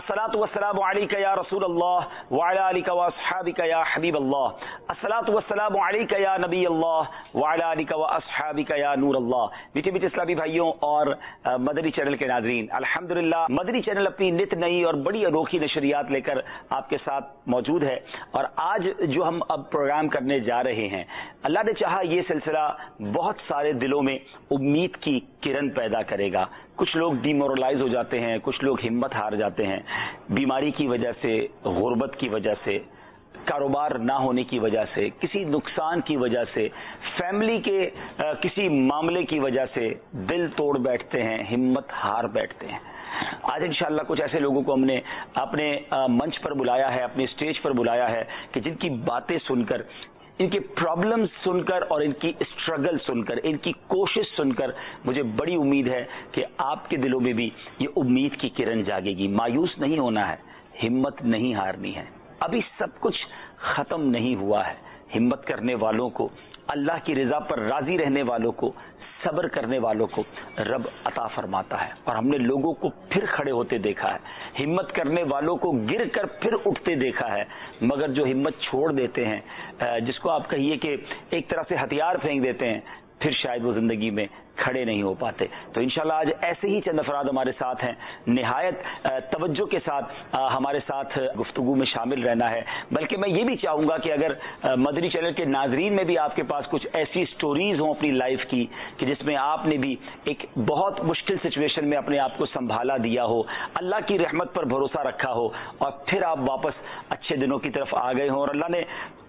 अस्सलातु वस्सलामु अलैका या रसूल अल्लाह व अला आलिका व अस्हाबिका या हबीब अल्लाह, अस्सलातु वस्सलामु अलैका या नबी अल्लाह व अला आलिका व अस्हाबिका या नूर अल्लाह। मीठे मीठे इस्लामी भाइयों और मदनी चैनल के नाज़रीन, अल्हम्दुलिल्लाह मदनी चैनल अपनी नित नई और बड़ी अनोखी नशरियात लेकर आपके साथ मौजूद है। और आज जो हम अब प्रोग्राम करने जा रहे हैं, अल्लाह ने चाहा ये सिलसिला बहुत सारे दिलों में उम्मीद की किरण पैदा करेगा। कुछ लोग डिमोरलाइज हो जाते हैं, कुछ लोग हिम्मत हार जाते हैं, बीमारी की वजह से, गुर्बत की वजह से, कारोबार ना होने की वजह से, किसी नुकसान की वजह से, फैमिली के किसी मामले की वजह से दिल तोड़ बैठते हैं, हिम्मत हार बैठते हैं। आज इंशाअल्लाह कुछ ऐसे लोगों को हमने अपने मंच पर बुलाया है, अपने स्टेज पर बुलाया है कि जिनकी बातें सुनकर, इनके प्रॉब्लम्स सुनकर और इनकी स्ट्रगल सुनकर, इनकी कोशिश सुनकर मुझे बड़ी उम्मीद है कि आपके दिलों में भी ये उम्मीद की किरण जागेगी। मायूस नहीं होना है, हिम्मत नहीं हारनी है। अभी सब कुछ खत्म नहीं हुआ है। हिम्मत करने वालों को, अल्लाह की रजा पर राजी रहने वालों को, सब्र करने वालों को रब अता फरमाता है। और हमने लोगों को फिर खड़े होते देखा है, हिम्मत करने वालों को गिर कर फिर उठते देखा है। मगर जो हिम्मत छोड़ देते हैं, जिसको आप कहिए कि एक तरह से हथियार फेंक देते हैं, फिर शायद वो जिंदगी में खड़े नहीं हो पाते। तो इंशाल्लाह आज ऐसे ही चंद अफराद हमारे साथ हैं, निहायत तवज्जो के साथ हमारे साथ गुफ्तगू में शामिल रहना है। बल्कि मैं ये भी चाहूंगा कि अगर मदनी चैनल के नाजरीन में भी आपके पास कुछ ऐसी स्टोरीज हों अपनी लाइफ की कि जिसमें आपने भी एक बहुत मुश्किल सिचुएशन में अपने आप को संभाला दिया हो, अल्लाह की रहमत पर भरोसा रखा हो और फिर आप वापस अच्छे दिनों की तरफ आ गए हों और अल्लाह ने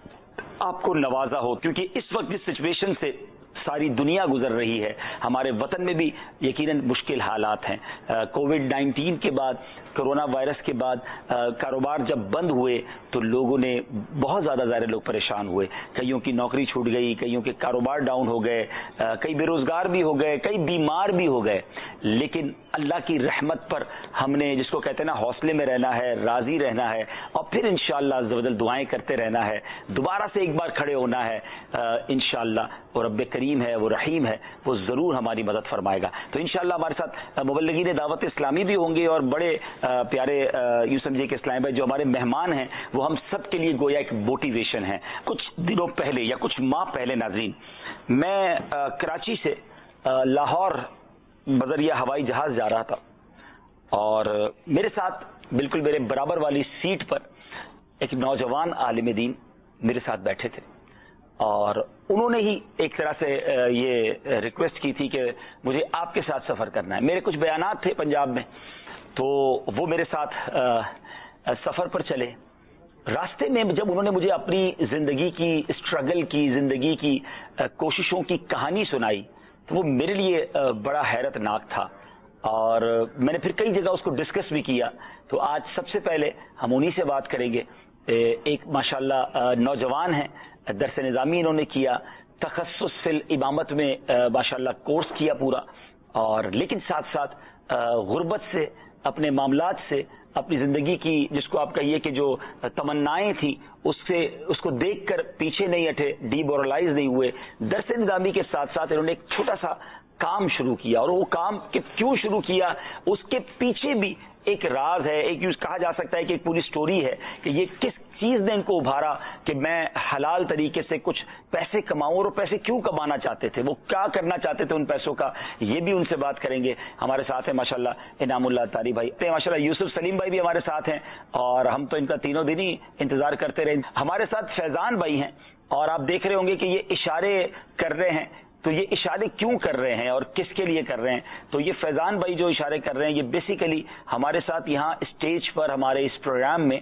आपको नवाजा हो। क्योंकि इस वक्त जिस सिचुएशन से सारी दुनिया गुजर रही है, हमारे वतन में भी यकीनन मुश्किल हालात हैं। कोविड-19 के बाद, कोरोना वायरस के बाद कारोबार जब बंद हुए तो लोगों ने बहुत ज़्यादा लोग परेशान हुए। कईयों की नौकरी छूट गई, कईयों के कारोबार डाउन हो गए, कई बेरोजगार भी हो गए, कई बीमार भी हो गए। लेकिन अल्लाह की रहमत पर हमने, जिसको कहते हैं ना, हौसले में रहना है, राजी रहना है और फिर इंशाअल्लाह अज़्ज़-व-जल दुआएं करते रहना है, दोबारा से एक बार खड़े होना है इंशाअल्लाह। और रब्बे करीम है, वो रहीम है, वो ज़रूर हमारी मदद फरमाएगा। तो इंशाअल्लाह हमारे साथ मुबल्लिगीन दावत इस्लामी भी होंगे और बड़े प्यारे यूं समझिए कि इस्लामी भाई जो हमारे मेहमान हैं वो हम सब के लिए गोया एक मोटिवेशन है। कुछ दिनों पहले या कुछ माह पहले नाज़रीन, मैं कराची से लाहौर बजरिया हवाई जहाज जा रहा था और मेरे साथ बिल्कुल मेरे बराबर वाली सीट पर एक नौजवान आलिम दीन मेरे साथ बैठे थे और उन्होंने ही एक तरह से ये रिक्वेस्ट की थी कि मुझे आपके साथ सफ़र करना है। मेरे कुछ बयानात थे पंजाब में, तो वो मेरे साथ सफ़र पर चले। रास्ते में जब उन्होंने मुझे अपनी ज़िंदगी की स्ट्रगल की, ज़िंदगी की कोशिशों की कहानी सुनाई तो वो मेरे लिए बड़ा हैरतनाक था और मैंने फिर कई जगह उसको डिस्कस भी किया। तो आज सबसे पहले हम उन्हीं से बात करेंगे। एक माशाल्लाह नौजवान हैं, दरस निज़ामी इन्होंने किया, तखस्सुस फिल इमामत में माशाल्लाह कोर्स किया पूरा, और लेकिन साथ साथ गुर्बत से, अपने मामलात से, अपनी जिंदगी की जिसको आप कहिए कि जो तमन्नाएं थी उसको देखकर पीछे नहीं हटे, डिमोरलाइज नहीं हुए। दरस निज़ामी के साथ साथ इन्होंने एक छोटा सा काम शुरू किया और वो काम क्यों शुरू किया उसके पीछे भी एक राज है, एक यूज कहा जा सकता है कि एक पूरी स्टोरी है कि ये किस चीज ने इनको उभारा कि मैं हलाल तरीके से कुछ पैसे कमाऊं, और पैसे क्यों कमाना चाहते थे, वो क्या करना चाहते थे उन पैसों का, ये भी उनसे बात करेंगे। हमारे साथ है माशाल्लाह इनामुल्लाह तारी भाई, माशाल्लाह यूसुफ सलीम भाई भी हमारे साथ हैं और हम तो इनका तीनों दिन ही इंतजार करते रहे। हमारे साथ फैजान भाई हैं और आप देख रहे होंगे कि ये इशारे कर रहे हैं, तो ये इशारे क्यों कर रहे हैं और किसके लिए कर रहे हैं। तो ये फैजान भाई जो इशारे कर रहे हैं, ये बेसिकली हमारे साथ यहाँ स्टेज पर हमारे इस प्रोग्राम में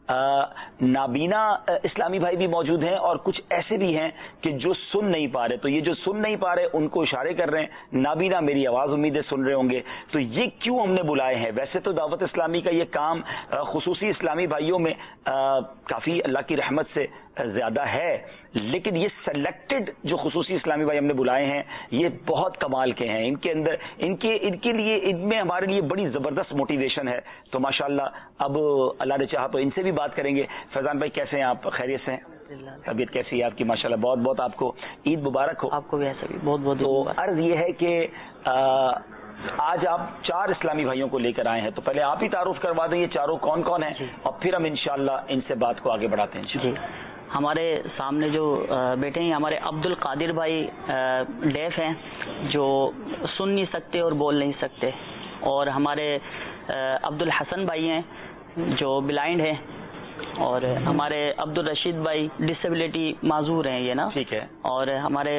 नाबीना इस्लामी भाई भी मौजूद हैं और कुछ ऐसे भी हैं कि जो सुन नहीं पा रहे। तो ये जो सुन नहीं पा रहे उनको इशारे कर रहे हैं, नाबीना मेरी आवाज उम्मीद है सुन रहे होंगे। तो ये क्यों हमने बुलाए हैं? वैसे तो दावत इस्लामी का ये काम खुसूसी इस्लामी भाइयों में काफी अल्लाह की रहमत से ज्यादा है, लेकिन ये सेलेक्टेड जो खुसूसी इस्लामी भाई हमने बुलाए हैं ये बहुत कमाल के हैं। इनके अंदर इनके लिए, इनमें हमारे लिए बड़ी जबरदस्त मोटिवेशन है। तो माशाल्लाह अब अल्लाह ने चाहा तो इनसे भी बात करेंगे। फैजान भाई कैसे हैं आप? खैरियत से हैं? तबीयत कैसी है आपकी? माशाल्लाह बहुत आपको ईद मुबारक हो। आपको भी ऐसा भी बहुत तो अर्ज ये है कि آج آپ 4 اسلامی بھائیوں کو لے کر آئے ہیں، تو پہلے آپ ہی تعارف کروا دیں یہ چاروں کون کون ہیں، اور پھر ہم انشاءاللہ ان سے بات کو آگے بڑھاتے ہیں. جی، ہمارے سامنے جو بیٹے ہیں ہمارے عبد القادر بھائی ڈیف ہیں جو سن نہیں سکتے اور بول نہیں سکتے، اور ہمارے عبد الحسن بھائی ہیں جو بلائنڈ ہیں، اور ہمارے عبد الرشید بھائی ڈسیبلٹی معذور ہیں یہ نا، ٹھیک ہے، اور ہمارے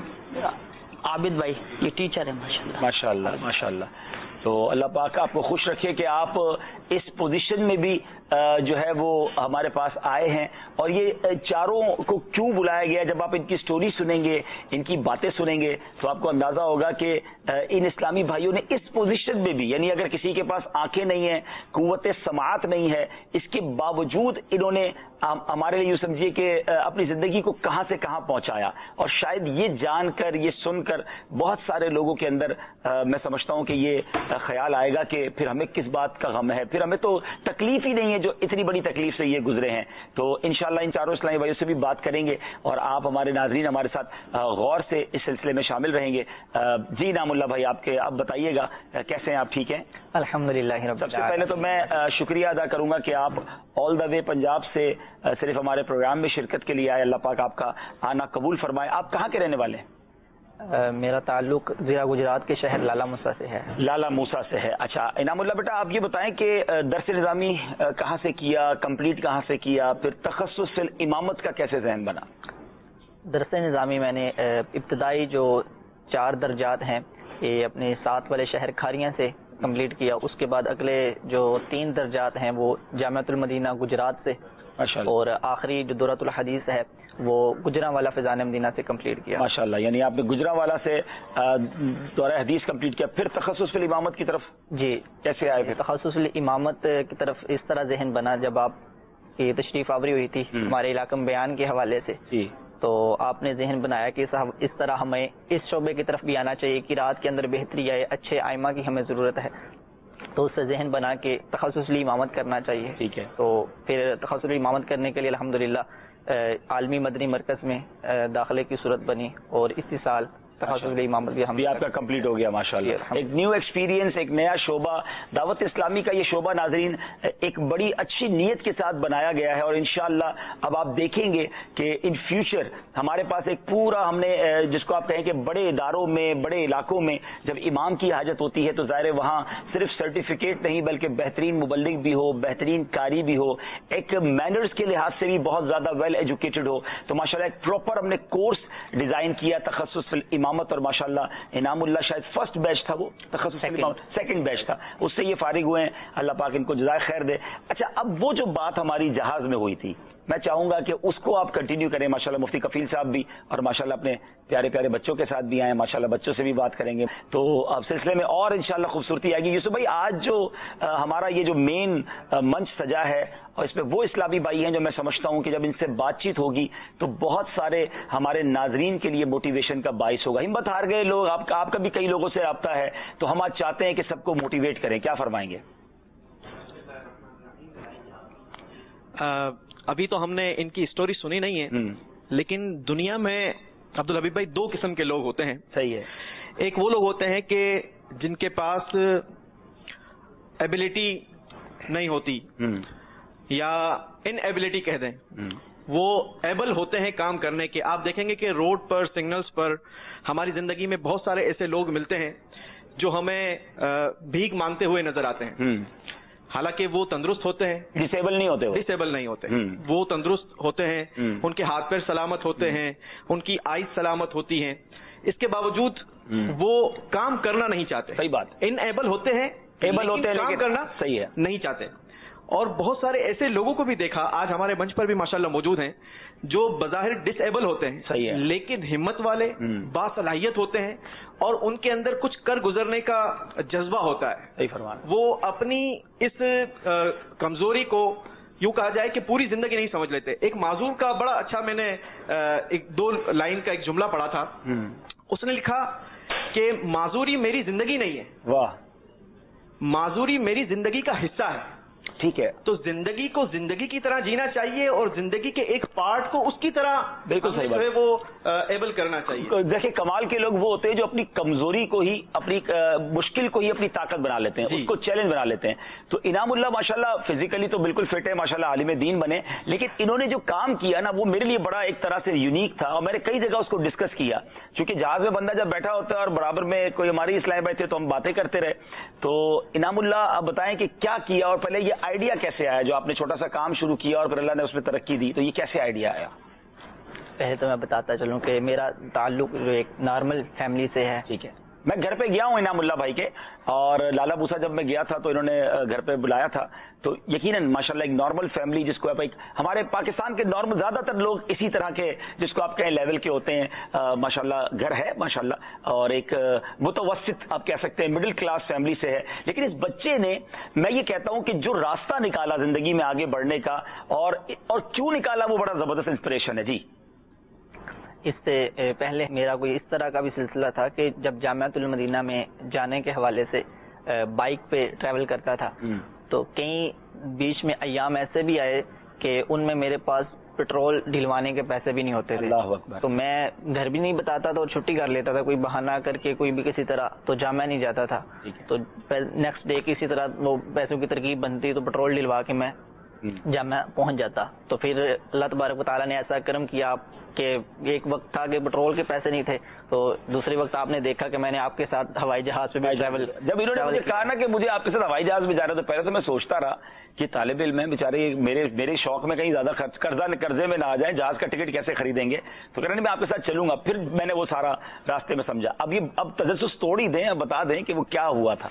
عابد بھائی یہ ٹیچر ہیں ماشاءاللہ ماشاءاللہ. تو اللہ پاک آپ کو خوش رکھے کہ آپ اس پوزیشن میں بھی جو ہے وہ ہمارے پاس آئے ہیں. اور یہ چاروں کو کیوں بلایا گیا، جب آپ ان کی سٹوری سنیں گے، ان کی باتیں سنیں گے، تو آپ کو اندازہ ہوگا کہ ان اسلامی بھائیوں نے اس پوزیشن میں بھی، یعنی اگر کسی کے پاس آنکھیں نہیں ہیں، قوت سماعت نہیں ہے، اس کے باوجود انہوں نے ہمارے لیے یوں سمجھیے کہ اپنی زندگی کو کہاں سے کہاں پہنچایا. اور شاید یہ جان کر، یہ سن کر بہت سارے لوگوں کے اندر میں سمجھتا ہوں کہ یہ خیال آئے گا کہ پھر ہمیں کس بات کا غم ہے، پھر ہمیں تو تکلیف ہی نہیں ہے جو اتنی بڑی تکلیف سے یہ گزرے ہیں. تو انشاءاللہ ان چاروں اسلامی بھائیوں سے بھی بات کریں گے، اور آپ ہمارے ناظرین ہمارے ساتھ غور سے اس سلسلے میں شامل رہیں گے. جی نام اللہ بھائی، آپ بتائیے گا کیسے ہیں آپ؟ ٹھیک ہیں الحمدللہ. سب سے پہلے تو میں شکریہ ادا کروں گا کہ آپ آل دا وے پنجاب سے صرف ہمارے پروگرام میں شرکت کے لیے آئے. اللہ پاک آپ کا آنا قبول فرمائے. آپ کہاں کے رہنے والے ہیں؟ میرا تعلق ضلع گجرات کے شہر لالا موسیٰ سے ہے. لالا موسیٰ سے ہے. اچھا انعام اللہ بیٹا، آپ یہ بتائیں کہ درس نظامی کہاں سے کیا، کمپلیٹ کہاں سے کیا، پھر تخصص فی الامامت کا کیسے ذہن بنا؟ درس نظامی میں نے ابتدائی جو 4 درجات ہیں یہ اپنے ساتھ والے شہر کھاریاں سے کمپلیٹ کیا. اس کے بعد اگلے جو 3 درجات ہیں وہ جامعۃ المدینہ گجرات سے، اور آخری جو دورۃ الحدیث ہے وہ گجرانوالہ فیضان مدینہ سے کمپلیٹ کیا. ماشاءاللہ، یعنی آپ نے گجرانوالہ سے دورہ حدیث کمپلیٹ کیا. پھر تخصص فی الامامت کی طرف جی کیسے آئے؟ تخصص امامت کی طرف اس طرح ذہن بنا جب آپ کی تشریف آوری ہوئی تھی ہمارے علاقہ میں بیان کے حوالے سے، جی، تو آپ نے ذہن بنایا کہ اس طرح ہمیں اس شعبے کی طرف بھی آنا چاہیے کہ رات کے اندر بہتری آئے، اچھے ائمہ کی ہمیں ضرورت ہے. تو اس سے ذہن بنا کہ تخصص امامت کرنا چاہیے. ٹھیک ہے. تو پھر تخصص امامت کرنے کے لیے الحمدللہ عالمی مدنی مرکز میں داخلے کی صورت بنی، اور اسی سال تخصص امامت بھی آپ کا کمپلیٹ ہو گیا. ماشاءاللہ، ایک نیو ایکسپیرینس، ایک نیا شعبہ. دعوت اسلامی کا یہ شعبہ ناظرین ایک بڑی اچھی نیت کے ساتھ بنایا گیا ہے، اور انشاءاللہ اب آپ دیکھیں گے کہ ان فیوچر ہمارے پاس ایک پورا، ہم نے جس کو آپ کہیں کہ بڑے اداروں میں، بڑے علاقوں میں جب امام کی حاجت ہوتی ہے تو ظاہر ہے وہاں صرف سرٹیفکیٹ نہیں بلکہ بہترین مبلغ بھی ہو، بہترین قاری بھی ہو، ایک مینرز کے لحاظ سے بھی بہت زیادہ ویل ایجوکیٹڈ ہو. تو ماشاءاللہ ایک پراپر ہم نے کورس ڈیزائن کیا تخصص امامت، اور ماشاءاللہ انعام اللہ شاید فرسٹ بیچ تھا، وہ تخصص سیکنڈ بیچ تھا، اس سے یہ فارغ ہوئے ہیں. اللہ پاک ان کو جزائے خیر دے. اچھا، اب وہ جو بات ہماری جہاز میں ہوئی تھی میں چاہوں گا کہ اس کو آپ کنٹینیو کریں. ماشاءاللہ مفتی کفیل صاحب بھی، اور ماشاءاللہ اپنے پیارے پیارے بچوں کے ساتھ بھی آئے، ماشاءاللہ بچوں سے بھی بات کریں گے تو اب سلسلے میں اور انشاءاللہ خوبصورتی آئے گی. یوسف بھائی، آج جو ہمارا یہ جو مین منچ سجا ہے، اور اس پہ وہ اسلامی بھائی ہیں جو میں سمجھتا ہوں کہ جب ان سے بات چیت ہوگی تو بہت سارے ہمارے ناظرین کے لیے موٹیویشن کا باعث ہوگا. ہمت ہار گئے لوگ، آپ کا بھی کئی لوگوں سے رابطہ ہے، تو ہم آج چاہتے ہیں کہ سب کو موٹیویٹ کریں. کیا فرمائیں گے؟ ابھی تو ہم نے ان کی اسٹوری سنی نہیں ہے، لیکن دنیا میں عبدالحبیب بھائی 2 قسم کے لوگ ہوتے ہیں. صحیح ہے. ایک وہ لوگ ہوتے ہیں کہ جن کے پاس ایبلٹی نہیں ہوتی، یا ان ایبلٹی کہہ دیں، وہ ایبل ہوتے ہیں کام کرنے کے. آپ دیکھیں گے کہ روڈ پر، سگنلز پر ہماری زندگی میں بہت سارے ایسے لوگ ملتے ہیں جو ہمیں بھیک مانگتے ہوئے نظر آتے ہیں، حالانکہ وہ تندرست ہوتے ہیں، ڈسیبل نہیں ہوتے، وہ تندرست ہوتے ہیں، ان کے ہاتھ پیر سلامت ہوتے ہیں، ان کی آئز سلامت ہوتی ہیں. اس کے باوجود وہ کام کرنا نہیں چاہتے. صحیح بات. ان ایبل ہوتے ہیں، کام کرنا صحیح ہے نہیں چاہتے. اور بہت سارے ایسے لوگوں کو بھی دیکھا، آج ہمارے منچ پر بھی ماشاءاللہ موجود ہیں، جو بظاہر ڈس ایبل ہوتے ہیں، صحیح ہے، لیکن ہمت والے، باصلاحیت ہوتے ہیں، اور ان کے اندر کچھ کر گزرنے کا جذبہ ہوتا ہے. صحیح فرمان. وہ اپنی اس کمزوری کو یوں کہا جائے کہ پوری زندگی نہیں سمجھ لیتے. ایک معذور کا بڑا اچھا، میں نے 2 لائن کا ایک جملہ پڑھا تھا. اس نے لکھا کہ معذوری میری زندگی نہیں ہے، واہ، معذوری میری زندگی کا حصہ ہے. ٹھیک ہے. تو زندگی کو زندگی کی طرح جینا چاہیے اور زندگی کے ایک پارٹ کو اس کی طرح بالکل صحیح بات ہے وہ ایبل کرنا چاہیے. دیکھیں کمال کے لوگ وہ ہوتے ہیں جو اپنی کمزوری کو ہی اپنی مشکل کو ہی اپنی طاقت بنا لیتے ہیں, اس کو چیلنج بنا لیتے ہیں. تو انعام اللہ ماشاءاللہ فزیکلی تو بالکل فٹ ہے ماشاءاللہ, عالم دین بنے, لیکن انہوں نے جو کام کیا نا وہ میرے لیے بڑا ایک طرح سے یونیک تھا, اور میں نے کئی جگہ اس کو ڈسکس کیا. چونکہ جہاز میں بندہ جب بیٹھا ہوتا ہے اور برابر میں کوئی ہماری اسلام بیٹھے تو ہم باتیں کرتے رہے. تو انعام اللہ آپ بتائیں کہ کیا کیا, اور پہلے یہ آئیڈیا کیسے آیا جو آپ نے چھوٹا سا کام شروع کیا اور پھر اللہ نے اس میں ترقی دی, تو یہ کیسے آئیڈیا آیا؟ پہلے تو میں بتاتا چلوں کہ میرا تعلق جو ایک نارمل فیملی سے ہے. ٹھیک ہے, میں گھر پہ گیا ہوں انعام اللہ بھائی کے, اور لالا بوسا جب میں گیا تھا تو انہوں نے گھر پہ بلایا تھا. تو یقیناً ماشاءاللہ ایک نارمل فیملی جس کو آپ ایک ہمارے پاکستان کے نارمل زیادہ تر لوگ اسی طرح کے جس کو آپ کہیں لیول کے ہوتے ہیں, ماشاءاللہ گھر ہے ماشاءاللہ, اور ایک متوسط آپ کہہ سکتے ہیں مڈل کلاس فیملی سے ہے. لیکن اس بچے نے, میں یہ کہتا ہوں کہ جو راستہ نکالا زندگی میں آگے بڑھنے کا, اور کیوں نکالا, وہ بڑا زبردست انسپریشن ہے. جی اس سے پہلے میرا کوئی اس طرح کا بھی سلسلہ تھا کہ جب جامعۃ المدینہ میں جانے کے حوالے سے بائک پہ ٹریول کرتا تھا تو کئی بیچ میں ایام ایسے بھی آئے کہ ان میں میرے پاس پیٹرول ڈلوانے کے پیسے بھی نہیں ہوتے تھے. اللہ اکبر. تو میں گھر بھی نہیں بتاتا تھا اور چھٹی کر لیتا تھا, کوئی بہانہ کر کے کوئی بھی کسی طرح, تو جامعہ نہیں جاتا تھا. تو نیکسٹ ڈے کسی طرح وہ پیسوں کی ترکیب بنتی تو پیٹرول ڈلوا کے میں جامعہ پہنچ جاتا. تو پھر اللہ تبارک و تعالیٰ نے ایسا کرم کیا کہ ایک وقت تھا کہ پیٹرول کے پیسے نہیں تھے, تو دوسرے وقت آپ نے دیکھا کہ میں نے آپ کے ساتھ ہوائی جہاز پہ بھی ٹریول. جب انہوں نے مجھے کہا نا کہ مجھے آپ کے ساتھ ہوائی جہاز میں جا رہا, تو پہلے تو میں سوچتا رہا کہ طالب علم ہے بیچارے, میرے شوق میں کہیں زیادہ قرضے میں نہ آ جائیں, جہاز کا ٹکٹ کیسے خریدیں گے. تو کہہ رہے میں آپ کے ساتھ چلوں گا. پھر میں نے وہ سارا راستے میں سمجھا. اب تجسس توڑ ہی دیں, اب بتا دیں کہ وہ کیا ہوا تھا.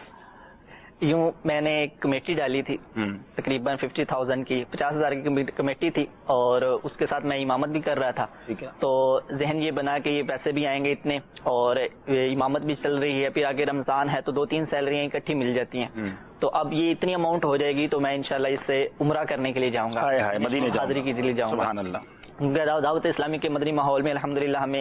یوں میں نے ایک کمیٹی ڈالی تھی تقریباً 50,000 کی, 50,000 کی کمیٹی تھی, اور اس کے ساتھ میں امامت بھی کر رہا تھا. تو ذہن یہ بنا کہ یہ پیسے بھی آئیں گے اتنے, اور امامت بھی چل رہی ہے, پھر آگے رمضان ہے تو 2-3 سیلریاں اکٹھی مل جاتی ہیں. تو اب یہ اتنی اماؤنٹ ہو جائے گی تو میں انشاءاللہ اس سے عمرہ کرنے کے لیے جاؤں گا, مدینے حاضری کے لیے جاؤں گا. سبحان اللہ. دعوت اسلامی کے مدنی ماحول میں الحمدللہ ہمیں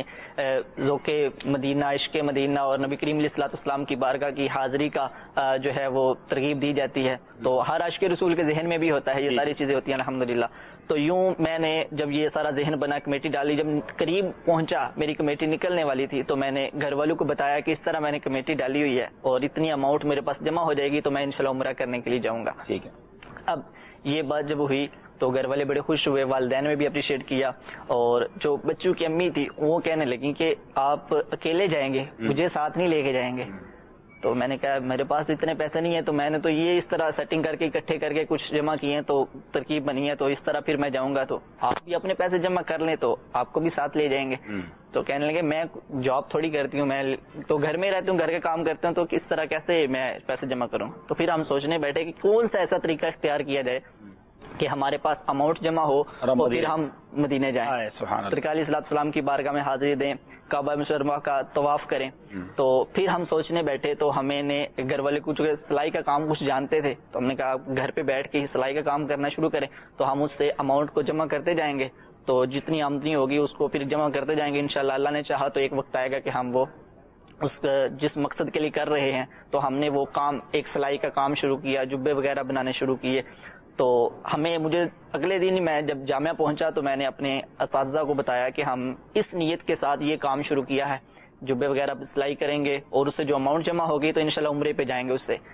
ذوق مدینہ, عشق مدینہ اور نبی کریم علیہ الصلوۃ والسلام کی بارگاہ کی حاضری کا جو ہے وہ ترغیب دی جاتی ہے. تو ہر عاشق رسول کے ذہن میں بھی ہوتا ہے, یہ ساری چیزیں ہوتی ہیں الحمدللہ. تو یوں میں نے جب یہ سارا ذہن بنا, کمیٹی ڈالی, جب قریب پہنچا میری کمیٹی نکلنے والی تھی, تو میں نے گھر والوں کو بتایا کہ اس طرح میں نے کمیٹی ڈالی ہوئی ہے اور اتنی اماؤنٹ میرے پاس جمع ہو جائے گی تو میں انشاءاللہ عمرہ کرنے کے لیے جاؤں گا. ٹھیک ہے. اب یہ بات جب ہوئی تو گھر والے بڑے خوش ہوئے, والدین میں بھی اپریشیٹ کیا, اور جو بچوں کی امی تھی وہ کہنے لگی کہ آپ اکیلے جائیں گے, مجھے ساتھ نہیں لے کے جائیں گے. تو میں نے کہا میرے پاس اتنے پیسے نہیں ہیں, تو میں نے تو یہ اس طرح سیٹنگ کر کے اکٹھے کر کے کچھ جمع کیے ہیں, تو ترکیب بنی ہے, تو اس طرح پھر میں جاؤں گا, تو آپ بھی اپنے پیسے جمع کر لیں تو آپ کو بھی ساتھ لے جائیں گے. تو کہنے لگے میں جاب تھوڑی کرتی ہوں, میں تو گھر میں رہتی ہوں, گھر کے کام کرتا ہوں, تو کس طرح کیسے میں پیسے جمع کروں. تو پھر ہم سوچنے بیٹھے کہ کون سا ایسا طریقہ اختیار کیا جائے کہ ہمارے پاس اماؤنٹ جمع ہو اور پھر ہم مدینے جائیں, سرکار علیہ الصلوۃ والسلام کی بارگاہ میں حاضری دیں, کعبہ مشرفہ کا طواف کریں. تو پھر ہم سوچنے بیٹھے, تو ہمیں نے گھر والے کچھ سلائی کا کام کچھ جانتے تھے, تو ہم نے کہا گھر پہ بیٹھ کے ہی سلائی کا کام کرنا شروع کریں, تو ہم اس سے اماؤنٹ کو جمع کرتے جائیں گے, تو جتنی آمدنی ہوگی اس کو پھر جمع کرتے جائیں گے. انشاءاللہ اللہ نے چاہا تو ایک وقت آئے گا کہ ہم وہ اس جس مقصد کے لیے کر رہے ہیں, تو ہم نے وہ کام, ایک سلائی کا کام شروع کیا, جبے وغیرہ بنانے شروع کیے. تو مجھے اگلے دن میں جب جامعہ پہنچا تو میں نے اپنے اساتذہ کو بتایا کہ ہم اس نیت کے ساتھ یہ کام شروع کیا ہے, جبے وغیرہ سلائی کریں گے, اور اس سے جو اماؤنٹ جمع ہوگی تو انشاءاللہ عمرے پہ جائیں گے اس سے.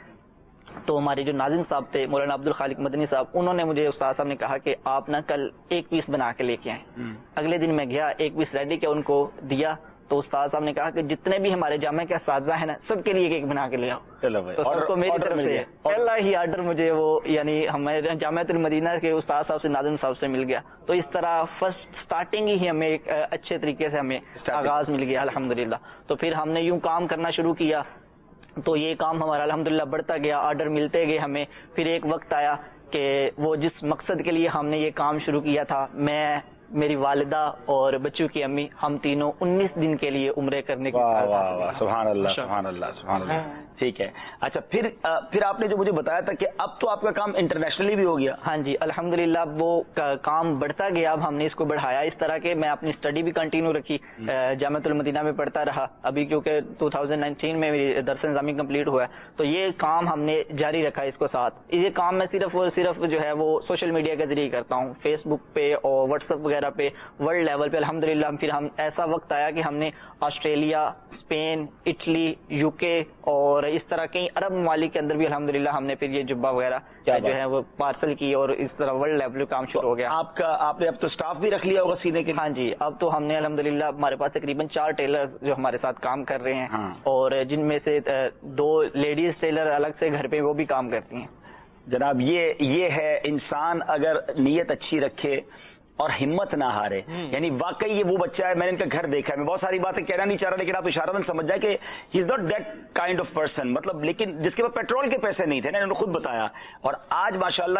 تو ہمارے جو ناظم صاحب تھے مولانا عبد الخالق مدنی صاحب, انہوں نے مجھے استاد صاحب نے کہا کہ آپ نا کل ایک پیس بنا کے لے کے آئیں. اگلے دن میں گیا, ایک پیس ریڈی کیا, ان کو دیا, تو استاد صاحب نے کہا کہ جتنے بھی ہمارے جامعہ کے اساتذہ ہیں نا سب کے لیے ایک بنا کے لے آؤ. تو سب کو میری طرف سے پہلا ہی آرڈر مجھے وہ یعنی ہمارے جامعۃ المدینہ کے استاد صاحب سے, ناظم صاحب سے مل گیا. تو اس طرح فرسٹ اسٹارٹنگ ہی ہمیں ایک اچھے طریقے سے ہمیں آغاز مل گیا الحمدللہ. تو پھر ہم نے یوں کام کرنا شروع کیا, تو یہ کام ہمارا الحمدللہ بڑھتا گیا, آرڈر ملتے گئے ہمیں. پھر ایک وقت آیا کہ وہ جس مقصد کے لیے ہم نے یہ کام شروع کیا تھا, میں میری والدہ اور بچوں کی امی، ہم تینوں 19 دن کے لیے عمرے کرنے کی سبحان اللہ سبحان اللہ سبحان اللہ. ٹھیک ہے. اچھا پھر آپ نے جو مجھے بتایا تھا کہ اب تو آپ کا کام انٹرنیشنلی بھی ہو گیا. ہاں جی الحمدللہ وہ کام بڑھتا گیا. اب ہم نے اس کو بڑھایا اس طرح کہ میں اپنی اسٹڈی بھی کنٹینیو رکھی، جامعۃ المدینہ میں پڑھتا رہا. ابھی کیونکہ 2019 میں میری درس نظامی کمپلیٹ ہوا ہے تو یہ کام ہم نے جاری رکھا اس کو ساتھ. یہ کام میں صرف اور صرف جو ہے وہ سوشل میڈیا کے ذریعے کرتا ہوں، فیس بک پہ اور واٹس ایپ وغیرہ پہ ورلڈ لیول پہ. الحمدللہ پھر ہم ایسا وقت آیا کہ ہم نے آسٹریلیا، اسپین، اٹلی، یو کے اور اس طرح کئی عرب ممالک کے اندر بھی الحمدللہ ہم نے پھر یہ جبہ وغیرہ جو ہے وہ پارسل کی اور اس طرح ورلڈ لیول پہ کام شروع ہو گیا. آپ نے اب تو اسٹاف بھی رکھ لیا ہوگا سینے کے لیے؟ ہاں جی اب تو ہم نے الحمدللہ ہمارے پاس تقریباً 4 ٹیلر جو ہمارے ساتھ کام کر رہے ہیں اور جن میں سے 2 لیڈیز ٹیلر الگ سے گھر پہ وہ بھی کام کرتی ہیں. جناب یہ ہے انسان اگر نیت اچھی رکھے اور ہمت نہ ہارے. یعنی واقعی یہ وہ بچہ ہے، میں نے ان کا گھر دیکھا ہے. میں بہت ساری باتیں کہنا نہیں چاہ رہا لیکن آپ اشارتاً سمجھ جائیں کہ he is not that kind of person. مطلب لیکن جس کے پاس پیٹرول کے پیسے نہیں تھے نا، انہوں نے خود بتایا. اور آج ماشاءاللہ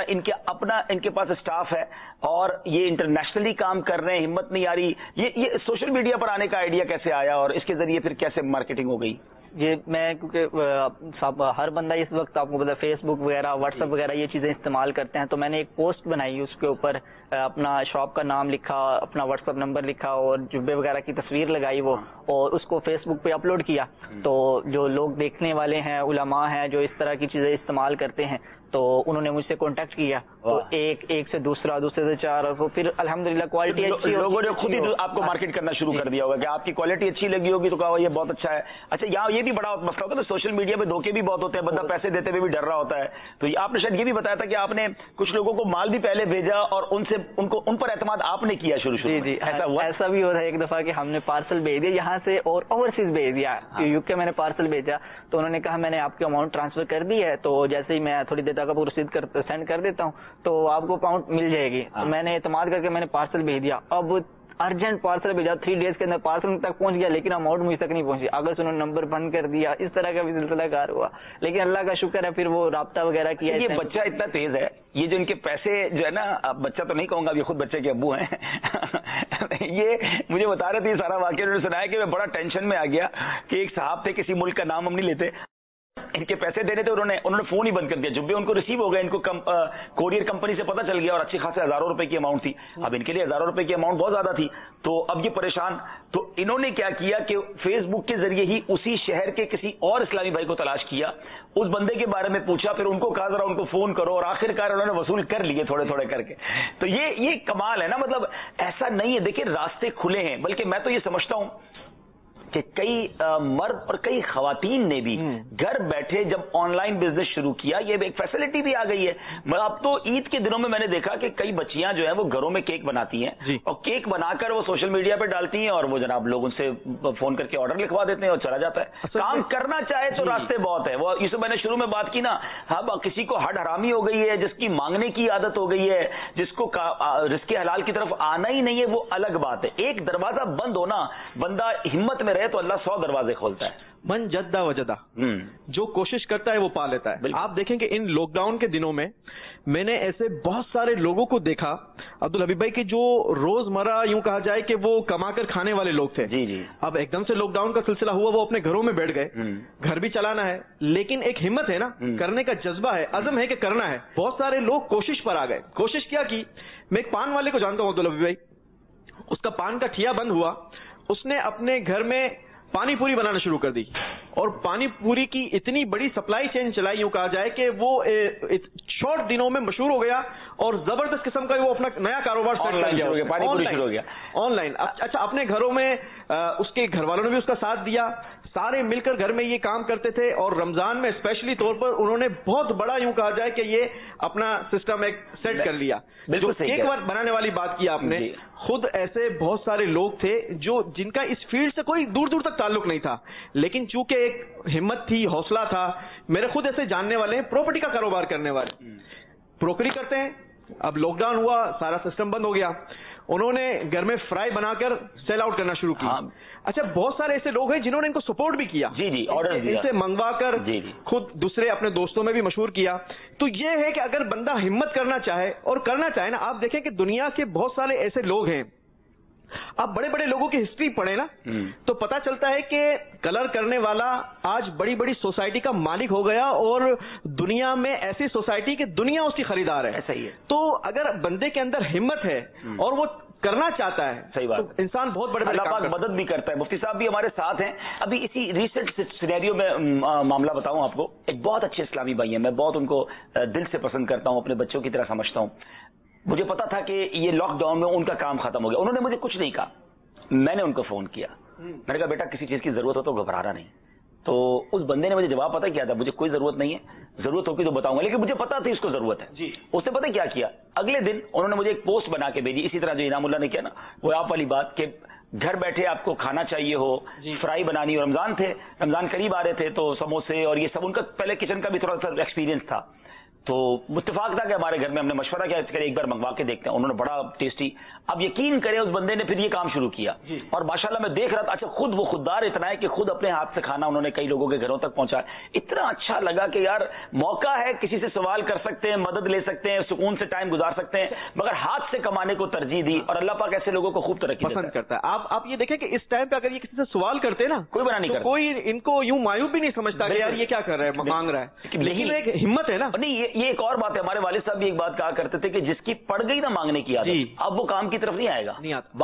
ان کے پاس اسٹاف ہے اور یہ انٹرنیشنلی کام کر رہے ہیں. ہمت نہیں آ رہی. یہ سوشل میڈیا پر آنے کا آئیڈیا کیسے آیا اور اس کے ذریعے پھر کیسے مارکیٹنگ ہو گئی؟ یہ میں کیونکہ ہر بندہ اس وقت آپ کو پتا فیس بک وغیرہ واٹس ایپ وغیرہ یہ چیزیں استعمال کرتے ہیں، تو میں نے ایک پوسٹ بنائی، اس کے اوپر اپنا شاپ کا نام لکھا، اپنا واٹس ایپ نمبر لکھا اور جبے وغیرہ کی تصویر لگائی وہ، اور اس کو فیس بک پہ اپلوڈ کیا. تو جو لوگ دیکھنے والے ہیں، علماء ہیں جو اس طرح کی چیزیں استعمال کرتے ہیں، تو انہوں نے مجھ سے کانٹیکٹ کیا. تو ایک سے دوسرا، دوسرے سے 4، تو پھر الحمدللہ کوالٹی اچھی، لوگوں نے خود ہی آپ کو مارکیٹ کرنا شروع کر دیا ہوگا کہ آپ کی کوالٹی اچھی لگی ہوگی تو کہا یہ بہت اچھا ہے. اچھا یہاں یہ بھی بڑا مسئلہ ہوتا ہے نا سوشل میڈیا پہ، دھوکے بھی بہت ہوتے ہیں، بندہ پیسے دیتے ہوئے بھی ڈر رہا ہوتا ہے. تو آپ نے شاید یہ بھی بتایا تھا کہ آپ نے کچھ لوگوں کو مال بھی پہلے بھیجا اور ان پر اعتماد آپ نے کیا شروع. جی ایسا بھی ہو رہا ہے ایک دفعہ کہ ہم نے پارسل بھیج دیا یہاں سے اور اوورسیز بھیج دیا. یو کے میں نے پارسل بھیجا تو انہوں نے کہا میں نے آپ کی اماؤنٹ ٹرانسفر کر دی ہے، تو جیسے ہی میں تھوڑی دیر تک رسید سینڈ کر دیتا ہوں تو آپ کو اماؤنٹ مل جائے گی. تو میں نے اعتماد کر کے میں نے پارسل بھیج دیا. اب ارجنٹ پارسل بھیجا، 3 ڈیز کے اندر پارسل تک پہنچ گیا لیکن اماؤنٹ مجھ تک نہیں پہنچی. اگر سے انہوں نے نمبر بند کر دیا، اس طرح کا بھی سلسلہ کار ہوا. لیکن اللہ کا شکر ہے پھر وہ رابطہ وغیرہ کیا. یہ بچہ اتنا تیز ہے، یہ جو ان کے پیسے جو ہے نا، بچہ تو نہیں کہوں گا، یہ خود بچے کے ابو ہیں. یہ مجھے بتا رہے تھے سارا واقعہ، انہوں نے سنایا کہ میں بڑا ٹینشن میں آ گیا کہ ایک صاحب تھے، کسی ملک کا نام ہم نہیں لیتے، ان کے پیسے دینے تھے، انہوں نے فون ہی بند کر دیا. جب بھی ان کو ریسیو ہو گیا، ان کو کوریئر کمپنی سے پتہ چل گیا اور اچھی خاصے ہزاروں روپے کی اماؤنٹ تھی. اب ان کے لیے ہزاروں روپے کی اماؤنٹ بہت زیادہ تھی، تو اب یہ پریشان. تو انہوں نے کیا کیا کہ فیس بک کے ذریعے ہی اسی شہر کے کسی اور اسلامی بھائی کو تلاش کیا، اس بندے کے بارے میں پوچھا، پھر ان کو کہا ذرا ان کو فون کرو، اور آخر کار انہوں نے وصول کر لیے تھوڑے تھوڑے کر کے. تو یہ کمال ہے نا. مطلب ایسا نہیں ہے، دیکھیں راستے کھلے ہیں. بلکہ میں تو یہ سمجھتا ہوں کہ کئی مرد اور کئی خواتین نے بھی گھر بیٹھے جب آن لائن بزنس شروع کیا، یہ ایک فیسلٹی بھی آ گئی ہے. اب تو عید کے دنوں میں نے دیکھا کہ کئی بچیاں جو ہیں وہ گھروں میں کیک بناتی ہیں اور کیک بنا کر وہ سوشل میڈیا پہ ڈالتی ہیں اور وہ جناب لوگ ان سے فون کر کے آرڈر لکھوا دیتے ہیں اور چلا جاتا ہے. کام کرنا چاہے تو راستے بہت ہے. وہ اسے میں نے شروع میں بات کی نا، ہاں کسی کو ہڈ حرامی ہو گئی ہے، جس کی مانگنے کی عادت ہو گئی ہے، جس کو رزق حلال کی طرف آنا ہی نہیں ہے، وہ الگ بات ہے. ایک دروازہ بند ہونا، بندہ ہمت میں رہے تو اللہ 100 دروازے کھولتا ہے. من جدہ وجدہ، جو کوشش کرتا ہے وہ پا لیتا ہے. آپ دیکھیں کہ ان لاک ڈاؤن کے دنوں میں میں نے ایسے بہت سارے لوگوں کو دیکھا عبدالحبیب بھائی کہ جو روزمرہ یوں کہا جائے کہ وہ کما کر کھانے والے لوگ تھے. جی اب ایک دم سے لاک ڈاؤن کا سلسلہ ہوا، وہ اپنے گھروں میں بیٹھ گئے. گھر بھی چلانا ہے لیکن ایک ہمت ہے نا، کرنے کا جذبہ ہے، عزم ہے کہ کرنا ہے. بہت سارے لوگ کوشش پر آ گئے. کوشش کیا کی، میں ایک پان والے کو جانتا ہوں عبدالحبیب بھائی، اس کا پان کا ٹھیا بند ہوا، اس نے اپنے گھر میں پانی پوری بنانا شروع کر دی اور پانی پوری کی اتنی بڑی سپلائی چین چلائی، یوں کہا جائے کہ وہ شارٹ دنوں میں مشہور ہو گیا اور زبردست قسم کا وہ اپنا نیا کاروبار شروع ہو گیا آن لائن. اچھا اپنے گھروں میں اس کے گھر والوں نے بھی اس کا ساتھ دیا، سارے مل کر گھر میں یہ کام کرتے تھے. اور رمضان میں اسپیشلی طور پر انہوں نے بہت بڑا یوں کہا جائے کہ یہ اپنا سسٹم ایک سیٹ کر لیا. جو کیک بنانے والی بات کی آپ نے، خود ایسے بہت سارے لوگ تھے جن کا اس فیلڈ سے کوئی دور دور تک تعلق نہیں تھا، لیکن چونکہ ایک ہمت تھی، حوصلہ تھا. میرے خود ایسے جاننے والے ہیں پراپرٹی کا کاروبار کرنے والے، بروکری کرتے ہیں. اب لاک ڈاؤن ہوا، سارا سسٹم بند ہو گیا، انہوں نے گھر میں فرائی بنا کر سیل آؤٹ کرنا شروع کیا. اچھا بہت سارے ایسے لوگ ہیں جنہوں نے ان کو سپورٹ بھی کیا، آرڈر ان سے منگوا کر خود دوسرے اپنے دوستوں میں بھی مشہور کیا. تو یہ ہے کہ اگر بندہ ہمت کرنا چاہے اور کرنا چاہے نا، آپ دیکھیں کہ دنیا کے بہت سارے ایسے لوگ ہیں آپ بڑے بڑے لوگوں کی ہسٹری پڑھیں نا تو پتا چلتا ہے کہ کلر کرنے والا آج بڑی بڑی سوسائٹی کا مالک ہو گیا اور دنیا میں ایسی سوسائٹی کہ دنیا اس کی خریدار ہے. ایسا ہی ہے. تو اگر بندے کے اندر ہمت ہے اور وہ کرنا چاہتا ہے, صحیح بات, تو انسان بہت بڑے اللہ پاک مدد بھی کرتا ہے. مفتی صاحب بھی ہمارے ساتھ ہیں. ابھی اسی ریسنٹ سینیریو میں معاملہ بتاؤں آپ کو. ایک بہت اچھے اسلامی بھائی ہیں, میں بہت ان کو دل سے پسند کرتا ہوں, اپنے بچوں کی طرح سمجھتا ہوں. مجھے پتا تھا کہ یہ لاک ڈاؤن میں ان کا کام ختم ہو گیا. انہوں نے مجھے کچھ نہیں کہا, میں نے ان کو فون کیا, میں نے کہا بیٹا کسی چیز کی ضرورت ہو تو گھبرانا نہیں. تو اس بندے نے مجھے جواب پتا کیا تھا, مجھے کوئی ضرورت نہیں ہے, ضرورت ہوگی تو بتاؤں گا, لیکن مجھے پتا تھی اس کو ضرورت ہے. اس نے پتا کیا اگلے دن انہوں نے مجھے ایک پوسٹ بنا کے بھیجی, اسی طرح جو انعام اللہ نے کیا نا, وہ آپ والی بات کہ گھر بیٹھے آپ کو کھانا چاہیے ہو, فرائی بنانی ہو. رمضان تھے, رمضان قریب آ رہے تھے, تو سموسے اور یہ سب, ان کا پہلے کچن کا بھی تھوڑا سا ایکسپیرینس تھا, تو اتفاق تھا کہ ہمارے گھر میں ہم نے مشورہ کیا کہ ایک بار منگوا کے دیکھتے ہیں. انہوں نے بڑا ٹیسٹی, اب یقین کریں اس بندے نے پھر یہ کام شروع کیا, اور ماشاءاللہ میں دیکھ رہا تھا. اچھا خود وہ خوددار اتنا ہے کہ خود اپنے ہاتھ سے کھانا انہوں نے کئی لوگوں کے گھروں تک پہنچایا. اتنا اچھا لگا کہ یار موقع ہے, کسی سے سوال کر سکتے ہیں, مدد لے سکتے ہیں, سکون سے ٹائم گزار سکتے ہیں, مگر ہاتھ سے کمانے کو ترجیح دی, اور اللہ پاک ایسے لوگوں کو خوب ترقی پسند کرتا ہے. آپ یہ دیکھیں کہ اس ٹائم پہ اگر یہ کسی سے سوال کرتے نا, کوئی بنا نہیں کرتا, کوئی ان کو یوں مایوب بھی نہیں سمجھتا کہ یار یہ کیا کر رہا ہے, مانگ رہا ہے, لیکن ایک ہمت ہے نا. نہیں یہ ایک اور بات ہے, ہمارے والد صاحب بھی ایک بات کہا کرتے تھے کہ جس کی پڑ گئی نا مانگنے کی عادت, اب وہ کام کی طرف نہیں آئے گا.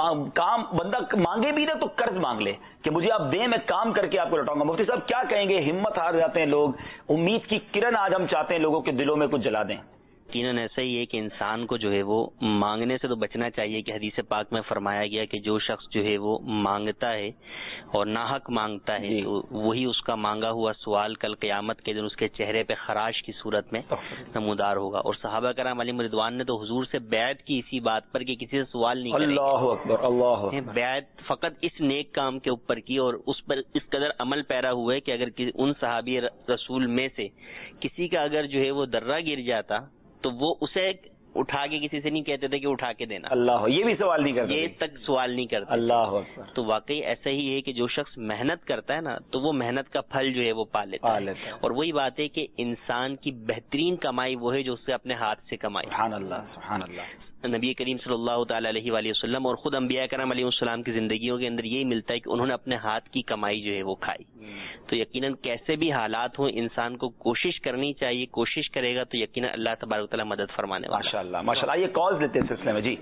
کام بندہ مانگے بھی نا تو قرض مانگ لے کہ مجھے آپ دیں, میں کام کر کے آپ کو لوٹاؤں گا. مفتی صاحب کیا کہیں گے, ہمت ہار جاتے ہیں لوگ, امید کی کرن آج ہم چاہتے ہیں لوگوں کے دلوں میں کچھ جلا دیں. یقیناً ایسا ہی ہے کہ انسان کو جو ہے وہ مانگنے سے تو بچنا چاہیے, کہ حدیث پاک میں فرمایا گیا کہ جو شخص جو ہے وہ مانگتا ہے اور ناحق مانگتا ہے تو وہی اس کا مانگا ہوا سوال کل قیامت کے دن اس کے چہرے پہ خراش کی صورت میں نمودار ہوگا. اور صحابہ کرام علیہم رضوان نے تو حضور سے بیعت کی اسی بات پر کہ کسی سے سوال نہیں کریں. اللہ اکبر, اللہ اکبر. بیعت فقط اس نیک کام کے اوپر کی, اور اس پر اس قدر عمل پیرا ہوا ہے کہ اگر ان صحابی رسول میں سے کسی کا اگر جو ہے وہ درہ گر جاتا تو وہ اسے اٹھا کے کسی سے نہیں کہتے تھے کہ اٹھا کے دینا. اللہ, یہ بھی سوال نہیں کرتے, یہ تک سوال نہیں کرتے. اللہ اکبر. تو واقعی ایسا ہی ہے کہ جو شخص محنت کرتا ہے نا تو وہ محنت کا پھل جو ہے وہ پا لیتا ہے. اور وہی بات ہے کہ انسان کی بہترین کمائی وہ ہے جو اس سے اپنے ہاتھ سے کمائے. سبحان اللہ, سبحان اللہ. نبی کریم صلی اللہ تعالی علیہ وآلہ وسلم اور خود انبیاء کرام علیہ السلام کی زندگیوں کے اندر یہی ملتا ہے کہ انہوں نے اپنے ہاتھ کی کمائی جو ہے وہ کھائی. تو یقیناً کیسے بھی حالات ہوں انسان کو کوشش کرنی چاہیے, کوشش کرے گا تو یقیناً اللہ تبارک و تعالیٰ مدد فرمانے والا. ماشاءاللہ, ماشاءاللہ. یہ کالز لیتے ہیں سلسلے میں. جی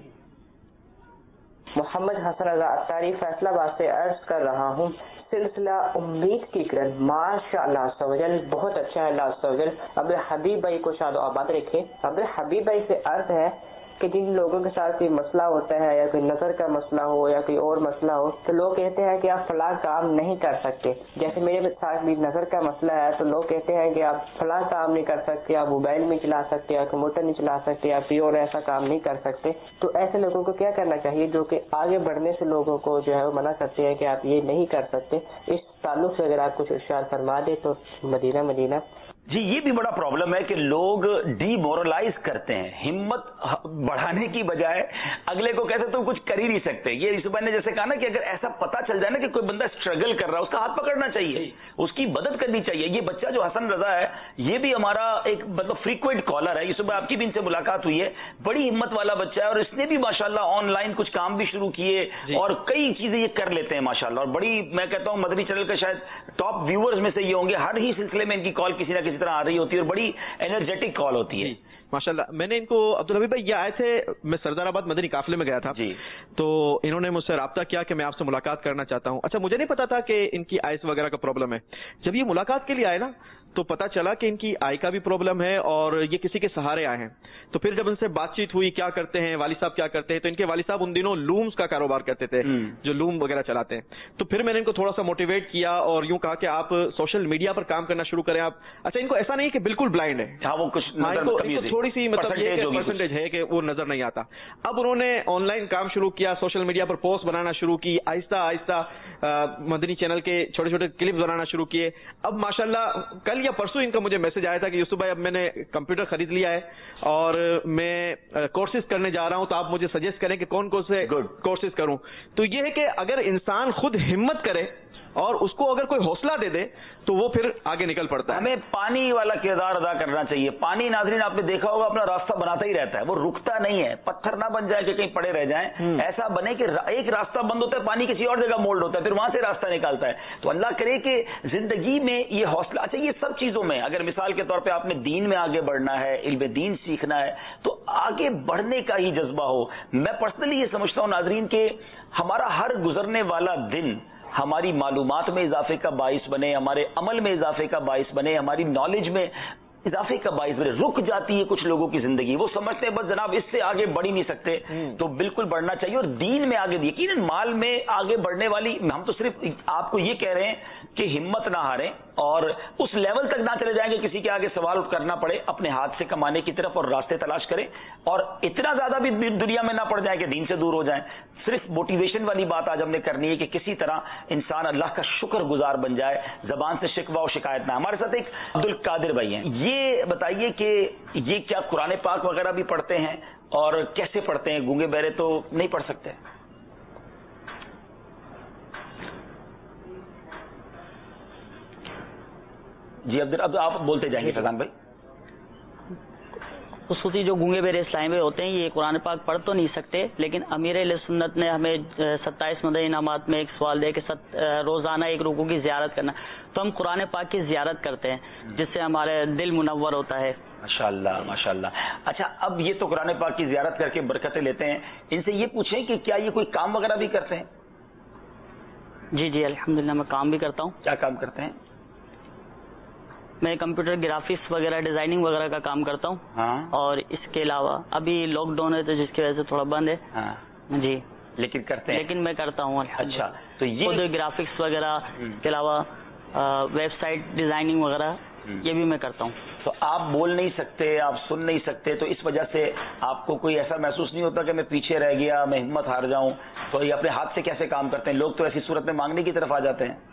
محمد حسن رضا اطاری فیصلہ آباد سے عرض کر رہا ہوں, سلسلہ امید کی کرن ماشاء اللہ عز و جل بہت اچھا ہے. اللہ عز و جل عبد الحبیب بھائی کو شاد و آباد رکھے. عبد الحبیب بھائی سے عرض ہے کہ جن لوگوں کے ساتھ کوئی مسئلہ ہوتا ہے یا کوئی نظر کا مسئلہ ہو یا کوئی اور مسئلہ ہو تو لوگ کہتے ہیں کہ آپ فلاں کام نہیں کر سکتے. جیسے میرے ساتھ بھی نظر کا مسئلہ ہے تو لوگ کہتے ہیں کہ آپ فلاں کام نہیں کر سکتے, آپ موبائل نہیں چلا سکتے, آپ کمپیوٹر نہیں چلا سکتے, آپ کوئی اور ایسا کام نہیں کر سکتے. تو ایسے لوگوں کو کیا کرنا چاہیے جو کہ آگے بڑھنے سے لوگوں کو جو ہے وہ منع کرتے ہیں کہ آپ یہ نہیں کر سکتے؟ اس تعلق سے اگر آپ کچھ ارشاد فرما دیں تو. مدینہ. جی یہ بھی بڑا پرابلم ہے کہ لوگ ڈی مورلائز کرتے ہیں, ہمت بڑھانے کی بجائے اگلے کو کہتے تم کچھ کر ہی نہیں سکتے. یہ یوسف بھائی نے جیسے کہا نا کہ اگر ایسا پتا چل جائے نا کہ کوئی بندہ اسٹرگل کر رہا ہے, اس کا ہاتھ پکڑنا چاہیے, اس کی مدد کرنی چاہیے. یہ بچہ جو حسن رضا ہے یہ بھی ہمارا ایک مطلب فریکوینٹ کالر ہے. یوسف بھائی آپ کی بھی ان سے ملاقات ہوئی ہے, بڑی ہمت والا بچہ ہے, اور اس نے بھی ماشاءاللہ آن لائن کچھ کام بھی شروع کیے اور کئی چیزیں یہ کر لیتے ہیں ماشاءاللہ. اور بڑی میں کہتا ہوں مدنی چینل کے شاید ٹاپ ویورز میں سے یہ ہوں گے. ہر ہی سلسلے میں ان کی کال کسی نہ کسی طرح آ رہی ہوتی ہے اور بڑی انرجیٹک کال ہوتی ہے. ماشاءاللہ. میں نے ان کو عبدالحبیب بھائی یہ آئے تھے, میں سردار آباد مدنی قافلے میں گیا تھا, تو انہوں نے مجھ سے رابطہ کیا کہ میں آپ سے ملاقات کرنا چاہتا ہوں. اچھا مجھے نہیں پتا تھا کہ ان کی آئس وغیرہ کا پرابلم ہے. جب یہ ملاقات کے لیے آئے نا تو پتا چلا کہ ان کی آئی کا بھی پرابلم ہے اور یہ کسی کے سہارے آئے ہیں. تو پھر جب ان سے بات چیت ہوئی کیا کرتے ہیں والد صاحب کیا کرتے ہیں, تو ان کے والد صاحب ان دنوں لومز کا کاروبار کرتے تھے, جو لوم وغیرہ چلاتے ہیں. تو پھر میں نے ان کو تھوڑا سا موٹیویٹ کیا اور یوں کہا کہ آپ سوشل میڈیا پر کام کرنا شروع کریں. آپ اچھا ان کو ایسا نہیں کہ بالکل بلائنڈ ہے, وہ کچھ تھوڑی سی مطلب پرسنٹیج ہے کہ وہ نظر نہیں آتا. اب انہوں نے آن لائن کام شروع کیا, سوشل میڈیا پر پوسٹ بنانا شروع کی, آہستہ آہستہ مدنی چینل کے چھوٹے چھوٹے کلپس بنانا شروع کیے. اب ماشاءاللہ کل یا پرسوں ان کا مجھے میسج آیا تھا کہ یوسف بھائی اب میں نے کمپیوٹر خرید لیا ہے اور میں کورسز کرنے جا رہا ہوں, تو آپ مجھے سجیسٹ کریں کہ کون کون سے کورسز کروں. تو یہ ہے کہ اگر انسان خود ہمت کرے اور اس کو اگر کوئی حوصلہ دے دے تو وہ پھر آگے نکل پڑتا ہے. ہمیں پانی والا کردار ادا کرنا چاہیے. پانی ناظرین آپ نے دیکھا ہوگا اپنا راستہ بناتا ہی رہتا ہے, وہ رکتا نہیں ہے. پتھر نہ بن جائے کہ کہیں پڑے رہ جائیں, ایسا بنے کہ ایک راستہ بند ہوتا ہے, پانی کسی اور جگہ مولڈ ہوتا ہے, پھر وہاں سے راستہ نکالتا ہے. تو اللہ کرے کہ زندگی میں یہ حوصلہ, اچھا یہ سب چیزوں میں اگر مثال کے طور پہ آپ نے دین میں آگے بڑھنا ہے, علم دین سیکھنا ہے, تو آگے بڑھنے کا ہی جذبہ ہو. میں پرسنلی یہ سمجھتا ہوں ناظرین کہ ہمارا ہر گزرنے والا دن ہماری معلومات میں اضافے کا باعث بنے, ہمارے عمل میں اضافے کا باعث بنے, ہماری نالج میں اضافے کا باعث بنے. رک جاتی ہے کچھ لوگوں کی زندگی, وہ سمجھتے ہیں بس جناب اس سے آگے بڑھ ہی نہیں سکتے, تو بالکل بڑھنا چاہیے. اور دین میں آگے, یقیناً مال میں آگے بڑھنے والی, ہم تو صرف آپ کو یہ کہہ رہے ہیں کہ ہمت نہ ہاریں اور اس لیول تک نہ چلے جائیں کہ کسی کے آگے سوال کرنا پڑے, اپنے ہاتھ سے کمانے کی طرف اور راستے تلاش کریں, اور اتنا زیادہ بھی دنیا میں نہ پڑ جائیں کہ دین سے دور ہو جائیں. صرف موٹیویشن والی بات آج ہم نے کرنی ہے کہ کسی طرح انسان اللہ کا شکر گزار بن جائے, زبان سے شکوہ و شکایت نہ. ہمارے ساتھ ایک عبد القادر بھائی ہیں, یہ بتائیے کہ یہ کیا قرآن پاک وغیرہ بھی پڑھتے ہیں اور کیسے پڑھتے ہیں؟ گونگے بہرے تو نہیں پڑھ سکتے. جی اب آپ بولتے جائیں گے فیضان بھائی. خصوصی جو گونگے بہرے اسلامی بھائی ہوتے ہیں یہ قرآن پاک پڑھ تو نہیں سکتے, لیکن امیر اہل سنت نے ہمیں 27 مدنی انعامات میں ایک سوال دیا کہ روزانہ ایک رکوع کی زیارت کرنا, تو ہم قرآن پاک کی زیارت کرتے ہیں جس سے ہمارے دل منور ہوتا ہے. ماشاءاللہ ماشاءاللہ. اچھا اب یہ تو قرآن پاک کی زیارت کر کے برکتیں لیتے ہیں, ان سے یہ پوچھیں کہ کیا یہ کوئی کام وغیرہ بھی کرتے ہیں؟ جی الحمدللہ میں کام بھی کرتا ہوں. کیا کام کرتے ہیں؟ میں کمپیوٹر گرافکس وغیرہ ڈیزائننگ وغیرہ کا کام کرتا ہوں. ہاں. اور اس کے علاوہ ابھی لاک ڈاؤن ہے تو جس کی وجہ سے تھوڑا بند ہے. ہاں جی لیکن کرتے ہیں. لیکن میں کرتا ہوں. اچھا تو یہ خود گرافکس وغیرہ کے علاوہ ویب سائٹ ڈیزائننگ وغیرہ یہ بھی میں کرتا ہوں. تو آپ بول نہیں سکتے, آپ سن نہیں سکتے, تو اس وجہ سے آپ کو کوئی ایسا محسوس نہیں ہوتا کہ میں پیچھے رہ گیا, میں ہمت ہار جاؤں؟ تو یہ اپنے ہاتھ سے کیسے کام کرتے ہیں؟ لوگ تو ایسی صورت میں مانگنے کی طرف آ جاتے ہیں.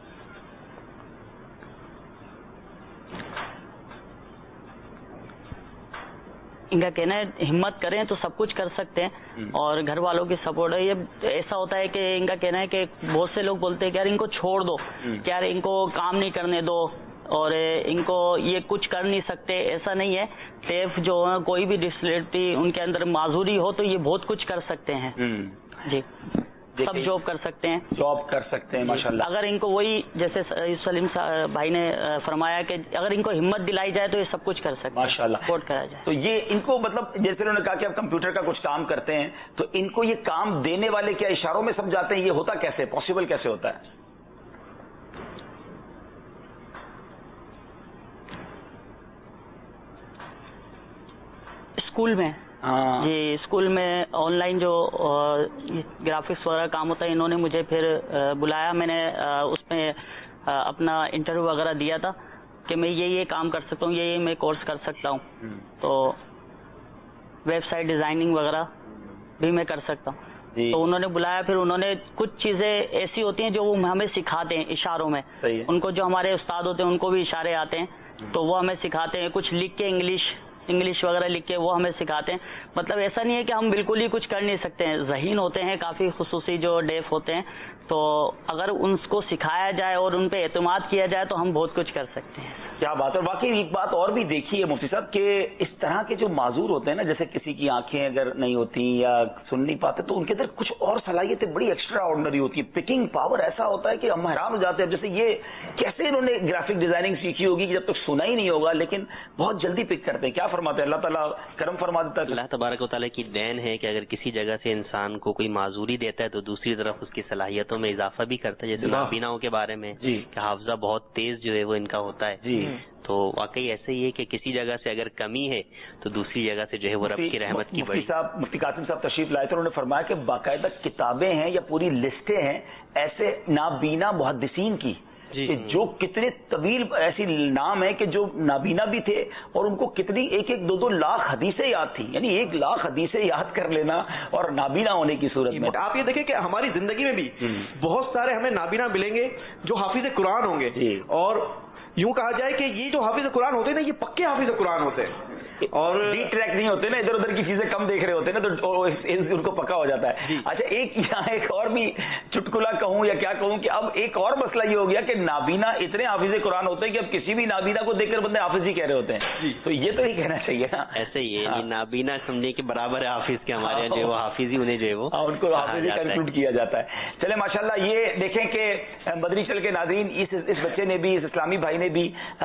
ان کا کہنا ہے ہمت کریں تو سب کچھ کر سکتے ہیں, اور گھر والوں کی سپورٹ ہے. یہ ایسا ہوتا ہے کہ ان کا کہنا ہے کہ بہت سے لوگ بولتے ہیں کہ یار ان کو چھوڑ دو, کہ یار ان کو کام نہیں کرنے دو, اور ان کو یہ کچھ کر نہیں سکتے. ایسا نہیں ہے, ٹیف جو ہے کوئی بھی ڈسیبلٹی ان کے اندر معذوری ہو تو یہ بہت کچھ کر سکتے ہیں. جی سب جاب کر سکتے ہیں, جاب کر سکتے ہیں ماشاءاللہ. اگر ان کو وہی جیسے سلیم بھائی نے فرمایا کہ اگر ان کو ہمت دلائی جائے تو یہ سب کچھ کر سکتے ہیں ماشاءاللہ. سپورٹ کرا جائے تو یہ ان کو مطلب جیسے انہوں نے کہا کہ آپ کمپیوٹر کا کچھ کام کرتے ہیں, تو ان کو یہ کام دینے والے کیا اشاروں میں سمجھاتے ہیں؟ یہ ہوتا کیسے, پاسبل کیسے ہوتا ہے؟ اسکول میں جی اسکول میں آن لائن جو گرافکس وغیرہ کام ہوتا ہے, انہوں نے مجھے پھر بلایا. میں نے اس میں اپنا انٹرویو وغیرہ دیا تھا کہ میں یہ کام کر سکتا ہوں, یہ میں کورس کر سکتا ہوں. تو ویب سائٹ ڈیزائننگ وغیرہ بھی میں کر سکتا ہوں. تو انہوں نے بلایا, پھر انہوں نے کچھ چیزیں ایسی ہوتی ہیں جو وہ ہمیں سکھاتے ہیں اشاروں میں. ان کو جو ہمارے استاد ہوتے ہیں ان کو بھی اشارے آتے ہیں, تو وہ ہمیں سکھاتے ہیں. کچھ لکھ کے انگلش وغیرہ لکھ کے وہ ہمیں سکھاتے ہیں. مطلب ایسا نہیں ہے کہ ہم بالکل ہی کچھ کر نہیں سکتے ہیں. ذہین ہوتے ہیں کافی, خصوصی جو ڈیف ہوتے ہیں, تو اگر ان کو سکھایا جائے اور ان پہ اعتماد کیا جائے تو ہم بہت کچھ کر سکتے ہیں. کیا بات ہے. واقعی ایک بات اور بھی دیکھی ہے مفتی صاحب کہ اس طرح کے جو معذور ہوتے ہیں نا, جیسے کسی کی آنکھیں اگر نہیں ہوتی یا سن نہیں پاتے, تو ان کے اندر کچھ اور صلاحیتیں بڑی ایکسٹرا آرڈنری ہوتی ہیں. پکنگ پاور ایسا ہوتا ہے کہ ہم حیران ہو جاتے ہیں. جیسے یہ کیسے انہوں نے گرافک ڈیزائننگ سیکھی ہوگی کہ جب تک سنا ہی نہیں ہوگا, لیکن بہت جلدی پک کرتے ہیں. کیا فرماتے ہیں؟ اللہ تعالیٰ کرم فرما دیتا ہے. اللہ تبارک و تعالیٰ کی دین ہے کہ اگر کسی جگہ سے انسان کو کوئی معذوری دیتا ہے تو دوسری طرف اس کی صلاحیتوں میں اضافہ بھی کرتا ہے. جیسے نابیناؤں کے بارے میں کہ حافظہ بہت تیز جو ہے وہ ان کا ہوتا ہے. تو واقعی ایسے ہی ہے کہ کسی جگہ سے اگر کمی ہے تو دوسری جگہ سے جو ہے وہ رب کی رحمت کی بڑی. مفتی قاسم صاحب تشریف لائے تھے, انہوں نے فرمایا کہ باقاعدہ کتابیں ہیں یا پوری لسٹیں ہیں ایسے نابینا محدثین کی, کہ جو کتنے طویل ایسی نام ہے کہ جو نابینا بھی تھے اور ان کو کتنی 1-2 لاکھ حدیثیں یاد تھی. یعنی 1 لاکھ حدیثیں یاد کر لینا اور نابینا ہونے کی صورت میں. آپ یہ دیکھیں کہ ہماری زندگی میں بھی بہت سارے ہمیں نابینا ملیں گے جو حافظ قرآن ہوں گے, اور یوں کہا جائے کہ یہ جو حافظ قرآن ہوتے ہیں نا, یہ پکے حافظ قرآن ہوتے ہیں اور ڈی ٹریک نہیں ہوتے نا, ادھر ادھر کی چیزیں کم دیکھ رہے ہوتے ہیں نا, تو ان کو پکا ہو جاتا ہے. اچھا ایک اور بھی चुटकुला कहूं या क्या कहूं कि अब एक और मसला ये हो गया कि नाबीना इतने हाफिज कुरान होते हैं कि अब किसी भी नाबीना को देखकर बंदे हाफिज ही कह रहे होते हैं, तो ये तो नहीं कहना चाहिए ना। ऐसे ही है, नाबीना समझे कि बराबर है हाफिज के, हमारे यहाँ जो है वो हाफिज ही उन्हें जो है वो उनको हाफिज ही कंक्लूड किया जाता है। चले माशाल्लाह, ये देखें कि मदनी चल के नाज़रीन, इस बच्चे ने भी, इस इस्लामी भाई ने भी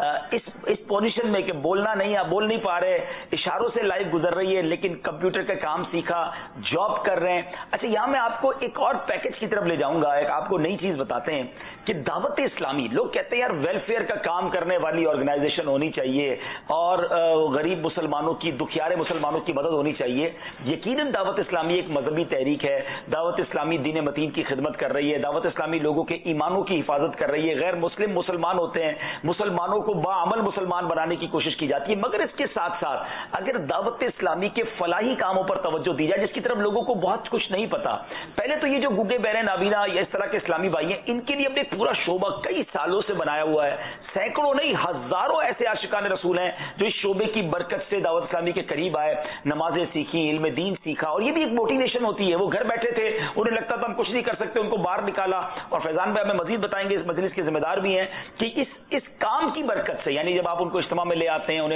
इस पोजीशन में कि बोलना नहीं है, बोल नहीं पा रहे, इशारों से लाइफ गुजर रही है, लेकिन कंप्यूटर का काम सीखा, जॉब कर रहे हैं। अच्छा, यहां मैं आपको एक और पैकेज की तरफ ले जाऊंगा, एक आपको नई चीज बताते हैं कि दावत इस्लामी, लोग कहते हैं यार वेलफेयर का काम करने वाली ऑर्गेनाइजेशन होनी चाहिए और गरीब मुसलमानों की, दुखियारे मुसलमानों की मदद होनी चाहिए। यकीनन दावत इस्लामी एक मजहबी तहरीक है, दावत इस्लामी दीन मतीन की खिदमत कर रही है, दावत इस्लामी लोगों के ईमानों की हिफाजत कर रही है, गैर मुस्लिम मुसलमान होते हैं, मुसलमानों को बाअमल मुसलमान बनाने की कोशिश की जाती है, मगर इसके साथ साथ अगर दावत इस्लामी के फलाही कामों पर तवज्जो दी जाए, जिसकी तरफ लोगों को बहुत कुछ नहीं पता। पहले तो ये जो गूंगे बहरे नाबीना या इस तरह के इस्लामी भाई हैं, इनके लिए अपने पूरा शोबा कई सालों से बनाया हुआ है, सैकड़ों नहीं हजारों ऐसे आशिकान रसूल हैं जो इस शोबे की बरकत से दावत इस्लामी के करीब आए, नमाजें सीखी, इल्म दीन सीखा, और ये भी एक मोटिवेशन होती है। वो घर बैठे थे, उन्हें लगता था हम कुछ नहीं कर सकते, उनको बाहर निकाला। और फैजान भाई हमें मजीद बताएंगे, इस मजलिस के जिम्मेदार भी हैं, कि इस काम की बरकत से, यानी जब आप उनको इज्तिमा में ले आते हैं, उन्हें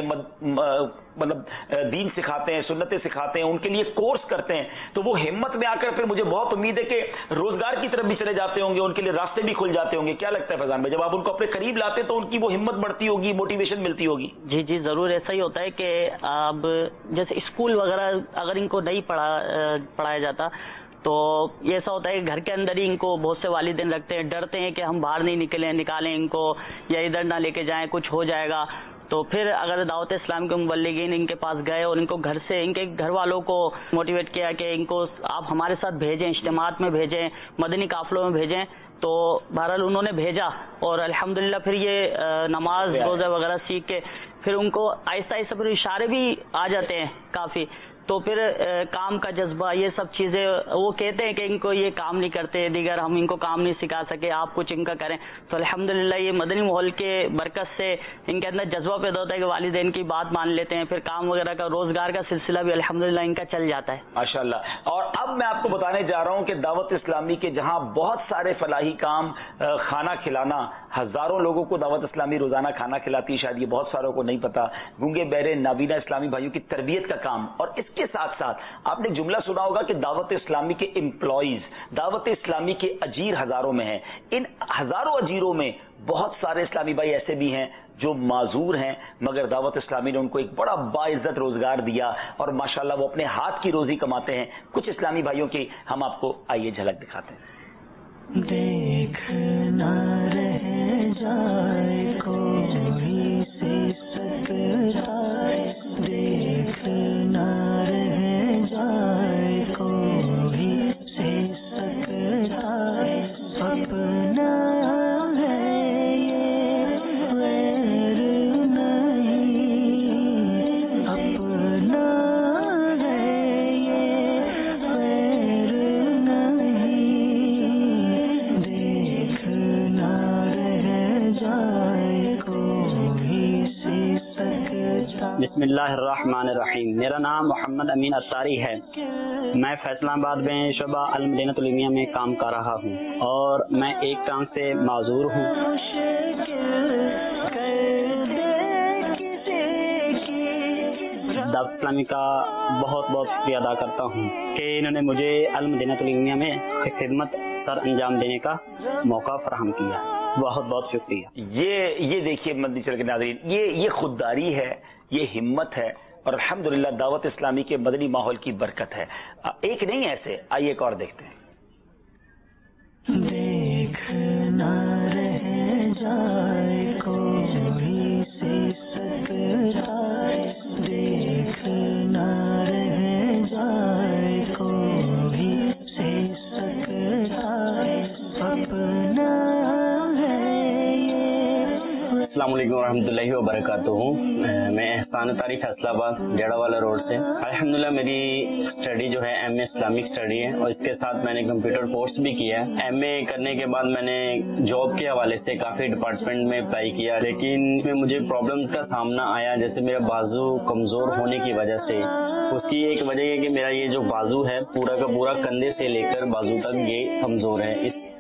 मतलब दीन सिखाते हैं, सुन्नतें सिखाते हैं, उनके लिए कोर्स करते हैं, तो वो हिम्मत में आकर फिर मुझे बहुत उम्मीद है कि रोजगार की तरफ भी चले जाते होंगे, उनके लिए रास्ते भी खुल जाते होंगे। क्या लगता है फैजान भाई, जब आप उनको अपने करीब लाते तो उनकी वो हिम्मत बढ़ती होगी, मोटिवेशन मिलती होगी? जी जी जरूर, ऐसा ही होता है कि अब जैसे स्कूल वगैरह अगर इनको नहीं पढ़ाया जाता तो ये ऐसा होता है कि घर के अंदर ही इनको बहुत से वालिदैन रखते हैं, डरते हैं कि हम बाहर नहीं निकालें इनको, या इधर ना लेके जाएं, कुछ हो जाएगा। तो फिर अगर दावत इस्लाम के मुबल्लिगीन इनके पास गए और इनको घर से, इनके घर वालों को मोटिवेट किया कि इनको आप हमारे साथ भेजें, इज्तिमात में भेजें, मदनी काफलों में भेजें, तो बहरहाल उन्होंने भेजा और अल्हम्दुलिल्लाह फिर ये नमाज रोज़ा वगैरह सीख के फिर उनको आहिस्ता आहिस्ता फिर इशारे भी आ जाते हैं काफ़ी। तो फिर काम का जज्बा, ये सब चीज़ें, वो कहते हैं कि इनको ये काम नहीं करते, दीगर हम इनको काम नहीं सिखा सके, आप कुछ इनका करें। तो अल्हम्दुलिल्लाह ये मदनी माहौल के बरकत से इनके अंदर जज्बा पैदा होता है कि वालिदैन की बात मान लेते हैं, फिर काम वगैरह का, रोजगार का सिलसिला भी अल्हम्दुलिल्लाह इनका चल जाता है माशाल्लाह। और अब मैं आपको बताने जा रहा हूं कि दावत इस्लामी के जहां बहुत सारे फलाही काम, खाना खिलाना, हजारों लोगों को दावत इस्लामी रोजाना खाना खिलाती है, शायद ये बहुत सारों को नहीं पता, गूंगे बहरे नाबीना इस्लामी भाइयों की तरबियत का काम, और इसके साथ साथ आपने जुमला सुना होगा कि दावत इस्लामी के एम्प्लॉइज, दावत इस्लामी के अजीर हजारों में हैं। इन हजारों अजीरों में बहुत सारे इस्लामी भाई ऐसे भी हैं जो माजूर हैं, मगर दावत इस्लामी ने उनको एक बड़ा बाइज्जत रोजगार दिया और माशाल्लाह वो अपने हाथ की रोजी कमाते हैं। कुछ इस्लामी भाइयों की हम आपको आइए झलक दिखाते हैं। देखना रह जाए कोई से सकता, देखना रह जाए कोई से सकता, अपना है ये गैर नहीं, अपना है ये गैर नहीं, देखना रह जाए कोई से सकता। बिस्मिल्लाहिर्रहमानिर्रहीम। मेरा नाम मोहम्मद अमीन अत्तारी है। मैं फैसलाबाद में शोबा अल-मदीनतुल इल्मिया में काम कर रहा हूँ और मैं एक काम से माजूर हूँ। दावत इस्लामी का बहुत बहुत शुक्रिया अदा करता हूँ कि इन्होंने मुझे अल-मदीनतुल इल्मिया में खिदमत सर अंजाम देने का मौका फराहम किया। बहुत बहुत शुक्रिया। ये देखिए मदनी चल के नाज़रीन, ये खुददारी है, ये हिम्मत है, और अल्हम्दुलिल्लाह दावत इस्लामी के मदनी माहौल की बरकत है। एक नहीं ऐसे, आइए एक और देखते हैं। देखना रह जाए कोई से सकता, देखना रह जाए कोई से सकता, अपना है ये। अस्सलाम वालेकुम रहमतुल्लाहि व बरकातुहू। मैं एहसान तारी फैसलाबाद डेड़ा वाला रोड से। अल्हम्दुलिल्लाह मेरी स्टडी जो है एमए इस्लामिक स्टडी है और इसके साथ मैंने कंप्यूटर कोर्स भी किया है। एमए करने के बाद मैंने जॉब के हवाले से काफी डिपार्टमेंट में अप्लाई किया, लेकिन इसमें मुझे प्रॉब्लम्स का सामना आया, जैसे मेरा बाजू कमजोर होने की वजह से। उसकी एक वजह है कि मेरा ये जो बाजू है पूरा का पूरा कंधे से लेकर बाजू तक ये कमजोर है।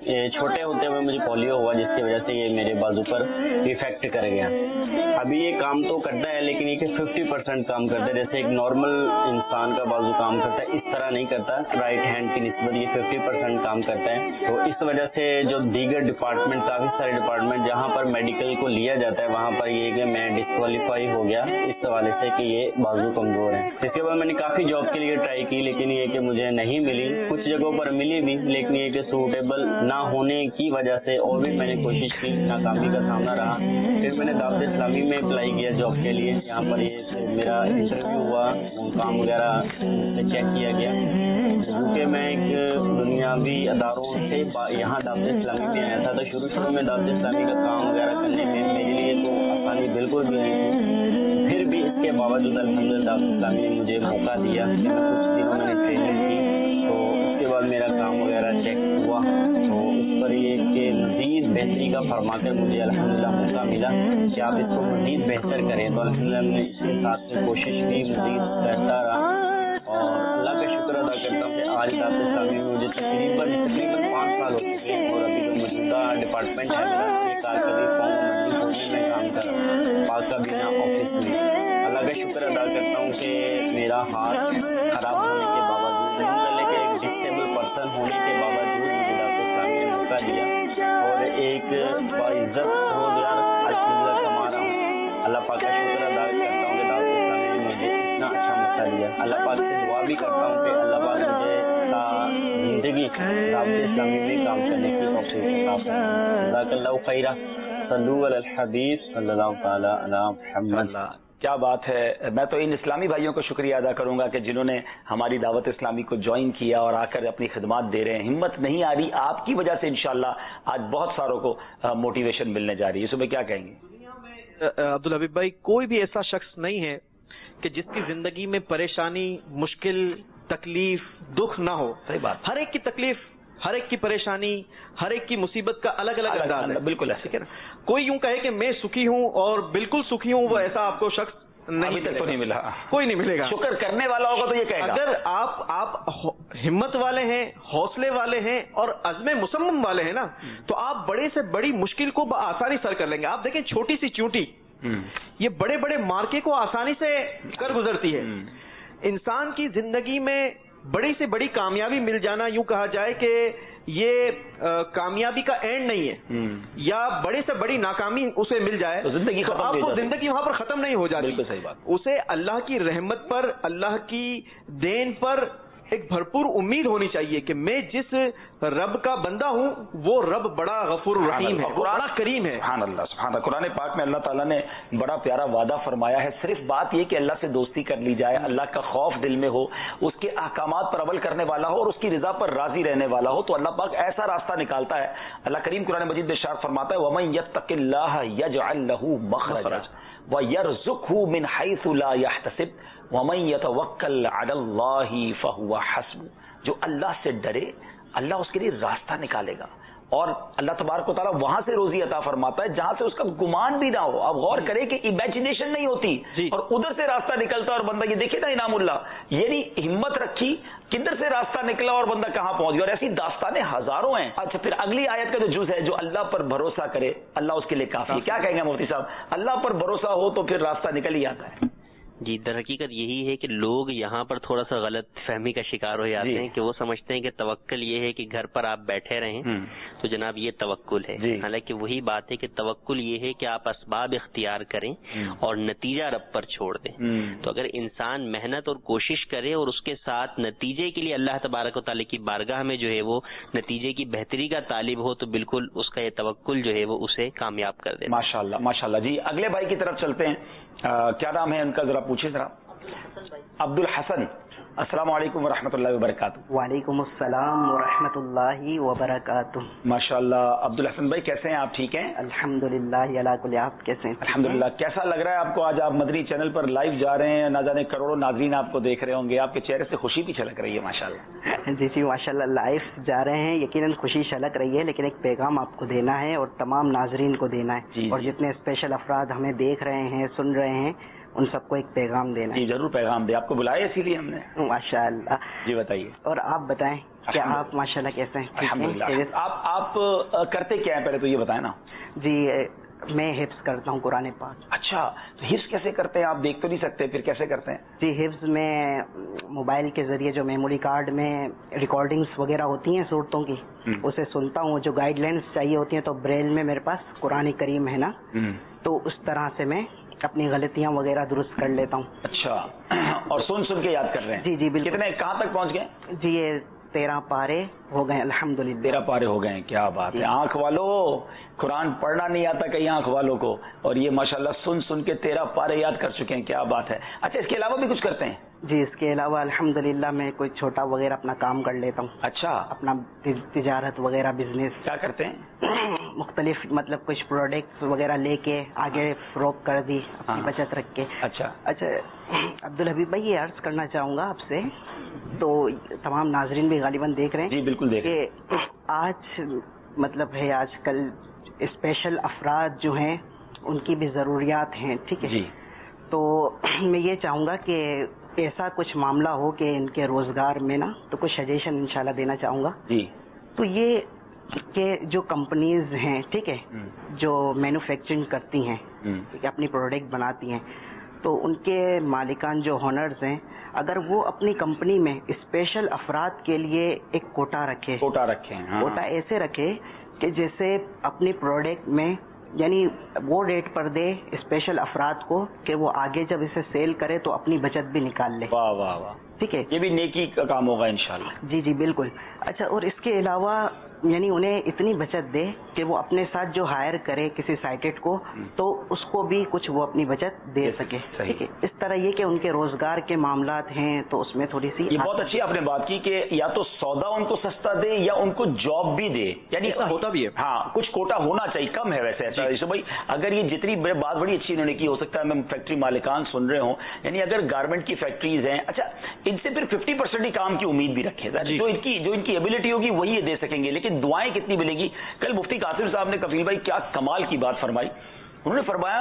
छोटे होते हुए मुझे पोलियो हुआ, जिसकी वजह से ये मेरे बाजू पर इफेक्ट कर गया। अभी ये काम तो करता है, लेकिन ये 50% काम करता है। जैसे एक नॉर्मल इंसान का बाजू काम करता है, इस तरह नहीं करता। राइट हैंड की निस्बत ये 50% काम करता है। तो इस वजह से जो दीगर डिपार्टमेंट, काफी सारे डिपार्टमेंट जहाँ पर मेडिकल को लिया जाता है, वहाँ पर ये कि मैं डिस्क्वालीफाई हो गया इस हवाले से कि ये बाजू कमजोर है। इसके बाद मैंने काफी जॉब के लिए ट्राई की, लेकिन ये कि मुझे नहीं मिली। कुछ जगहों पर मिली भी, लेकिन ये कि सूटेबल ना होने की वजह से और भी मैंने कोशिश की, नाकामी का सामना रहा। फिर मैंने दावत इस्लामी में अप्लाई किया जॉब के लिए। यहाँ पर ये मेरा इंटरव्यू हुआ, काम वगैरह से चेक किया गया, क्योंकि मैं एक दुनियावी अदारों से यहाँ दावत इस्लामी में आया था। तो शुरू में दावत इस्लामी का काम वगैरह करने में मेरे लिए तो आसानी बिल्कुल भी नहीं थी। फिर भी इसके बावजूद अल्हम्दुलिल्लाह दावत इस्लामी ने मुझे मौका दिया कि मैं कुछ दिनों मैंने ट्रेनिंग की। तो उसके बाद मेरा काम वगैरह चेक हुआ, तो उस पर ये कि मज़ीद बेहतरी का फरमाकर मुझे अल्हम्दुलिल्लाह मौका मिला कि आप इसको मज़ीद बेहतर करें। तो अल्हम्दुलिल्लाह मैंने इसके साथ में कोशिश की, मज़ीद करता रहा और अल्लाह का शुक्र अदा करता हूँ कि आज दावत इस्लामी में मुझे तकरीबन 5 साल हो चुके हैं। और अभी जो मौजूदा डिपार्टमेंट है मेरा, ये कारकर्दगी फॉर्म में काम कर रहा हूँ, पाकबीना ऑफिस में। अल्लाह का शुक्र अदा करता हूँ कि मेरा हाथ खराब होने के बावजूद, के एक डिसेबल पर्सन होने के बावजूद मुझे दावत इस्लामी ने मौका दिया और एक बाइज्जत रोजगार अल्हम्दुलिल्लाह कमा रहा हूँ। अल्लाह पाक का शुक्र अदा करता हूँ कि दावत इस्लामी ने मुझे इतना अच्छा मौका दिया। अल्लाह पाक से दुआ भी करता हूँ कि अल्लाह पाक मुझे जिंदगी दावत इस्लामी में काम करने की तौफीक अता फरमाए। जज़ाकल्लाहु खैरा। सल्लु अलल हबीब सल्लल्लाहु तआला अला मुहम्मद। क्या बात है। मैं तो इन इस्लामी भाइयों को शुक्रिया अदा करूंगा कि जिन्होंने हमारी दावत इस्लामी को ज्वाइन किया और आकर अपनी खिदमत दे रहे हैं। हिम्मत नहीं आ रही, आपकी वजह से इंशाल्लाह आज बहुत सारों को मोटिवेशन मिलने जा रही है। इसमें क्या कहेंगे? अब्दुल हबीब भाई, कोई भी ऐसा शख्स नहीं है कि जिसकी जिंदगी में परेशानी, मुश्किल, तकलीफ, दुख ना हो। सही बात। हर एक की तकलीफ, हर एक की परेशानी, हर एक की मुसीबत का अलग अलग अंदाज है। बिल्कुल ऐसे क्या, कोई यूं कहे कि मैं सुखी हूं और बिल्कुल सुखी हूं, वो ऐसा आपको शख्स नहीं तक तो नहीं मिला, कोई नहीं मिलेगा। शुक्र करने वाला होगा तो ये कहेगा। अगर आप हिम्मत वाले हैं, हौसले वाले हैं और अज़्म मुसम्मम वाले हैं ना, तो आप बड़े से बड़ी मुश्किल को आसानी सर कर लेंगे। आप देखें, छोटी सी चींटी ये बड़े बड़े मार्के को आसानी से कर गुजरती है। इंसान की जिंदगी में बड़ी से बड़ी कामयाबी मिल जाना, यूं कहा जाए कि ये कामयाबी का एंड नहीं है, या बड़े से बड़ी नाकामी उसे मिल जाए तो जिंदगी तो आपको जिंदगी वहां पर खत्म नहीं हो जाती। बिल्कुल सही बात। उसे अल्लाह की रहमत पर, अल्लाह की देन पर एक भरपूर उम्मीद होनी चाहिए कि मैं जिस रब का बंदा हूं वो रब बड़ा गफूर रहीम है, बड़ा करीम है। सुभान अल्लाह, सुभान अल्लाह। कुरान पाक में अल्लाह ताला ने बड़ा प्यारा वादा फरमाया है। सिर्फ बात ये कि अल्लाह से दोस्ती कर ली जाए, अल्लाह का खौफ दिल में हो, उसके अहकामात पर अमल करने वाला हो और उसकी रजा पर राजी रहने वाला हो, तो अल्लाह पाक ऐसा रास्ता निकालता है। अल्लाह करीम कुरान मजीद में इरशाद फरमाता है, वमन यत्तकिल्लाह यजअल लहू मखरजा व यरज़ुकहू मिन हैसु ला यहतसिब वमन यतवक्कल अलल्लाहि फहुवा हस्बुह। जो अल्लाह से डरे, अल्लाह उसके लिए रास्ता निकालेगा। और अल्लाह तबारक व तआला वहां से रोजी अता फरमाता है जहां से उसका गुमान भी ना हो। अब गौर करें कि इमेजिनेशन नहीं होती और उधर से रास्ता निकलता और बंदा, ये देखिए ना इनामुल्लाह, यानी हिम्मत रखी, किधर से रास्ता निकला और बंदा कहां पहुंच गया। और ऐसी दास्तानें हजारों हैं। अच्छा, फिर अगली आयत का जो जुज है, जो अल्लाह पर भरोसा करे अल्लाह उसके लिए काफी है। क्या कहेंगे मुफ्ती साहब? अल्लाह पर भरोसा हो तो फिर रास्ता निकल ही आता है। जी, दर हकीकत यही है कि लोग यहाँ पर थोड़ा सा गलत फहमी का शिकार हो जाते हैं कि वो समझते हैं कि तवक्कुल ये है कि घर पर आप बैठे रहें, तो जनाब ये तवक्कुल है। हालांकि वही बात है कि तवक्कुल ये है कि आप असबाब इख्तियार करें और नतीजा रब पर छोड़ दें। तो अगर इंसान मेहनत और कोशिश करे और उसके साथ नतीजे के लिए अल्लाह तबारक व तआला की बारगाह में जो है वो नतीजे की बेहतरी का तालिब हो, तो बिल्कुल उसका ये तवक्कुल जो है वो उसे कामयाब कर दे। माशाल्लाह, माशाल्लाह। जी, अगले भाई की तरफ चलते हैं। क्या नाम है उनका, जरा पूछिए जरा। अब्दुल हसन। अस्सलाम वालेकुम व रहमतुल्लाहि व बरकातुहू। वालेकुम अस्सलाम व रहमतुल्लाहि व बरकातुहू। माशाल्लाह। अब्दुल हसन भाई कैसे हैं आप? ठीक हैं अल्हम्दुलिल्लाह अला कुल्ली। आप कैसे हैं? अल्हम्दुलिल्लाह। कैसा लग रहा है आपको? आज आप मदनी चैनल पर लाइव जा रहे हैं, ना जाने करोड़ों नाज़रीन आपको देख रहे होंगे, आपके चेहरे से खुशी भी झलक रही है माशाल्लाह। जी जी माशाल्लाह, लाइव जा रहे हैं, यकीनन खुशी झलक रही है, लेकिन एक पैगाम आपको देना है और तमाम नाजरीन को देना है। और जितने स्पेशल अफराद हमें देख रहे हैं, सुन रहे हैं, उन सबको एक पैगाम देना है। जी जरूर पैगाम दे, आपको बुलाया इसीलिए हमने। माशाअल्लाह। जी बताइए। और आप बताएं क्या आप माशाल्लाह कैसे हैं? अल्हम्दुलिल्लाह। आप करते क्या हैं पहले तो ये बताएं ना। जी मैं हिफ्ज करता हूँ कुरान पाक। अच्छा, तो हिफ्ज कैसे करते हैं? आप देख तो नहीं सकते, फिर कैसे करते हैं? जी हिफ्ज में मोबाइल के जरिए जो मेमोरी कार्ड में रिकॉर्डिंग्स वगैरह होती हैं सूरतों की, उसे सुनता हूँ। जो गाइडलाइंस चाहिए होती हैं तो ब्रेल में मेरे पास कुरान करीम है ना, तो उस तरह से मैं अपनी गलतियाँ वगैरह दुरुस्त कर लेता हूँ। अच्छा, और सुन सुन के याद कर रहे हैं? जी जी बिल्कुल। कितने, कहाँ तक पहुँच गए? जी ये 13 पारे हो गए अल्हम्दुलिल्लाह। 13 पारे हो गए हैं, क्या बात है। आंख वालों, कुरान पढ़ना नहीं आता कहीं आंख वालों को, और ये माशाल्लाह सुन सुन के 13 पारे याद कर चुके हैं, क्या बात है। अच्छा, इसके अलावा भी कुछ करते हैं? जी इसके अलावा अल्हम्दुलिल्लाह मैं कोई छोटा वगैरह अपना काम कर लेता हूँ। अच्छा, अपना तिजारत वगैरह बिजनेस। क्या करते हैं? मुख्तलिफ मतलब कुछ प्रोडक्ट्स वगैरह लेके आगे फरोख्त कर दी अपनी बचत रख के। अच्छा अच्छा अब्दुल हबीब भाई, ये अर्ज करना चाहूँगा आपसे, तो तमाम नाजरीन भी गालिबन देख रहे हैं। जी बिल्कुल देख रहे हैं। कि आज मतलब है आजकल स्पेशल अफराद जो हैं उनकी भी ज़रूरियात हैं, ठीक है जी। तो मैं ये चाहूँगा कि ऐसा कुछ मामला हो कि इनके रोज़गार में ना, तो कुछ सजेशन इंशाल्लाह देना चाहूँगा। जी। तो ये कि जो कंपनीज हैं, ठीक है, जो मैन्युफैक्चरिंग करती हैं, ठीक है, अपनी प्रोडक्ट बनाती हैं, तो उनके मालिकान जो ओनर्स हैं, अगर वो अपनी कंपनी में स्पेशल अफराद के लिए एक कोटा रखे, कोटा ऐसे रखे कि जैसे अपनी प्रोडक्ट में यानी वो रेट पर दे स्पेशल अफराद को कि वो आगे जब इसे सेल करे तो अपनी बचत भी निकाल ले। वाह वाह वाह, ठीक है, ये भी नेकी का काम होगा इंशाल्लाह। जी जी बिल्कुल। अच्छा, और इसके अलावा यानी उन्हें इतनी बचत दे कि वो अपने साथ जो हायर करे किसी साइटेड को, तो उसको भी कुछ वो अपनी बचत दे सके, ठीक है। इस तरह ये कि उनके रोजगार के मामलात हैं तो उसमें थोड़ी सी, ये बहुत अच्छी आपने बात की कि या तो सौदा उनको सस्ता दे या उनको जॉब भी दे, यानी होता भी है। हाँ, कुछ कोटा होना चाहिए, कम है वैसे ऐसा यूसुफ भाई। अगर ये जितनी बात बड़ी अच्छी इन्होंने की, हो सकता है मैं फैक्ट्री मालिकान सुन रहे हो, यानी अगर गारमेंट की फैक्ट्रीज हैं, अच्छा इनसे फिर 50% ही काम की उम्मीद भी रखे, जो इनकी एबिलिटी होगी वही ये दे सकेंगे, लेकिन दुआएं कितनी मिलेगी। कल मुफ्ती कासिम साहब ने, कफील भाई, क्या कमाल की बात फरमाई। उन्होंने फरमाया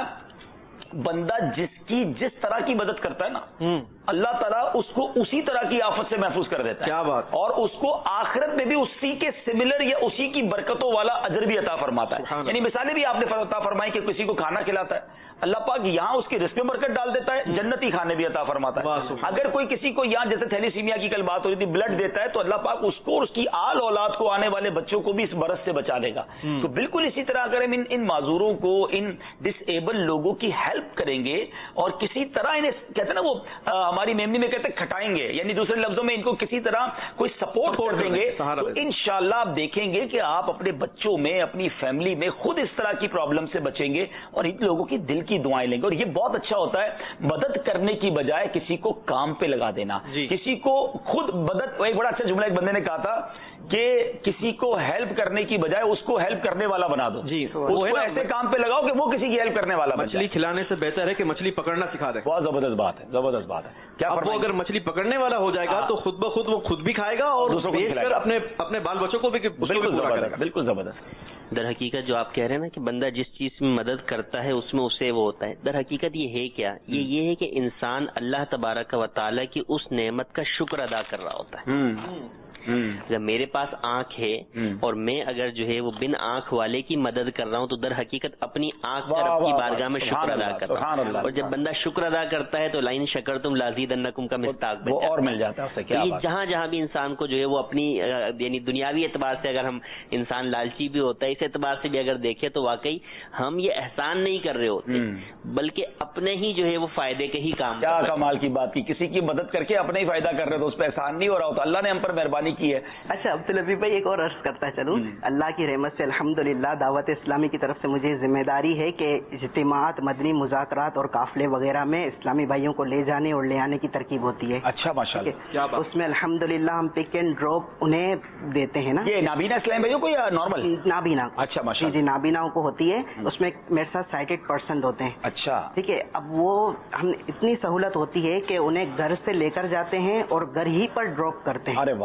बंदा जिसकी जिस तरह की मदद करता है ना, अल्लाह ताला उसको उसी तरह की आफत से महफूज कर देता है। क्या बात। और उसको आखिरत में भी उसी के सिमिलर या उसी की बरकतों वाला अजर भी अता फरमाता है। यानी मिसालें भी आपने अता फरमाई कि किसी को खाना खिलाता है, अल्लाह पाक यहाँ उसके रिस्क में बरकत डाल देता है, जन्नती खाने भी अता फरमाता है। अगर कोई किसी को यहाँ जैसे थैलीसीमिया की कल बात हो रही थी, ब्लड देता है, तो अल्लाह पाक उसको और उसकी आल औलाद को, आने वाले बच्चों को भी इस बरस से बचा देगा। तो बिल्कुल इसी तरह अगर हम इन माजूरों को, इन डिसेबल लोगों की हेल्प करेंगे और किसी तरह इन्हें, कहते हैं ना वो हमारी मेमनी में कहते हैं खटाएंगे, यानी दूसरे लफ्जों में इनको किसी तरह कोई सपोर्ट कर देंगे, तो इंशाल्लाह आप देखेंगे कि आप अपने बच्चों में, अपनी फैमिली में खुद इस तरह की प्रॉब्लम से बचेंगे और इन लोगों की दिल की दुआएं लेंगे। और ये बहुत अच्छा होता है, मदद करने की बजाय किसी को काम पे लगा देना, किसी को खुद मदद। एक बड़ा अच्छा जुमला एक बंदे ने कहा था कि किसी को हेल्प करने की बजाय उसको हेल्प करने वाला बना दो। जी, उसको ऐसे काम पे लगाओ कि वो किसी की हेल्प करने वाला बन जाए। मछली खिलाने से बेहतर है कि मछली पकड़ना सिखा दे। बहुत जबरदस्त बात है, जबरदस्त बात है। क्या वो अगर मछली पकड़ने वाला हो जाएगा तो खुद ब खुद वो खुद भी खाएगा और दूसरों को खिलाएगा, अपने बाल बच्चों को भी। बिल्कुल जबरदस्त। दर हकीकत जो आप कह रहे हैं ना कि बंदा जिस चीज में मदद करता है उसमें उसे वो होता है, दर हकीकत ये है क्या, ये है कि इंसान अल्लाह तबारक व तआला की उस नेमत का शुक्र अदा कर रहा होता है। जब मेरे पास आंख है और मैं अगर जो है वो बिन आंख वाले की मदद कर रहा हूँ, तो दर हकीकत अपनी आंख का रब की बारगाह में शुक्र अदा कर रहा हूँ। और जब बंदा शुक्र अदा करता है तो लाइन शकर तुम लाज़ीदन्नकुम का मिस्ताक बन जाता है, और मिल जाता है। ये जहाँ जहाँ भी इंसान को जो है वो अपनी यानी दुनियावी एतबार से, अगर हम इंसान लालची भी होता है, इस एतबार से भी अगर देखें तो वाकई हम ये एहसान नहीं कर रहे होते, बल्कि अपने ही जो है वो फायदे के ही काम। क्या कमाल की बात की, किसी की मदद करके अपने ही फायदा कर रहे हो तो उस पर एहसान नहीं हो रहा होता, अल्लाह ने हम पर मेहरबानी की है। अच्छा अब्दुल हबीब भाई, एक और अर्ज करता चलूं, अल्लाह की रहमत से अल्हम्दुलिल्लाह दावत इस्लामी की तरफ से मुझे जिम्मेदारी है कि इज्तिमात, मदनी मुज़ाकरात और काफले वगैरह में इस्लामी भाइयों को ले जाने और ले आने की तरकीब होती है। अच्छा माशाल्लाह। उसमें अल्हम्दुलिल्लाह हम पिक एंड ड्रॉप उन्हें देते हैं ना। ये नाबीना इस्लामी भाइयों को या नॉर्मल? नाबीना। अच्छा माशाल्लाह। जी नाबीनाओं को होती है, उसमें मेरे साथ साइटेड पर्सन होते हैं। अच्छा, ठीक है। अब वो हम इतनी सहूलत होती है कि उन्हें घर से लेकर जाते हैं और घर ही पर ड्रॉप करते हैं। अरे वाह,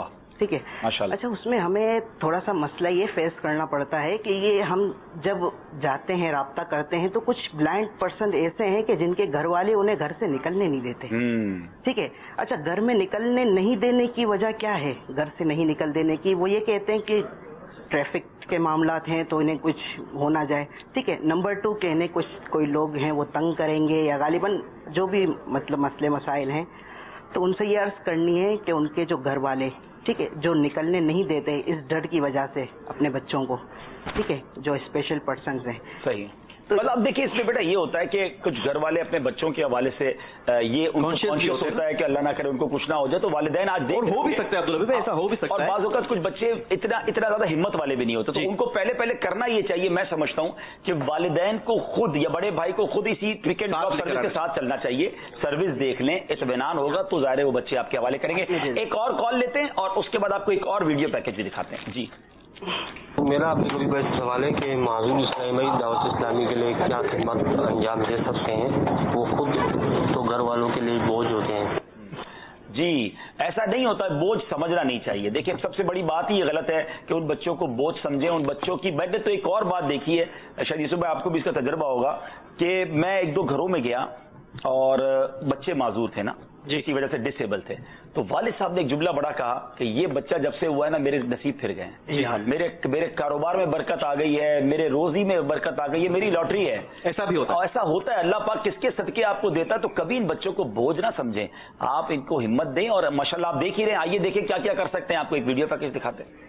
ठीक है माशाल्लाह। अच्छा, उसमें हमें थोड़ा सा मसला ये फेस करना पड़ता है कि ये हम जब जाते हैं, राब्ता करते हैं, तो कुछ ब्लाइंड पर्सन ऐसे हैं कि जिनके घर वाले उन्हें घर से निकलने नहीं देते, ठीक है। अच्छा, घर में निकलने नहीं देने की वजह क्या है? घर से नहीं निकल देने की वो ये कहते हैं कि ट्रैफिक के मामलात हैं तो इन्हें कुछ हो ना जाए, ठीक है। नंबर 2 कि इन्हें कुछ कोई लोग हैं वो तंग करेंगे, या गालिबन जो भी मतलब मसले मसाइल हैं, तो उनसे ये अर्ज करनी है कि उनके जो घर वाले, ठीक है, जो निकलने नहीं देते इस डर की वजह से अपने बच्चों को, ठीक है, जो स्पेशल पर्सन्स हैं। सही। मतलब अब देखिए, इसमें बेटा ये होता है कि कुछ घर वाले अपने बच्चों के हवाले से ये कॉन्शियस होता है कि अल्लाह ना करे उनको कुछ ना हो जाए, तो वालिदैन आज देख हो भी सकता है अब्दुल भाई, ऐसा हो भी सकता है। और बाज़ औक़ात कुछ बच्चे इतना ज्यादा हिम्मत वाले भी नहीं होते, तो उनको पहले करना ये चाहिए, मैं समझता हूँ कि वालिदैन को खुद या बड़े भाई को खुद इसी वीकेंड ड्रॉप सर्विस के साथ चलना चाहिए। सर्विस देख लें, इत्मीनान होगा तो ज़ाहिर है वो बच्चे आपके हवाले करेंगे। एक और कॉल लेते हैं और उसके बाद आपको एक और वीडियो पैकेज भी दिखाते हैं। जी, मेरा आपसे कोई बस सवाल है कि माज़ूम इस्लामी दावत इस्लामी के लिए क्या खिदमत अंजाम दे सकते हैं? वो खुद तो घर वालों के लिए बोझ होते हैं। जी, ऐसा नहीं होता है, बोझ समझना नहीं चाहिए। देखिए, सबसे बड़ी बात ही ये गलत है कि उन बच्चों को बोझ समझें, उन बच्चों की। मैंने तो एक और बात देखी है, शायद यूसुफ भाई आपको भी इसका तजर्बा होगा, कि मैं 1-2 घरों में गया और बच्चे माजूर थे ना, जिसकी वजह से डिसेबल थे, तो वालिद साहब ने एक जुमला बड़ा कहा कि ये बच्चा जब से हुआ है ना, मेरे नसीब फिर गए हैं, मेरे कारोबार में बरकत आ गई है, मेरे रोजी में बरकत आ गई है, मेरी लॉटरी है। ऐसा भी होता है, ऐसा होता है। अल्लाह पाक किसके सदके आपको देता है, तो कभी इन बच्चों को बोझ ना समझें, आप इनको हिम्मत दें। और माशाल्लाह आप देख ही रहे हैं, आइए देखें क्या क्या कर सकते हैं। आपको एक वीडियो पैकेज दिखाते हैं।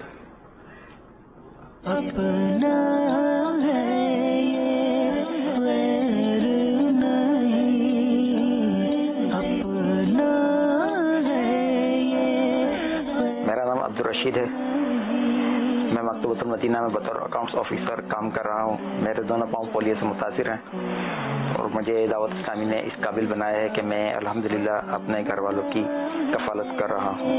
अपना है अब्दुल रशीद है। मैं मकतबतुल मदीना में बतौर अकाउंट्स ऑफिसर काम कर रहा हूँ। मेरे दोनों पाँव पोलियो से मुतासिर हैं और मुझे दावत इस्लामी ने इस काबिल बनाया है कि मैं अल्हम्दुलिल्लाह अपने घर वालों की कफालत कर रहा हूँ।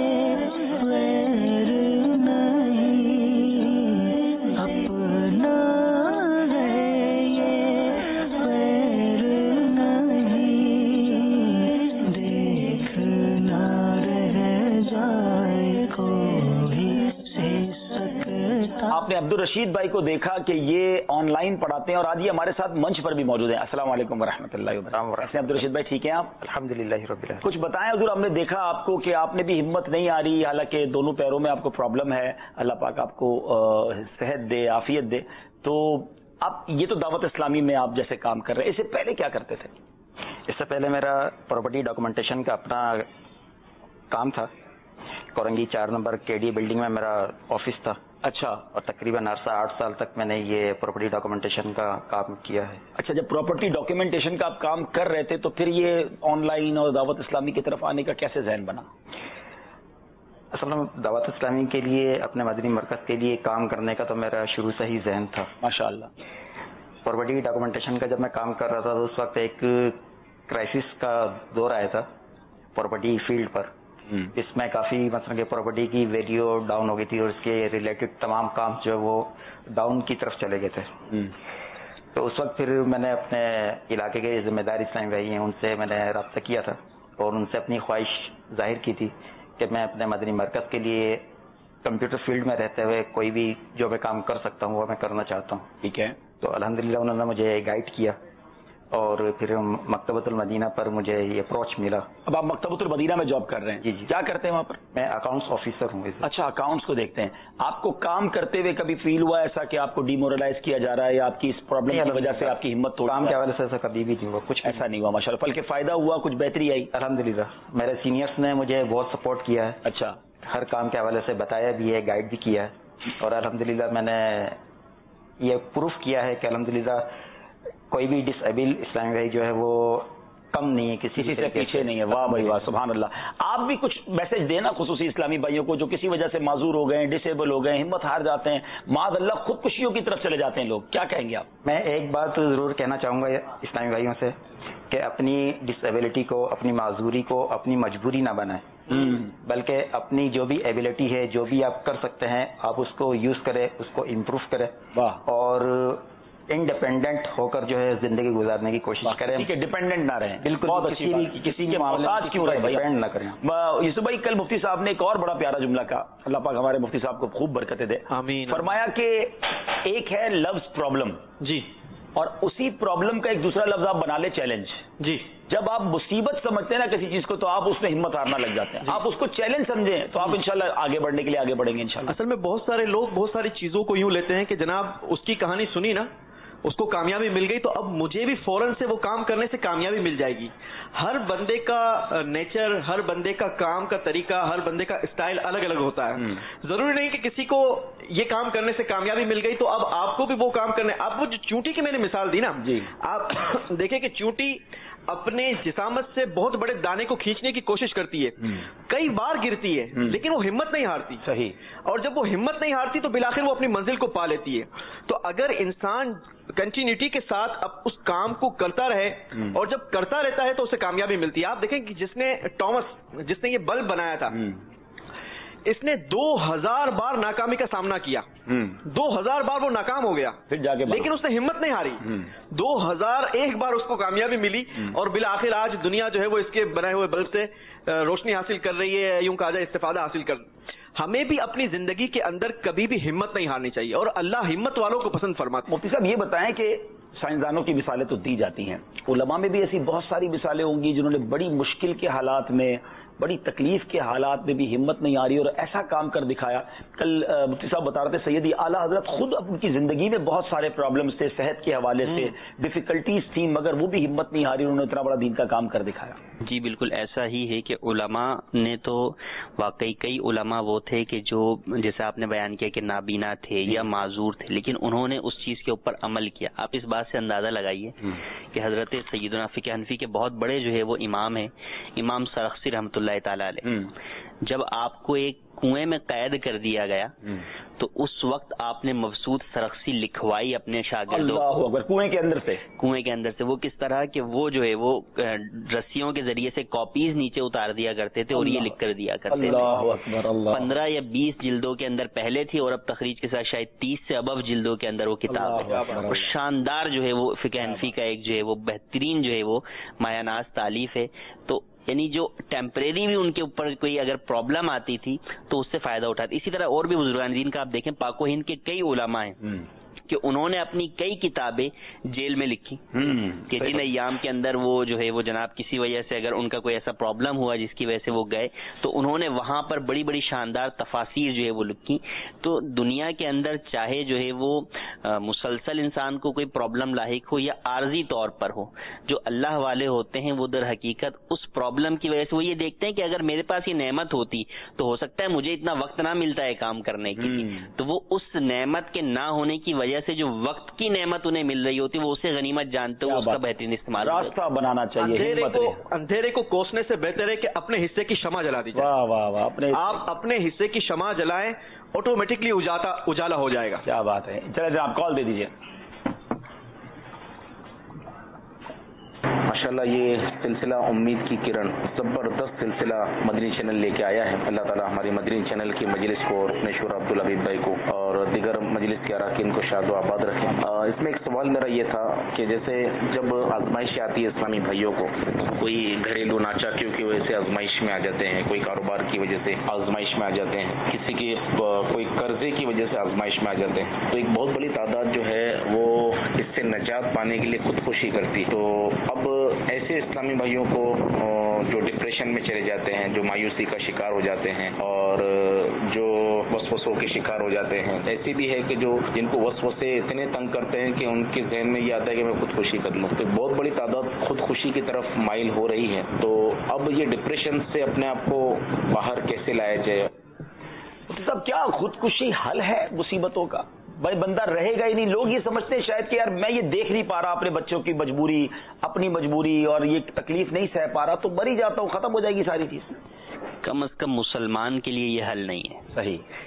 आपने अब्दुल रशीद भाई को देखा कि ये ऑनलाइन पढ़ाते हैं और आज ये हमारे साथ मंच पर भी मौजूद हैं। अस्सलाम वालेकुम वरहमतुल्लाहि वबरकातुहू। अब्दुल रशीद भाई ठीक हैं आप? अल्हम्दुलिल्लाह रब्बिल आलमीन। कुछ बताएं हुजूर, हमने देखा आपको कि आपने भी हिम्मत नहीं आ रही, हालांकि दोनों पैरों में आपको प्रॉब्लम है, अल्लाह पाक आपको सेहत दे, आफियत दे। तो आप ये तो दावत इस्लामी में आप जैसे काम कर रहे हैं, इससे पहले क्या करते थे? इससे पहले मेरा प्रॉपर्टी डॉक्यूमेंटेशन का अपना काम था। कोरंगी 4 नंबर केडी बिल्डिंग में मेरा ऑफिस था। अच्छा। और तकरीबन 8 साल तक मैंने ये प्रॉपर्टी डॉक्यूमेंटेशन का काम किया है। अच्छा, जब प्रॉपर्टी डॉक्यूमेंटेशन का आप काम कर रहे थे तो फिर ये ऑनलाइन और दावत इस्लामी की तरफ आने का कैसे ज़हन बना? असल में दावत इस्लामी के लिए, अपने मदनी मरकज के लिए काम करने का तो मेरा शुरू से ही जहन था। माशाअल्लाह। प्रॉपर्टी डॉक्यूमेंटेशन का जब मैं काम कर रहा था तो उस वक्त एक क्राइसिस का दौर आया था प्रॉपर्टी फील्ड पर। इसमें काफी मतलब कि प्रॉपर्टी की वैल्यू डाउन हो गई थी और इसके रिलेटेड तमाम काम जो वो डाउन की तरफ चले गए थे। तो उस वक्त फिर मैंने अपने इलाके के जिम्मेदार इस्लामी भाई हैं, उनसे मैंने रब्ता किया था और उनसे अपनी ख्वाहिश जाहिर की थी कि मैं अपने मदनी मरकज के लिए कंप्यूटर फील्ड में रहते हुए कोई भी जो मैं काम कर सकता हूँ वो मैं करना चाहता हूँ। ठीक है। तो अल्हम्दुलिल्लाह उन्होंने मुझे गाइड किया और फिर मकतबतुल मदीना पर मुझे ये अप्रोच मिला। अब आप मकतबतुल मदीना में जॉब कर रहे हैं? जी जी। क्या करते हैं वहाँ पर? मैं अकाउंट्स ऑफिसर हूँ। अच्छा, अकाउंट्स को देखते हैं। आपको काम करते हुए कभी फील हुआ ऐसा कि आपको डिमोरलाइज किया जा रहा है या आपकी इस प्रॉब्लम की वजह से आपकी हिम्मत तोड़? काम के हवाले से ऐसा कभी भी नहीं हुआ, कुछ ऐसा नहीं हुआ माशाल्लाह। बल्कि फायदा हुआ, कुछ बेहतरी आई? अल्हम्दुलिल्लाह मेरे सीनियर्स ने मुझे बहुत सपोर्ट किया है। अच्छा। हर काम के हवाले से बताया भी है, गाइड भी किया है और अल्हम्दुलिल्लाह मैंने ये प्रूफ किया है कि अल्हम्दुलिल्लाह कोई भी डिसेबल इस्लामी भाई जो है वो कम नहीं है, किसी से पीछे नहीं है। वाह भाई वाह, सुभान अल्लाह। आप भी कुछ मैसेज देना खुसूसी इस्लामी भाइयों को जो किसी वजह से माजूर हो गए, डिसेबल हो गए, हिम्मत हार जाते हैं, माद अल्लाह खुदकुशियों की तरफ चले जाते हैं लोग, क्या कहेंगे आप? मैं एक बात जरूर कहना चाहूंगा इस्लामी भाइयों से कि अपनी डिसेबिलिटी को, अपनी माजूरी को अपनी मजबूरी ना बनाएं, बल्कि अपनी जो भी एबिलिटी है, जो भी आप कर सकते हैं, आप उसको यूज करें, उसको इम्प्रूव करें। वाह। और इंडिपेंडेंट होकर जो है जिंदगी गुजारने की कोशिश करें, ठीक है, डिपेंडेंट ना रहें, बिल्कुल बहुत अच्छी बात। किसी के मोहताज क्यों रहे, डिपेंड ना करें। यूसुफ भाई, कल मुफ्ती साहब ने एक और बड़ा प्यारा जुमला कहा, अल्लाह पाक हमारे मुफ्ती साहब को खूब बरकतें दे, आमीन। फरमाया कि एक है लफ्ज प्रॉब्लम जी, और उसी प्रॉब्लम का एक दूसरा लफ्ज आप बना ले चैलेंज। जी, जब आप मुसीबत समझते हैं ना किसी चीज को, तो आप उसमें हिम्मत हारना लग जाते हैं। आप उसको चैलेंज समझें तो आप इंशाल्लाह आगे बढ़ने के लिए आगे बढ़ेंगे इंशाल्लाह। असल में बहुत सारे लोग बहुत सारी चीजों को यूं लेते हैं कि जनाब उसकी कहानी सुनी ना, उसको कामयाबी मिल गई तो अब मुझे भी फौरन से वो काम करने से कामयाबी मिल जाएगी। हर बंदे का नेचर, हर बंदे का काम का तरीका, हर बंदे का स्टाइल अलग अलग होता है। जरूरी नहीं कि किसी को ये काम करने से कामयाबी मिल गई तो अब आपको भी वो काम करने। आप वो जो चूंटी की मैंने मिसाल दी ना जी, आप देखें कि चूंटी अपने जिसामत से बहुत बड़े दाने को खींचने की कोशिश करती है, कई बार गिरती है लेकिन वो हिम्मत नहीं हारती। सही। और जब वो हिम्मत नहीं हारती तो बिलाखिर वो अपनी मंजिल को पा लेती है। तो अगर इंसान कंटिन्यूटी के साथ अब उस काम को करता रहे और जब करता रहता है तो उसे कामयाबी मिलती है। आप देखें कि जिसने ये बल्ब बनाया था, इसने 2000 बार नाकामी का सामना किया, 2000 बार वो नाकाम हो गया, फिर जाके लेकिन उसने हिम्मत नहीं हारी, 2001 बार उसको कामयाबी मिली और बिल आखिर आज दुनिया जो है वो इसके बनाए हुए बल्ब से रोशनी हासिल कर रही है, यूं कहा जाए इस्तिफादा हासिल कर। हमें भी अपनी जिंदगी के अंदर कभी भी हिम्मत नहीं हारनी चाहिए और अल्लाह हिम्मत वालों को पसंद फरमाता है। मुफ्ती साहब ये बताएं कि साइंसदानों की मिसालें तो दी जाती हैं, उलमा में भी ऐसी बहुत सारी मिसालें होंगी जिन्होंने बड़ी मुश्किल के हालात में, बड़ी तकलीफ के हालात में भी हिम्मत नहीं आ रही और ऐसा काम कर दिखाया। कल मुफ्ती साहब बता रहे थे सैयदी आला हजरत खुद उनकी जिंदगी में बहुत सारे प्रॉब्लम्स थे, सेहत के हवाले से डिफिकल्टीज थी, मगर वो भी हिम्मत नहीं हारी, उन्होंने इतना बड़ा दीन का काम कर दिखाया। जी बिल्कुल ऐसा ही है कि उलमा ने तो वाकई कई उलमा वो थे कि जो जैसे आपने बयान किया कि नाबीना थे या माजूर थे, लेकिन उन्होंने उस चीज के ऊपर अमल किया। आप इस बात से अंदाजा लगाइए कि हजरत सैयदना फ़िक़्ह हनफी के बहुत बड़े जो है वो इमाम है, इमाम सरख्सी रहमतुल्लाह तआला अलैह, जब आपको एक कुएं में कैद कर दिया गया तो उस वक्त आपने मबसूद सरख्सी लिखवाई अपने शागिर्दों को, कुएं के अंदर से। वो किस तरह के वो जो है वो रस्सियों के जरिए से कॉपीज नीचे उतार दिया करते थे और ये लिख कर दिया करते थे। 15 या 20 जिल्दों के अंदर पहले थी और अब तखरीज के साथ शायद 30 से अबव जिल्दों के अंदर वो किताब है और शानदार जो है वो फ़िक़्ह हनफी का एक जो है वो बेहतरीन जो है वो मायानाज़ तालीफ है। तो यानी जो टेम्परेरी भी उनके ऊपर कोई अगर प्रॉब्लम आती थी तो उससे फायदा उठाते। इसी तरह और भी बुजुर्गान दीन का आप देखें, पाको हिंद के कई उलमा हैं कि उन्होंने अपनी कई किताबें जेल में लिखी कि जिन अय्याम के अंदर वो जो है वो जनाब किसी वजह से अगर उनका कोई ऐसा प्रॉब्लम हुआ जिसकी वजह से वो गए तो उन्होंने वहां पर बड़ी बड़ी शानदार तफासीर जो है वो लिखी। तो दुनिया के अंदर चाहे जो है वो मुसलसल इंसान को कोई प्रॉब्लम लाहिक हो या आर्जी तौर पर हो, जो अल्लाह वाले होते हैं वो दर हकीकत उस प्रॉब्लम की वजह से वो ये देखते हैं कि अगर मेरे पास ये नेमत होती तो हो सकता है मुझे इतना वक्त ना मिलता है काम करने की, तो वो उस नेमत के ना होने की वजह से जो वक्त की नेमत उन्हें मिल रही होती वो उसे गनीमत जानते हो, उसका बेहतरीन इस्तेमाल रास्ता बनाना चाहिए। अंधेरे को कोसने से बेहतर है कि अपने हिस्से की शमा जला दीजिए। वाह वाह वाह, आप अपने हिस्से की शमा जलाएं, ऑटोमेटिकली उजाला हो जाएगा। क्या बात है। चले आप कॉल दे दीजिए। माशाल्लाह ये सिलसिला उम्मीद की किरण जबरदस्त सिलसिला मदनी चैनल लेके आया है। अल्लाह ताला हमारी मदनी चैनल की मजलिस को और अपने शूरा अब्दुल हबीब भाई को और दीगर मजलिस के अरकान को शाद व आबाद रखें। इसमें एक सवाल मेरा ये था कि जैसे जब आजमाइश आती है इस्लामी भाइयों को, कोई घरेलू नाचाकियों की वजह से आजमाइश में आ जाते हैं, कोई कारोबार की वजह से आजमाइश में आ जाते हैं, किसी की कोई कर्जे की वजह से आजमाइश में आ जाते हैं, तो एक बहुत बड़ी तादाद जो है वो इससे निजात पाने के लिए खुदकुशी करती। तो अब ऐसे इस्लामी भाइयों को जो डिप्रेशन में चले जाते हैं, जो मायूसी का शिकार हो जाते हैं और जो वसवसों के शिकार हो जाते हैं, ऐसी भी है कि जो जिनको वसवसे इतने तंग करते हैं कि उनके जहन में ये आता है कि मैं खुदकुशी कर लूं, तो बहुत बड़ी तादाद खुदकुशी की तरफ माइल हो रही है। तो अब ये डिप्रेशन से अपने आप को बाहर कैसे लाया जाए? तो सब क्या खुदकुशी हल है मुसीबतों का? भाई बंदा रहेगा ही नहीं। लोग ये समझते हैं शायद कि यार मैं ये देख नहीं पा रहा अपने बच्चों की मजबूरी, अपनी मजबूरी और ये तकलीफ नहीं सह पा रहा तो मर ही जाता हूँ, खत्म हो जाएगी सारी चीज। कम से कम मुसलमान के लिए ये हल नहीं है। सही।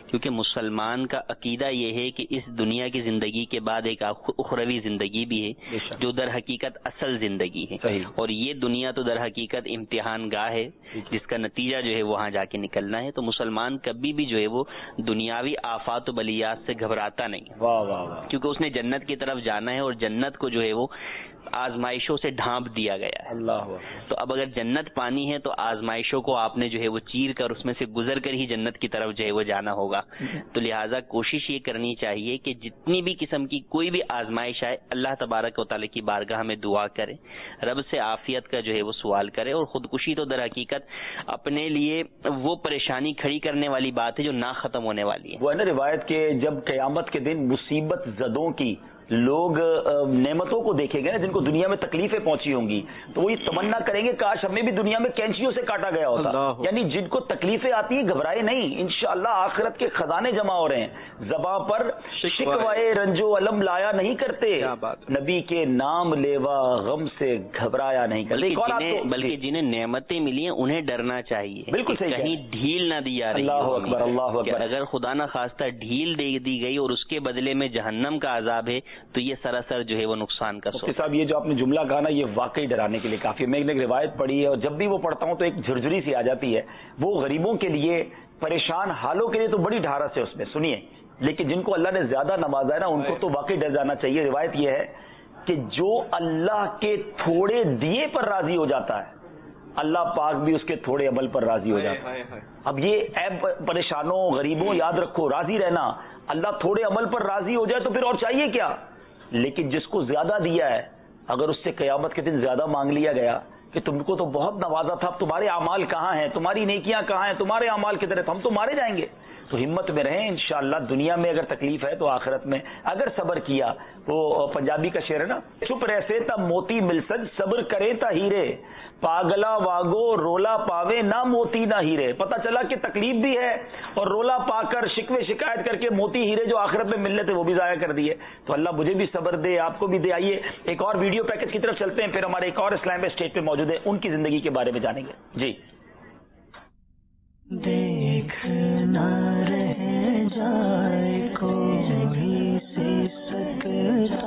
کیونکہ مسلمان کا عقیدہ یہ ہے کہ اس دنیا کی زندگی کے بعد ایک اخروی زندگی بھی ہے جو در حقیقت اصل زندگی ہے، اور یہ دنیا تو در حقیقت امتحان گاہ ہے جس کا نتیجہ جو ہے وہاں جا کے نکلنا ہے. تو مسلمان کبھی بھی جو ہے وہ دنیاوی آفات و بلیات سے گھبراتا نہیں، کیونکہ اس نے جنت کی طرف جانا ہے، اور جنت کو جو ہے وہ آزمائشوں سے ڈھانپ دیا گیا ہے. تو اب اگر جنت پانی ہے تو آزمائشوں کو آپ نے جو ہے وہ چیر کر اس میں سے گزر کر ہی جنت کی طرف جو ہے وہ جانا ہوگا. تو لہٰذا کوشش یہ کرنی چاہیے کہ جتنی بھی قسم کی کوئی بھی آزمائش آئے اللہ تبارک و تعالیٰ کی بارگاہ میں دعا کرے، رب سے عافیت کا جو ہے وہ سوال کرے. اور خودکشی تو در حقیقت اپنے لیے وہ پریشانی کھڑی کرنے والی بات ہے جو نہ ختم ہونے والی ہے. وہ ہے نا روایت کے جب قیامت کے دن مصیبت زدوں کی لوگ نعمتوں کو دیکھیں گے نا، جن کو دنیا میں تکلیفیں پہنچی ہوں گی، تو وہ یہ تمنا کریں گے کاش ہمیں بھی دنیا میں کینچیوں سے کاٹا گیا ہوتا. یعنی جن کو تکلیفیں آتی ہیں گھبرائے نہیں، انشاءاللہ آخرت کے خزانے جمع ہو رہے ہیں. زباں پر شکوائے رنج و علم لایا نہیں کرتے، نبی کے نام لیوا غم سے گھبرایا نہیں کرتے. بلکہ جنہیں نعمتیں ملی ہیں انہیں ڈرنا چاہیے، بالکل صحیح، کہیں ڈھیل نہ دی جا رہی. اللہ اکبر، اللہ اکبر. اگر خدا نہ خواستہ ڈھیل دے دی گئی اور اس کے بدلے میں جہنم کا عذاب ہے تو یہ سراسر جو ہے وہ نقصان کا مفتی صاحب یہ جو آپ نے جملہ کہا نا یہ واقعی ڈرانے کے لیے کافی ہے. میں ایک روایت پڑھی ہے اور جب بھی وہ پڑھتا ہوں تو ایک جھرجھری سی آ جاتی ہے. وہ غریبوں کے لیے، پریشان حالوں کے لیے تو بڑی ڈھارس ہے اس میں، سنیے. لیکن جن کو اللہ نے زیادہ نوازا ہے نا ان کو تو واقعی ڈر جانا چاہیے. روایت یہ ہے کہ جو اللہ کے تھوڑے دیے پر راضی ہو جاتا ہے اللہ پاک بھی اس کے تھوڑے عمل پر راضی ہو جاتا ہے. اب یہ ایب پریشانوں غریبوں یاد رکھو، راضی رہنا. اللہ تھوڑے عمل پر راضی ہو جائے تو پھر اور چاہیے کیا. لیکن جس کو زیادہ دیا ہے اگر اس سے قیامت کے دن زیادہ مانگ لیا گیا کہ تم کو تو بہت نوازا تھا، اب تمہارے اعمال کہاں ہیں، تمہاری نیکیاں کہاں ہیں، تمہارے اعمال کی طرح ہم تو مارے جائیں گے. تو ہمت میں رہیں انشاءاللہ. دنیا میں اگر تکلیف ہے تو آخرت میں اگر صبر کیا. وہ پنجابی کا شعر ہے نا، چپ رہے تا موتی مل سج، صبر کرے تا ہیرے، پاگلا واگو رولا پاوے نہ موتی نہ ہیرے. پتہ چلا کہ تکلیف بھی ہے اور رولا پا کر شکوے شکایت کر کے موتی ہیرے جو آخرت میں ملنے تھے وہ بھی ضائع کر دیے. تو اللہ مجھے بھی صبر دے، آپ کو بھی دے. آئیے ایک اور ویڈیو پیکج کی طرف چلتے ہیں، پھر ہمارے ایک اور اسلام میں اسٹیج پہ موجود ہے، ان کی زندگی کے بارے میں جانیں گے. جی دیکھنا رہ جائے کوئی سی سکتا،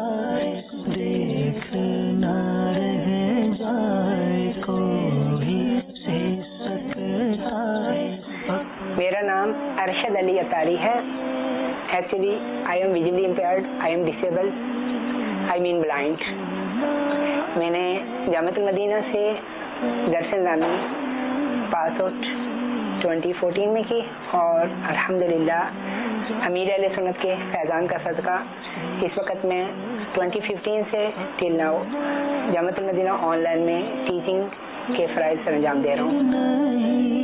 دیکھنا رہ جائے کوئی سی سکتا. میرا نام ارشد علی اتاری ہے. Actually I am visually impaired, I am disabled, I mean blind. میں نے جامعۃ المدینہ سے درس نظامی پاس آؤٹ 2014 میں کی اور الحمدللہ امیر اہل سنت کے فیضان کا صدقہ اس وقت میں 2015 سے ٹل ناؤ جامعۃ المدینہ آن لائن میں ٹیچنگ کے فرائض سر انجام دے رہا ہوں.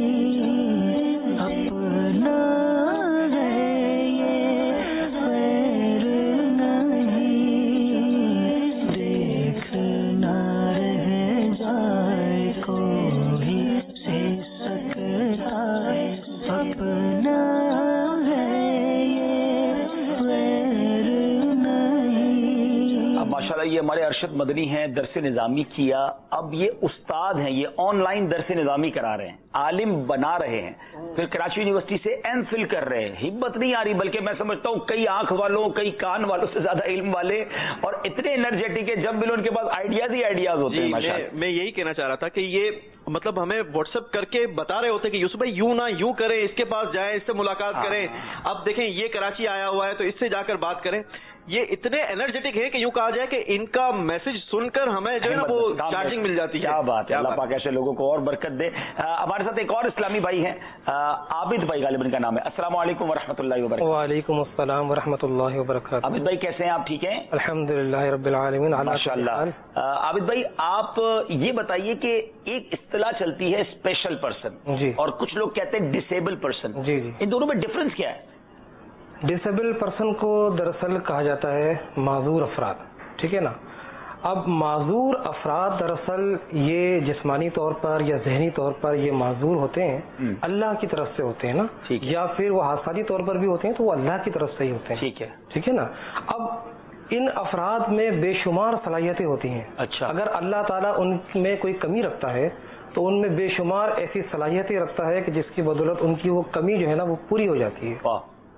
یہ ہمارے ارشد مدنی ہیں، درس نظامی کیا، اب یہ استاد ہیں، یہ آن لائن درس نظامی کرا رہے ہیں، عالم بنا رہے ہیں، پھر کراچی یونیورسٹی سے ایم فل کر رہے ہیں. ہمت نہیں آ رہی، بلکہ میں سمجھتا ہوں کئی آنکھ والوں کئی کان والوں سے زیادہ علم والے اور اتنے انرجیٹک ہے، جب ملو ان کے پاس آئیڈیاز ہی آئیڈیاز ہوتے ہیں. میں یہی کہنا چاہ رہا تھا کہ یہ مطلب ہمیں واٹس ایپ کر کے بتا رہے ہوتے کہ یوسف بھائی یوں نہ یوں کریں، اس کے پاس جائیں، اس سے ملاقات کریں. اب دیکھیں یہ کراچی آیا ہوا ہے تو اس سے جا کر بات کریں. یہ اتنے انرجیٹک ہے کہ یوں کہا جائے کہ ان کا میسج سن کر ہمیں جو ہے نا وہ چارجنگ مل جاتی ہے. کیا بات ہے، اللہ پاک ایسے لوگوں کو اور برکت دے. ہمارے ساتھ ایک اور اسلامی بھائی ہیں، عابد بھائی غالباً کا نام ہے. السلام علیکم ورحمۃ اللہ وبرکاتہ. وعلیکم السلام ورحمۃ اللہ وبرکاتہ. عابد بھائی کیسے ہیں آپ؟ ٹھیک ہیں الحمدللہ رب العالمین. ماشاء اللہ. عابد بھائی آپ یہ بتائیے کہ ایک اصطلاح چلتی ہے اسپیشل پرسن جی، اور کچھ لوگ کہتے ہیں ڈسیبل پرسن. جی جی. ان دونوں میں ڈفرنس کیا ہے؟ ڈسیبل پرسن کو دراصل کہا جاتا ہے معذور افراد، ٹھیک ہے نا. اب معذور افراد دراصل یہ جسمانی طور پر یا ذہنی طور پر یہ معذور ہوتے ہیں اللہ کی طرف سے ہوتے ہیں نا، یا پھر وہ حادثاتی طور پر بھی ہوتے ہیں تو وہ اللہ کی طرف سے ہی ہوتے ہیں. ٹھیک ہے نا. اب ان افراد میں بے شمار صلاحیتیں ہوتی ہیں. اچھا. اگر اللہ تعالیٰ ان میں کوئی کمی رکھتا ہے تو ان میں بے شمار ایسی صلاحیتیں رکھتا ہے کہ جس کی بدولت ان کی وہ کمی جو ہے نا وہ پوری ہو جاتی ہے.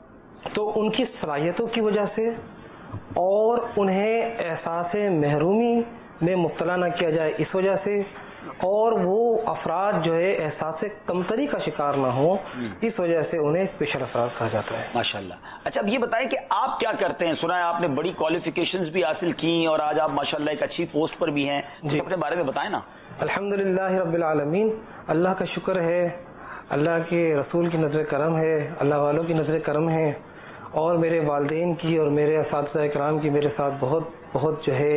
تو ان کی صلاحیتوں کی وجہ سے اور انہیں احساس محرومی میں مبتلا نہ کیا جائے اس وجہ سے، اور وہ افراد جو ہے احساس کمتری کا شکار نہ ہوں اس وجہ سے انہیں اسپیشل افراد کہا جاتا ہے. ماشاءاللہ. اچھا اب یہ بتائیں کہ آپ کیا کرتے ہیں؟ سنا ہے آپ نے بڑی کوالیفیکیشنز بھی حاصل کی اور آج آپ ماشاءاللہ ایک اچھی پوسٹ پر بھی ہیں. جی اپنے بارے میں بتائیں نا. الحمدللہ رب العالمین، اللہ کا شکر ہے، اللہ کے رسول کی نظر کرم ہے، اللہ والوں کی نظر کرم ہے، اور میرے والدین کی اور میرے اساتذہ اکرام کی میرے ساتھ بہت جو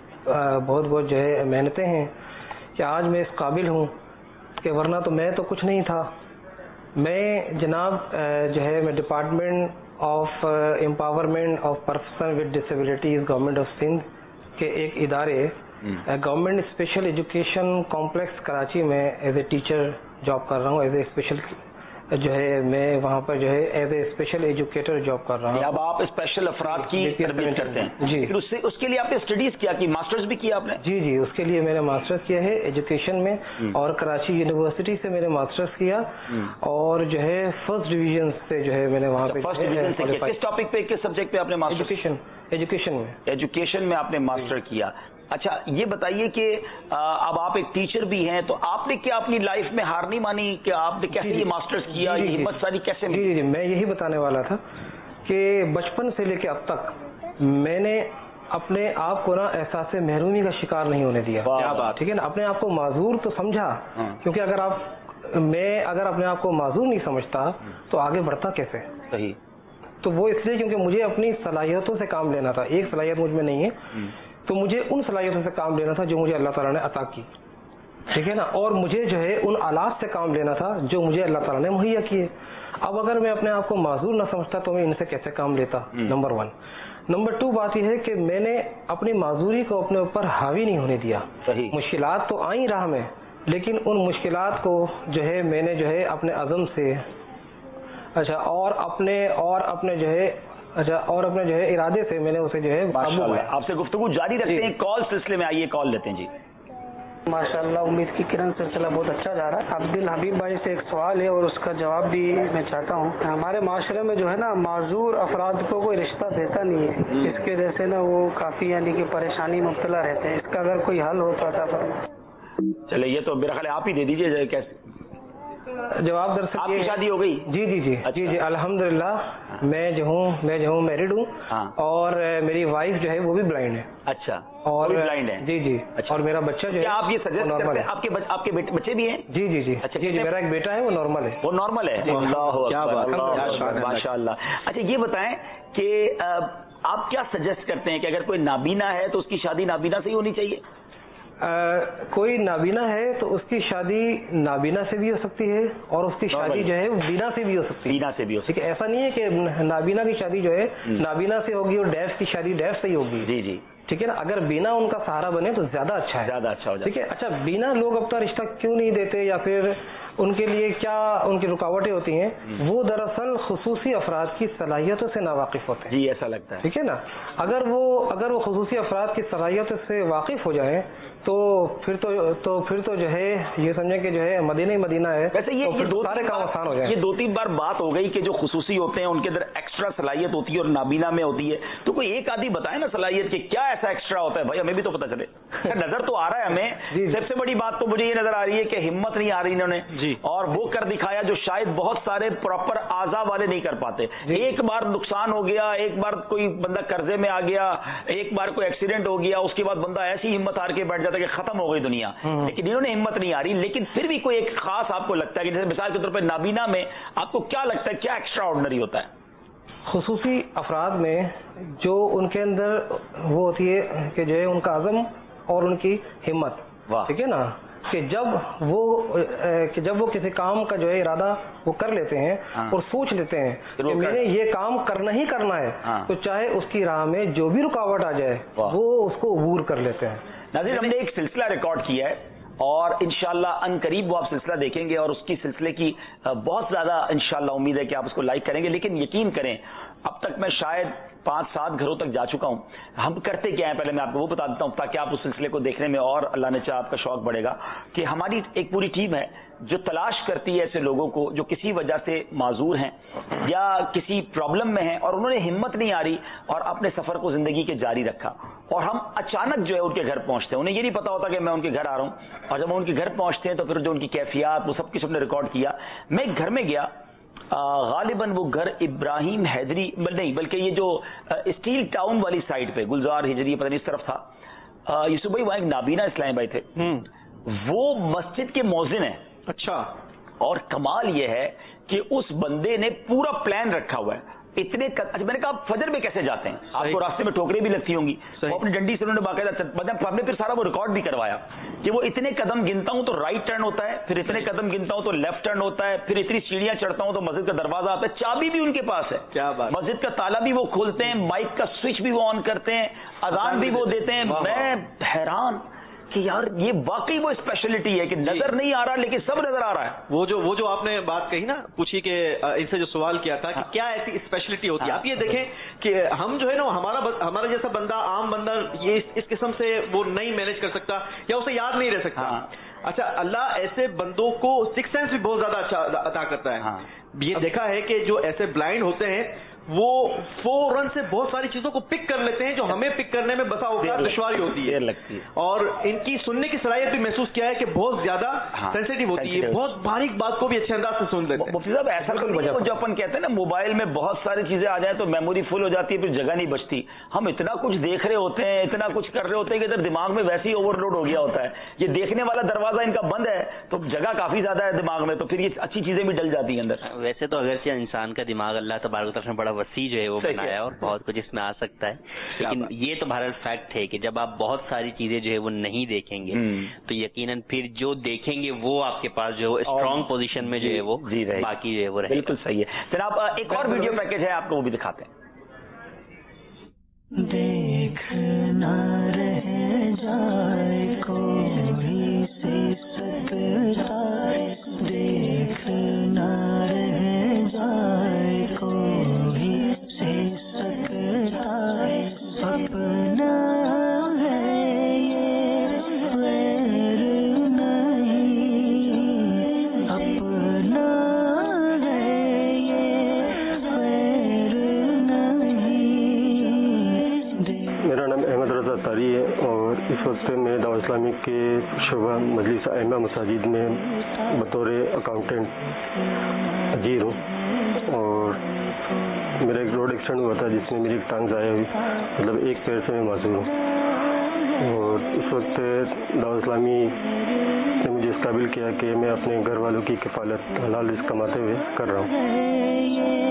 ہے محنتیں ہیں کہ آج میں اس قابل ہوں، کہ ورنہ تو میں تو کچھ نہیں تھا. میں جناب جو ہے میں department of empowerment of person with disabilities government of Sindh کے ایک ادارے government special education complex Karachi میں ایز اے ٹیچر جاب کر رہا ہوں. ایز اے اسپیشل جو ہے میں وہاں پر جو ہے as a special educator job کر رہا ہوں. اب آپ اسپیشل افراد کی تربیت کرتے ہیں؟ جی. اس کے لیے آپ نے اسٹڈیز کیا کی؟ ماسٹرز بھی کیا آپ نے؟ جی اس کے لیے میں نے ماسٹرز کیا ہے ایجوکیشن میں، اور کراچی یونیورسٹی سے میں نے ماسٹرز کیا، اور جو ہے فرسٹ ڈویژن سے جو ہے میں نے وہاں پہ فرسٹ ڈویژن سے کیا. کس ٹاپک پہ، کس سبجیکٹ پہ آپ نے ماسٹر؟ ایجوکیشن میں آپ نے ماسٹر کیا. اچھا یہ بتائیے کہ اب آپ ایک ٹیچر بھی ہیں، تو آپ نے کیا اپنی لائف میں ہار نہیں مانی کہ آپ نے کیسے یہ ماسٹرز کیا، یہ ہمت ساری کیسے ملی؟ جی میں یہی بتانے والا تھا کہ بچپن سے لے کے اب تک میں نے اپنے آپ کو نا احساس محرومی کا شکار نہیں ہونے دیا. کیا بات. ٹھیک ہے نا، اپنے آپ کو معذور تو سمجھا، کیونکہ اگر اپنے آپ کو معذور نہیں سمجھتا تو آگے بڑھتا کیسے؟ صحیح. تو وہ اس لیے کیونکہ مجھے اپنی صلاحیتوں سے کام لینا تھا. ایک صلاحیت مجھ میں نہیں ہے، تو مجھے ان صلاحیتوں سے کام لینا تھا جو مجھے اللہ تعالیٰ نے عطا کی. ٹھیک ہے نا، اور مجھے جو ہے ان آلات سے کام لینا تھا جو مجھے اللہ تعالیٰ نے مہیا کیے. اب اگر میں اپنے آپ کو معذور نہ سمجھتا تو میں ان سے کیسے کام لیتا؟ نمبر 1. نمبر 2 بات یہ ہے کہ میں نے اپنی معذوری کو اپنے اوپر حاوی نہیں ہونے دیا. صحیح. مشکلات تو آئیں راہ میں، لیکن ان مشکلات کو جو ہے میں نے جو ہے اپنے عزم سے اور اپنے جو ہے ارادے سے میں نے اسے جو ہے. آپ سے گفتگو جاری رکھتے ہیں، کال سلسلے میں آئیے، کال لیتے ہیں. جی ماشاءاللہ امید کی کرن سلسلہ بہت اچھا جا رہا ہے. عبد الحبیب بھائی سے ایک سوال ہے اور اس کا جواب بھی میں چاہتا ہوں. ہمارے معاشرے میں جو ہے نا معذور افراد کو کوئی رشتہ دیتا نہیں ہے، اس کی وجہ سے نا وہ کافی یعنی کہ پریشانی مبتلا رہتے ہیں. اس کا اگر کوئی حل ہوتا تھا چلے یہ تو میرا خیال آپ ہی دے دیجیے. کیسے جواب دراصل آپ کی شادی ہو گئی؟ جی الحمدللہ میں جو ہوں میرڈ ہوں، اور میری وائف جو ہے وہ بھی بلائنڈ ہے. اچھا. اور بلائنڈ ہے؟ جی. اور میرا بچہ جو ہے آپ یہ سجیسٹ کرتے ہیں آپ کے بچے بھی ہیں؟ جی. اچھا میرا ایک بیٹا ہے، وہ نارمل ہے. وہ نارمل ہے؟ ماشاء اللہ. اچھا یہ بتائیں کہ آپ کیا سجیسٹ کرتے ہیں کہ اگر کوئی نابینا ہے تو اس کی شادی نابینا سے ہی ہونی چاہیے؟ کوئی نابینا ہے تو اس کی شادی نابینا سے بھی ہو سکتی ہے، اور اس کی شادی جو ہے بینا سے بھی ہو سکتی ہے. بینا سے بھی ہو سکتی ہے. ایسا نہیں ہے کہ نابینا کی شادی جو ہے نابینا سے ہوگی اور ڈیف کی شادی ڈیف سے ہی ہوگی. جی. ٹھیک ہے نا، اگر بینا ان کا سہارا بنے تو زیادہ اچھا ہے. زیادہ اچھا ہو جائے. ٹھیک ہے. اچھا بینا لوگ اپنا رشتہ کیوں نہیں دیتے، یا پھر ان کے لیے کیا ان کی رکاوٹیں ہوتی ہیں؟ وہ دراصل خصوصی افراد کی صلاحیتوں سے ناواقف ہوتے ہیں. جی ایسا لگتا ہے. ٹھیک ہے نا، اگر وہ خصوصی افراد کی صلاحیتوں سے واقف ہو جائیں تو پھر تو جو ہے یہ سمجھیں کہ جو ہے مدینہ ہے. ویسے یہ سارے کام آسان ہو جائیں. یہ 2-3 بار بات ہو گئی کہ جو خصوصی ہوتے ہیں ان کے اندر ایکسٹرا صلاحیت ہوتی ہے اور نابینا میں ہوتی ہے. تو کوئی ایک آدھی بتائے نا صلاحیت کہ کیا ایسا ایکسٹرا ہوتا ہے، بھائی ہمیں بھی تو پتہ چلے. نظر تو آ رہا ہے ہمیں. سب سے بڑی بات تو مجھے یہ نظر آ رہی ہے کہ ہمت نہیں آ رہی انہوں نے، اور وہ کر دکھایا جو شاید بہت سارے پراپر اعضاء والے نہیں کر پاتے. ایک بار نقصان ہو گیا، ایک بار کوئی بندہ قرضے میں آ گیا، ایک بار کوئی ایکسیڈنٹ ہو گیا، اس کے بعد بندہ ایسی ہمت ہار کے بیٹھ جاتا ہے کہ ختم ہو گئی دنیا. لیکن انہوں نے ہمت نہیں آ رہی. لیکن پھر بھی کوئی ایک خاص آپ کو لگتا ہے کہ جیسے مثال کے طور پہ نابینا میں آپ کو کیا لگتا ہے کیا ایکسٹرا آرڈنری ہوتا ہے؟ خصوصی افراد میں جو ان کے اندر وہ ہوتی ہے کہ جو ہے ان کا عزم اور ان کی ہمت. ٹھیک ہے نا، کہ جب وہ کسی کام کا جو ہے ارادہ وہ کر لیتے ہیں اور سوچ لیتے ہیں کہ میں نے یہ کام کرنا ہی کرنا ہے، تو چاہے اس کی راہ میں جو بھی رکاوٹ آ جائے وہ اس کو عبور کر لیتے ہیں. ناظرین ہم نے ایک سلسلہ ریکارڈ کیا ہے اور انشاءاللہ ان قریب وہ آپ سلسلہ دیکھیں گے اور اس کی سلسلے کی بہت زیادہ انشاءاللہ امید ہے کہ آپ اس کو لائک کریں گے. لیکن یقین کریں اب تک میں شاید 5-7 گھروں تک جا چکا ہوں. ہم کرتے کیا ہیں پہلے میں آپ کو وہ بتا دیتا ہوں تاکہ آپ اس سلسلے کو دیکھنے میں اور اللہ نے چاہا آپ کا شوق بڑھے گا کہ ہماری ایک پوری ٹیم ہے جو تلاش کرتی ہے ایسے لوگوں کو جو کسی وجہ سے معذور ہیں یا کسی پرابلم میں ہیں اور انہوں نے ہمت نہیں آ رہی اور اپنے سفر کو زندگی کے جاری رکھا اور ہم اچانک جو ہے ان کے گھر پہنچتے ہیں. انہیں یہ نہیں پتا ہوتا کہ میں ان کے گھر آ رہا ہوں اور جب ہم ان کے گھر پہنچتے ہیں تو پھر جو ان کی کیفیات وہ سب کچھ ہم نے ریکارڈ کیا. میں ایک گھر میں گیا, غالباً وہ گھر ابراہیم حیدری نہیں بلکہ یہ جو اسٹیل ٹاؤن والی سائڈ پہ گلزار ہجری پتہ نہیں اس طرف تھا. یوسف بھائی وہاں ایک نابینا اسلامی بھائی تھے, وہ مسجد کے مؤذن ہیں. اچھا. اور کمال یہ ہے کہ اس بندے نے پورا پلان رکھا ہوا ہے. اتنے میں نے کہا فجر میں کیسے جاتے ہیں, آپ کو راستے میں ٹھوکریں بھی لگتی ہوں گی, وہ اپنی ڈنڈی سے انہوں نے باقاعدہ ہم نے پھر سارا وہ ریکارڈ بھی کروایا کہ وہ اتنے قدم گنتا ہوں تو رائٹ ٹرن ہوتا ہے, پھر اتنے قدم گنتا ہوں تو لیفٹ ٹرن ہوتا ہے, پھر اتنی سیڑھیاں چڑھتا ہوں تو مسجد کا دروازہ آتا ہے, چابی بھی ان کے پاس ہے, کیا بات, مسجد کا تالا بھی وہ کھولتے ہیں, مائک کا سوئچ بھی وہ آن کرتے ہیں, اذان بھی وہ دیتے ہیں. میں حیران کہ یار یہ واقعی وہ اسپیشلٹی ہے کہ نظر نہیں آ رہا لیکن سب نظر آ رہا ہے. وہ جو آپ نے بات کہی نا, پوچھی کہ ان سے جو سوال کیا تھا کہ کیا ایسی اسپیشلٹی ہوتی ہے, آپ یہ دیکھیں کہ ہم جو ہے نا ہمارا جیسا بندہ, عام بندہ یہ اس قسم سے وہ نہیں مینج کر سکتا یا اسے یاد نہیں رہ سکتا. اچھا, اللہ ایسے بندوں کو سکس سینس بھی بہت زیادہ اچھا عطا کرتا ہے. یہ دیکھا ہے کہ جو ایسے بلائنڈ ہوتے ہیں وہ فوراً سے بہت ساری چیزوں کو پک کر لیتے ہیں جو ہمیں پک کرنے میں بسا اوقات دشواری ہوتی ہے, اور ان کی سننے کی صلاحیت بھی محسوس کیا ہے کہ بہت زیادہ سینسیٹیو ہوتی ہے, بہت باریک بات کو بھی اچھے انداز سے سن لیتے ہیں. مفتی صاحب ایسا جو اپن کہتے ہیں نا موبائل میں بہت ساری چیزیں آ جائیں تو میموری فل ہو جاتی ہے, پھر جگہ نہیں بچتی. ہم اتنا کچھ دیکھ رہے ہوتے ہیں, اتنا کچھ کر رہے ہوتے ہیں کہ ادھر دماغ میں ویسے ہی اوور لوڈ ہو گیا ہوتا ہے. یہ دیکھنے والا دروازہ ان کا بند ہے تو جگہ کافی زیادہ ہے دماغ میں, تو پھر یہ اچھی چیزیں بھی ڈل جاتی ہیں اندر. ویسے تو اگرچہ انسان کا دماغ اللہ تبارک و تعالی نے بڑا وسیع جو ہے وہ بنایا اور بہت کچھ اس میں آ سکتا ہے, لیکن یہ تو بہرحال فیکٹ ہے کہ جب آپ بہت ساری چیزیں جو ہے وہ نہیں دیکھیں گے تو یقیناً پھر جو دیکھیں گے وہ آپ کے پاس جو اسٹرانگ پوزیشن میں جو ہے وہ باقی جو ہے وہ رہے. بالکل صحیح ہے. جناب ایک اور ویڈیو پیکج ہے, آپ کو وہ بھی دکھاتے ہیں. دیکھنا رہ جائے کوئی سے سکتا, دیکھنا رہ جائے کوئی سے سکتا, اپنا ہے یہ غیر نہیں, اپنا ہے یہ غیر نہیں. میرا نام احمد رضا تاری ہے اور اس وقت میں دعوت اسلامی کے شعبہ مجلس ائمہ مساجد میں بطور اکاؤنٹنٹ اجیر ہوں, اور میرا ایک روڈ ایکسیڈنٹ ہوا تھا جس میں میری ایک ٹانگ ضائع ہوئی, مطلب ایک پیر سے میں معذور ہوں. اور اس وقت دعوت اسلامی نے مجھے اس قابل کیا کہ میں اپنے گھر والوں کی کفالت حلال رزق کماتے ہوئے کر رہا ہوں.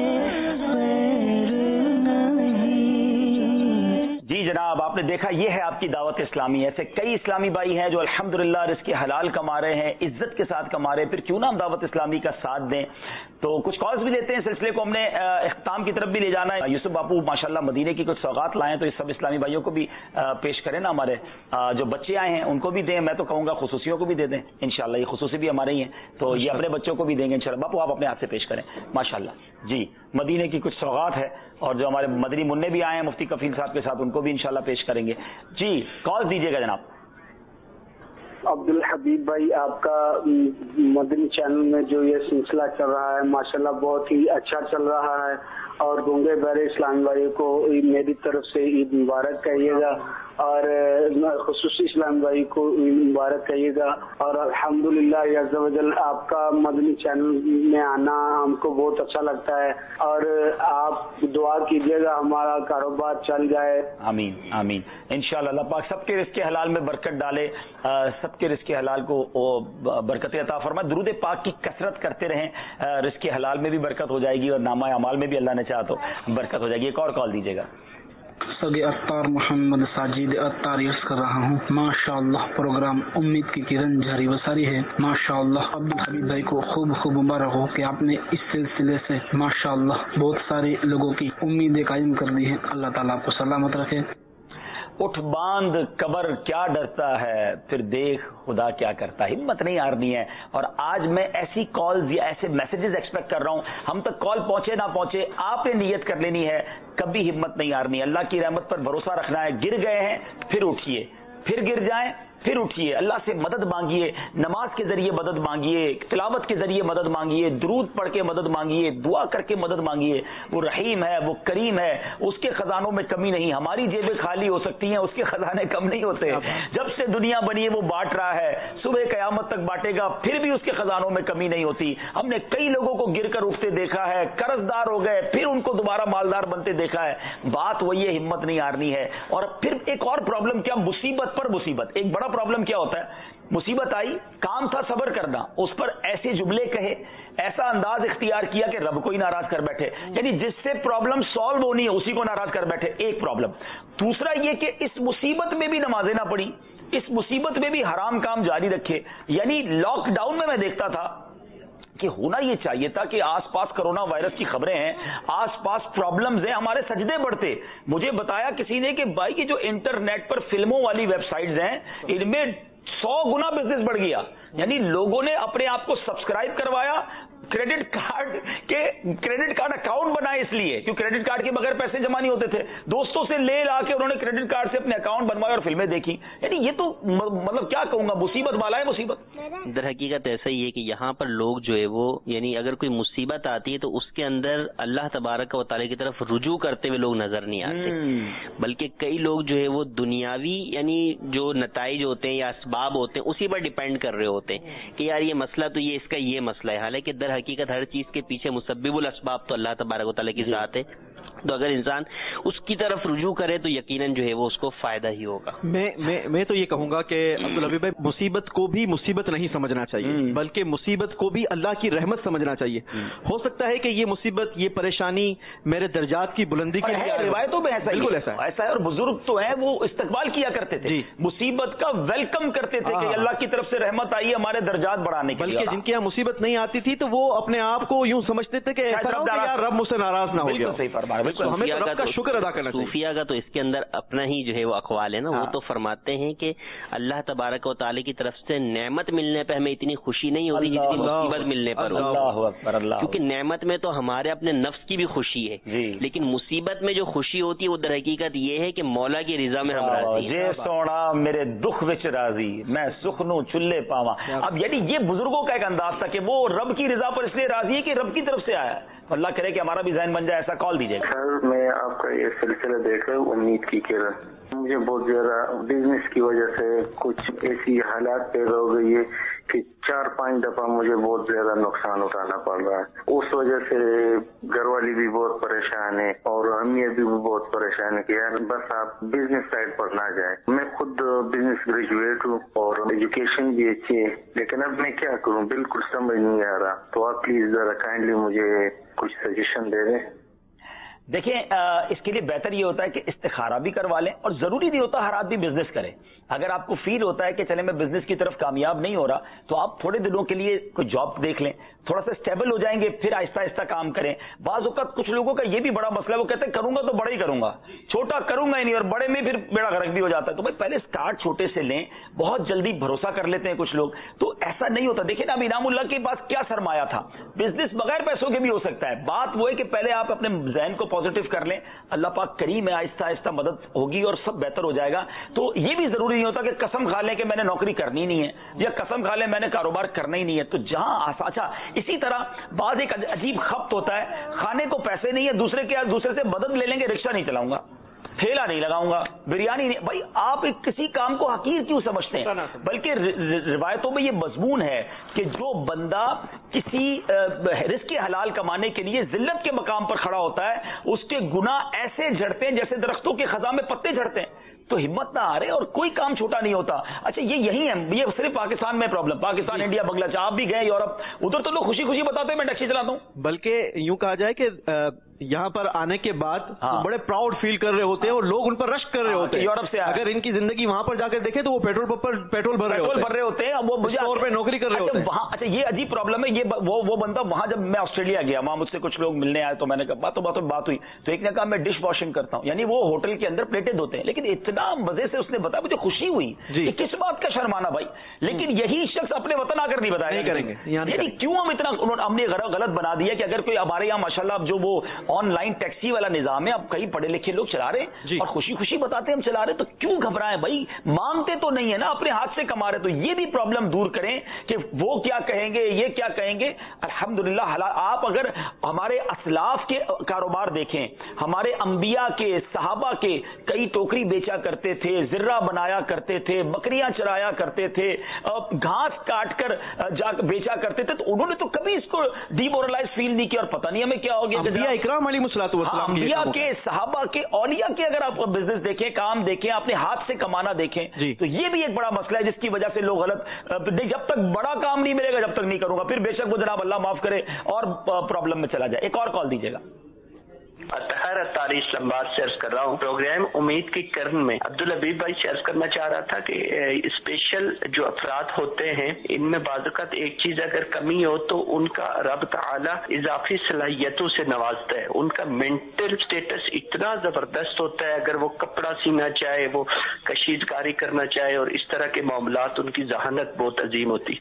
جی جناب, آپ نے دیکھا یہ ہے آپ کی دعوت اسلامی. ایسے کئی اسلامی بھائی ہیں جو الحمدللہ رزق حلال کما رہے ہیں, عزت کے ساتھ کما رہے ہیں. پھر کیوں نہ ہم دعوت اسلامی کا ساتھ دیں. تو کچھ کالز بھی لیتے ہیں, سلسلے کو ہم نے اختتام کی طرف بھی لے جانا ہے. یوسف باپو ماشاءاللہ مدینے کی کچھ سوغات لائیں تو اس سب اسلامی بھائیوں کو بھی پیش کریں نا. ہمارے جو بچے آئے ہیں ان کو بھی دیں, میں تو کہوں گا خصوصیوں کو بھی دے دیں انشاءاللہ. یہ خصوصی بھی ہمارے ہی ہیں تو یہ اپنے بچوں کو بھی دیں گے انشاءاللہ. باپو آپ اپنے ہاتھ سے پیش کریں ماشاءاللہ. جی مدینے کی کچھ سوغات ہے, اور جو ہمارے مدنی منع بھی آئے ہیں مفتی کفیل صاحب کے ساتھ ان کو بھی انشاءاللہ پیش کریں گے. جی کال دیجیے گا جناب. عبدالحبیب بھائی, آپ کا مدنی چینل میں جو یہ سلسلہ چل رہا ہے ماشاءاللہ بہت ہی اچھا چل رہا ہے, اور گونگے بہرے اسلامی بھائی کو میری طرف سے عید مبارک کہیے گا, اور خصوصی اسلام بھائی کو مبارک کہیے گا. اور الحمدللہ عز و جل آپ کا مدنی چینل میں آنا ہم کو بہت اچھا لگتا ہے, اور آپ دعا کیجیے گا ہمارا کاروبار چل جائے. آمین آمین انشاءاللہ. اللہ پاک سب کے رزق حلال میں برکت ڈالے, سب کے رزق حلال کو برکت عطا فرمائے. درود پاک کی کثرت کرتے رہیں, رزق حلال میں بھی برکت ہو جائے گی اور نامہ اعمال میں بھی اللہ نے چاہا تو برکت ہو جائے گی. ایک اور کال دیجیے گا. سگے اتار محمد ساجد اتار عرض کر رہا ہوں. ماشاءاللہ پروگرام امید کی کرن جاری وساری ہے. ماشاءاللہ عبدالحبیب بھائی کو خوب خوب مبارک ہو کہ آپ نے اس سلسلے سے ماشاءاللہ بہت سارے لوگوں کی امیدیں قائم کر دی ہیں. اللہ تعالیٰ آپ کو سلامت رکھے. اٹھ باندھ قبر کیا ڈرتا ہے، پھر دیکھ خدا کیا کرتا ہے. ہمت نہیں ہارنی ہے. اور آج میں ایسی کالز یا ایسے میسیجز ایکسپیکٹ کر رہا ہوں، ہم تک کال پہنچے نہ پہنچے، آپ نے نیت کر لینی ہے، کبھی ہمت نہیں ہارنی. اللہ کی رحمت پر بھروسہ رکھنا ہے. گر گئے ہیں پھر اٹھیے، پھر گر جائیں پھر اٹھیے. اللہ سے مدد مانگیے، نماز کے ذریعے مدد مانگیے، تلاوت کے ذریعے مدد مانگیے، درود پڑھ کے مدد مانگیے، دعا کر کے مدد مانگیے. وہ رحیم ہے، وہ کریم ہے، اس کے خزانوں میں کمی نہیں. ہماری جیبیں خالی ہو سکتی ہیں، اس کے خزانے کم نہیں ہوتے. جب سے دنیا بنی ہے وہ بانٹ رہا ہے، صبح قیامت تک بانٹے گا، پھر بھی اس کے خزانوں میں کمی نہیں ہوتی. ہم نے کئی لوگوں کو گر کر اٹھتے دیکھا ہے، قرض دار ہو گئے، پھر ان کو دوبارہ مالدار بنتے دیکھا ہے. بات وہی ہے، ہمت نہیں ہارنی ہے. اور پھر ایک اور پرابلم کیا، مصیبت پر مصیبت. ایک بڑا پرابلم کیا ہوتا ہے، مصیبت آئی، کام تھا صبر کرنا، اس پر ایسے جملے کہے، ایسا انداز اختیار کیا کہ رب کو ہی ناراض کر بیٹھے. یعنی جس سے پرابلم سالو ہونی ہے اسی کو ناراض کر بیٹھے. ایک پرابلم. دوسرا یہ کہ اس مصیبت میں بھی نمازیں نہ پڑھی، اس مصیبت میں بھی حرام کام جاری رکھے. یعنی لاک ڈاؤن میں دیکھتا تھا کہ ہونا یہ چاہیے تھا کہ آس پاس کرونا وائرس کی خبریں ہیں، آس پاس پرابلمز ہیں، ہمارے سجدے بڑھتے. مجھے بتایا کسی نے کہ بھائی کی جو انٹرنیٹ پر فلموں والی ویب سائٹس ہیں ان میں 100 گنا بزنس بڑھ گیا. یعنی لوگوں نے اپنے آپ کو سبسکرائب کروایا، کریڈٹ کارڈ اکاؤنٹ بنائے، اس لیے کہ کریڈٹ کارڈ کے بغیر پیسے جمع نہیں ہوتے تھے. دوستوں سے لے لا کے انہوں نے کریڈٹ کارڈ سے اپنے اکاؤنٹ بنوائے اور فلمیں دیکھی. یعنی یہ تو مطلب کیا کہوں گا، مصیبت والا ہے مصیبت. در حقیقت ایسا ہی ہے کہ یہاں پر لوگ جو ہے وہ یعنی اگر کوئی مصیبت آتی ہے تو اس کے اندر اللہ تبارک و تعالی کی طرف رجوع کرتے ہوئے لوگ نظر نہیں آتے، بلکہ کئی لوگ جو ہے وہ دنیاوی یعنی جو نتائج ہوتے ہیں یا اسباب ہوتے ہیں اسی پر ڈیپینڈ کر رہے ہوتے ہیں کہ یار یہ مسئلہ تو یہ اس کا یہ مسئلہ ہے. حالانکہ در حقیقت ہر چیز کے پیچھے مسبب الاسباب تو اللہ تبارک و تعالی کی ذات ہے. تو اگر انسان اس کی طرف رجوع کرے تو یقیناً جو ہے وہ اس کو فائدہ ہی ہوگا. میں تو یہ کہوں گا کہ عبدالحبیب بھائی، مصیبت کو بھی مصیبت نہیں سمجھنا چاہیے، بلکہ مصیبت کو بھی اللہ کی رحمت سمجھنا چاہیے. ہو سکتا ہے کہ یہ مصیبت، یہ پریشانی میرے درجات کی بلندی کے لیے، روایتوں میں بالکل ایسا ہے. اور بزرگ تو ہیں وہ استقبال کیا کرتے تھے، مصیبت کا ویلکم کرتے تھے کہ اللہ کی طرف سے رحمت آئی ہے ہمارے درجات بڑھانے کے لیے. بلکہ جن کے یہاں مصیبت نہیں آتی تھی تو وہ اپنے آپ کو یوں سمجھتے تھے کہ رب مجھ سے ناراض نہ ہو گیا. صحیح فرمایا. ہمیں رب کا شکر ادا کرنا چاہیے. صوفیہ کا تو اس کے اندر اپنا ہی جو ہے وہ اقوال ہے نا، وہ تو فرماتے ہیں کہ اللہ تبارک و تعالی کی طرف سے نعمت ملنے پہ ہمیں اتنی خوشی نہیں ہوتی جتنی مصیبت ملنے پر ہوتی. کیونکہ نعمت میں تو ہمارے اپنے نفس کی بھی خوشی ہے، لیکن مصیبت میں جو خوشی ہوتی ہے وہ در حقیقت یہ ہے کہ مولا کی رضا میں ہم راضی ہیں. جے سونا میرے دکھ وچ راضی، میں سکھ نو چلے پاواں. اب یعنی یہ بزرگوں کا ایک انداز تھا کہ وہ رب کی رضا پر اس لیے راضی ہے کہ رب کی طرف سے آیا ہے. اللہ کرے کہ ہمارا بھی ذہن بن جائے ایسا. کال دیجیے. سر میں آپ کا یہ سلسلہ دیکھ رہا ہوں، امید کی کرن. مجھے بہت زیادہ بزنس کی وجہ سے کچھ ایسی حالات پیدا ہو گئی ہے کہ 4-5 دفعہ مجھے بہت زیادہ نقصان اٹھانا پڑ رہا ہے. اس وجہ سے گھر والی بھی بہت پریشان ہے اور امی ابھی بھی بہت پریشان ہے کہ یار بس آپ بزنس سائڈ پر نہ جائیں. میں خود بزنس گریجویٹ ہوں اور ایجوکیشن بھی اچھی ہے، لیکن اب میں کیا کروں بالکل سمجھ نہیں آ رہا. تو آپ پلیز ذرا کائنڈلی مجھے کچھ سجیشن دے دیں. دیکھیں اس کے لیے بہتر یہ ہوتا ہے کہ استخارہ بھی کروا لیں، اور ضروری نہیں ہوتا ہر آدمی بزنس کرے. اگر آپ کو فیل ہوتا ہے کہ چلے میں بزنس کی طرف کامیاب نہیں ہو رہا تو آپ تھوڑے دنوں کے لیے کوئی جاب دیکھ لیں، تھوڑا سا اسٹیبل ہو جائیں گے، پھر آہستہ آہستہ کام کریں. بعض اوقات کچھ لوگوں کا یہ بھی بڑا مسئلہ ہے، وہ کہتے ہیں کروں گا تو بڑا ہی کروں گا، چھوٹا کروں گا ہی نہیں، اور بڑے میں پھر بیڑا غرق بھی ہو جاتا ہے. تو بھائی پہلے اسٹارٹ چھوٹے سے لیں. بہت جلدی بھروسہ کر لیتے ہیں کچھ لوگ، تو ایسا نہیں ہوتا. دیکھیں نا اب انعام اللہ کے پاس کیا سرمایہ تھا، بزنس بغیر پیسوں کے بھی ہو سکتا ہے. بات وہ ہے کہ پہلے آپ اپنے ذہن کو پازیٹو کر لیں. اللہ پاک کریم ہے، آہستہ آہستہ مدد ہوگی اور سب بہتر ہو جائے گا. تو یہ بھی ضروری نہیں ہوتا کہ قسم کھا لیں کہ میں نے نوکری کرنی نہیں ہے، یا قسم کھا لیں میں نے کاروبار کرنا ہی نہیں ہے. تو جہاں اچھا اسی طرح بعض ایک عجیب خبط ہوتا ہے، کھانے کو پیسے نہیں ہے، دوسرے سے مدد لے لیں گے، رکشہ نہیں چلاؤں گا، ٹھیلا نہیں لگاؤں گا، بریانی نہیں. بھائی آپ کسی کام کو حقیر کیوں سمجھتے ہیں؟ بلکہ روایتوں میں یہ مضمون ہے کہ جو بندہ کسی رزق حلال کمانے کے لیے ذلت کے مقام پر کھڑا ہوتا ہے اس کے گناہ ایسے جھڑتے ہیں جیسے درختوں کے خزاں میں پتے جھڑتے ہیں. تو ہمت نہ آ رہے، اور کوئی کام چھوٹا نہیں ہوتا. اچھا یہی ہے، یہ صرف پاکستان میں پرابلم، پاکستان انڈیا بنگلہ دیش. آپ بھی گئے یورپ، ادھر تو لوگ خوشی خوشی بتاتے ہیں میں ٹیکسی چلاتا ہوں. بلکہ یوں کہا جائے کہ یہاں پر آنے کے بعد بڑے پراؤڈ فیل کر رہے ہوتے ہیں اور لوگ ان پر رشک کر رہے ہوتے ہیں. یورپ سے اگر ان کی زندگی وہاں پر جا کر دیکھیں تو وہ پیٹرول بھر رہے ہوتے ہیں، وہ مجھے طور پہ نوکری کر رہے ہوتے ہیں وہاں. اچھا یہ عجیب پرابلم ہے. ये वो बंदा वहां, जब मैं ऑस्ट्रेलिया गया, वहां मुझसे कुछ लोग मिलने आए तो मैंने कहा बात हुई, तो एक ने कहा मैं डिश वॉशिंग करता हूं, यानी वो होटल के अंदर प्लेटें धोते हैं, लेकिन इतना मजे से उसने बताया, मुझे खुशी हुई कि किस बात का शर्माना भाई। लेकिन यही शख्स अपने वतन आकर नहीं बताया करेंगे, यानी क्यों हम इतना हमने गलत बना दिया कि अगर कोई हमारे यहाँ माशाल्लाह जो वो ऑनलाइन टैक्सी वाला निजाम है, अब कई पढ़े लिखे लोग चला रहे हैं और खुशी खुशी बताते हैं हम चला रहे, तो क्यों घबराएं भाई, मांगते तो नहीं है ना, अपने हाथ से कमा रहे, तो ये भी प्रॉब्लम दूर करें कि वो क्या कहेंगे, ये क्या कहेंगे। अल्हम्दुलिल्लाह, आप अगर हमारे असलाफ के कारोबार देखें, हमारे अंबिया के, सहाबा के, कई टोकरी बेचा करते थे, जिर्रा बनाया करते थे, बकरियां चराया करते थे, घास काट कर बेचा करते थे, तो उन्होंने तो कभी इसको डिमोरलाइज फील नहीं किया और पता नहीं हमें क्या हो गया। अंबिया इकराम अलैहिस्सलातु वस्सलाम, अंबिया के, सहाबा के, औलिया के अगर आप बिजनेस देखें, काम देखें, अपने हाथ से कमाना देखें, तो ये भी एक बड़ा मसला है जिसकी वजह से लोग गलत, जब तक बड़ा काम नहीं मिलेगा जब तक नहीं करूंगा, फिर बेशक वो जनाब अल्लाह माफ करे और प्रॉब्लम में चला जाए। एक और कॉल दीजिएगा। अतहर अत्तारी इस्लामाबाद से अर्ज कर रहा हूँ। प्रोग्राम उम्मीद की किरण में अब्दुल हबीब भाई से अर्ज करना चाह रहा था कि स्पेशल जो अफराद होते हैं, इनमें बाज़ एक चीज अगर कमी हो तो उनका रब ताला इजाफी सलाहियतों से नवाजता है। उनका मेंटल स्टेटस इतना जबरदस्त होता है, अगर वो कपड़ा सीना चाहे, वो कशीदकारी करना चाहे, और इस तरह के मामलात, उनकी जहानत बहुत अजीम होती।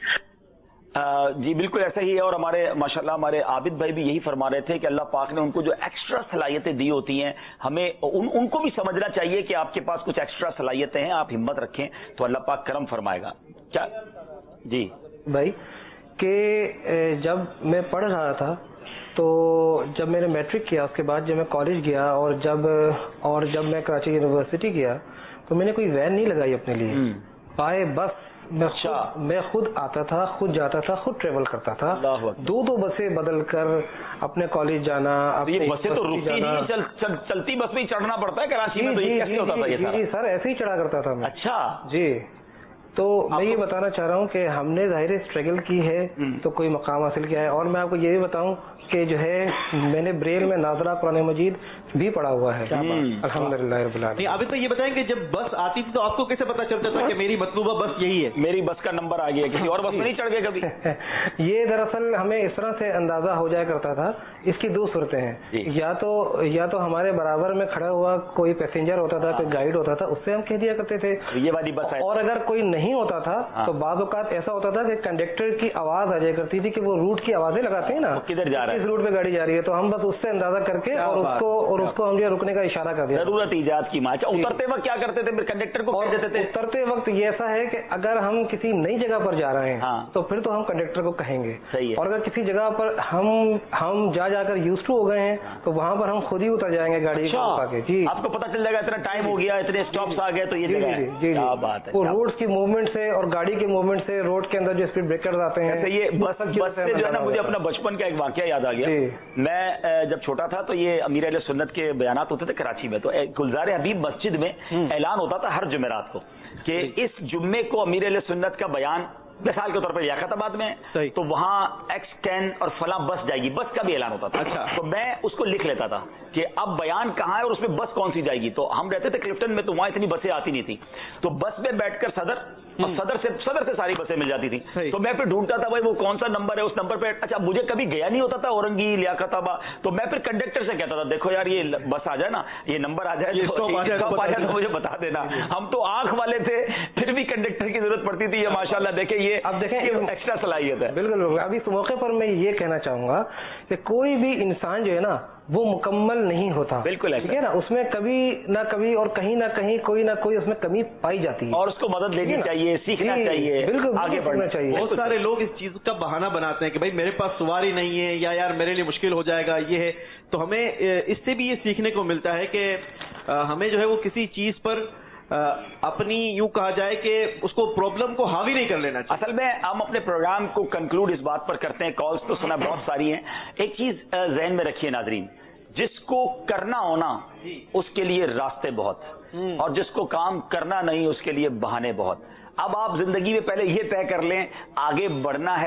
जी बिल्कुल ऐसा ही है, और हमारे माशाल्लाह हमारे आबिद भाई भी यही फरमा रहे थे कि अल्लाह पाक ने उनको जो एक्स्ट्रा सलाहियतें दी होती हैं, हमें उनको भी समझना चाहिए कि आपके पास कुछ एक्स्ट्रा सलाहियतें हैं, आप हिम्मत रखें तो अल्लाह पाक करम फरमाएगा। क्या जी भाई कि जब मैं पढ़ रहा था, तो जब मैंने मैट्रिक किया, उसके बाद जब मैं कॉलेज गया और जब मैं कराची यूनिवर्सिटी गया, तो मैंने कोई वैन नहीं लगाई अपने लिए, बाय बस मैं खुद आता था, खुद जाता था, खुद ट्रेवल करता था, दो बसें बदल कर अपने कॉलेज जाना। ये बसें तो रुकती नहीं, चलती बस में ही चढ़ना पड़ता है कराची में, तो ये कैसे होता था ये सारा? जी सर, ऐसे ही चढ़ा करता था मैं। अच्छा जी, तो मैं ये बताना चाह रहा हूँ कि हमने जाहिर स्ट्रगल की है तो कोई मकाम हासिल किया है। और मैं आपको ये भी बताऊँ कि जो है मैंने ब्रेल में नाजरा कुरान मजीद भी पढ़ा हुआ है, अल्हम्दुलिल्लाह रब्बिल आलमीन। अभी तो ये बताएं कि जब बस आती थी तो आपको कैसे पता चलता था कि मेरी मतलूबा बस यही है, मेरी बस का नंबर आ गया, किसी और बस में नहीं चढ़ गए कभी? ये दरअसल हमें इस तरह से अंदाजा हो जाया करता था। इसकी दो सूरतें हैं, या तो हमारे बराबर में खड़ा हुआ कोई पैसेंजर होता था, कोई गाइड होता था, उससे हम कह दिया करते थे ये वाली बस है, और अगर कोई नहीं होता था तो बाज़ औक़ात ऐसा होता था कि कंडक्टर की आवाज आ जाया करती थी कि वो रूट की आवाजें लगाते हैं ना, किधर जा रहा है, किस रूट पे गाड़ी जा रही है, तो हम बस उससे अंदाजा करके और उसको हम जो रुकने का इशारा कर दिया। जरूरत ईजाद की माँ। उतरते वक्त क्या करते थे, फिर कंडक्टर को कह देते थे? उतरते वक्त ये ऐसा है कि अगर हम किसी नई जगह पर जा रहे हैं तो फिर तो हम कंडक्टर को कहेंगे, सही है। और अगर किसी जगह पर हम जाकर यूज्ड टू हो गए हैं तो वहां पर हम खुद ही उतर जाएंगे गाड़ी के। जी, आपको पता चल जाएगा इतना टाइम हो गया, इतने स्टॉप्स आ गए, तो ये जगह है। क्या बात है। वो रोड की मूवमेंट से और गाड़ी के मूवमेंट से, रोड के अंदर जो स्पीड ब्रेकर्स आते हैं, ये बस से जो है ना, मुझे अपना बचपन का एक वाकया याद आ गया। मैं जब छोटा था तो ये अमीर अहले सुन्नत के बयानात होते थे कराची में, तो गुलजार हबीब मस्जिद में ऐलान होता था हर जुमेरात को कि इस जुम्मे को अमीर अहले सुन्नत का बयान मिसाल के तौर पर लियाकताबाद में, तो वहाँ एक्स 10 और फला बस जाएगी, बस का भी ऐलान होता था। अच्छा। तो मैं उसको लिख लेता था कि अब बयान कहाँ है और उसमें बस कौन सी जाएगी। तो हम रहते थे क्लिफ्टन में, तो वहाँ इतनी बसें आती नहीं थी, तो बस में बैठकर सदर से सारी बसें मिल जाती थी। तो मैं फिर ढूंढता था भाई वो कौन सा नंबर है, उस नंबर पे। अच्छा, मुझे कभी गया नहीं होता था औरंगी लियाकताबाद, तो मैं फिर कंडक्टर से कहता था देखो यार ये बस आ जाए ना, ये नंबर आ जाए, तो मुझे बता देना। हम तो आंख वाले थे, फिर भी कंडक्टर की जरूरत पड़ती थी। ये माशाल्लाह देखे, अब देखें एक्स्ट्रा सलाहियत है। बिल्कुल। अभी इस मौके पर मैं ये कहना चाहूंगा कि कोई भी इंसान जो है ना वो मुकम्मल नहीं होता, बिल्कुल ठीक है ना, उसमें कभी ना कभी और कहीं ना कहीं कोई ना कोई उसमें कमी पाई जाती है, और उसको मदद लेनी चाहिए, सीखना चाहिए, बिल्कुल आगे बढ़ना चाहिए। बहुत सारे लोग इस चीज का बहाना बनाते हैं कि भाई मेरे पास सवारी नहीं है, या यार मेरे लिए मुश्किल हो जाएगा, ये है। तो हमें इससे भी ये सीखने को मिलता है कि हमें जो है वो किसी चीज पर अपनी यूं कहा जाए कि उसको प्रॉब्लम को हावी नहीं कर लेना चाहिए। असल में हम अपने प्रोग्राम को कंक्लूड इस बात पर करते हैं, कॉल्स तो सुना बहुत सारी हैं। एक चीज जहन में रखिए नाजरीन, जिसको करना होना उसके लिए रास्ते बहुत, और जिसको काम करना नहीं उसके लिए बहाने बहुत। अब आप जिंदगी में पहले ये तय कर लें आगे बढ़ना है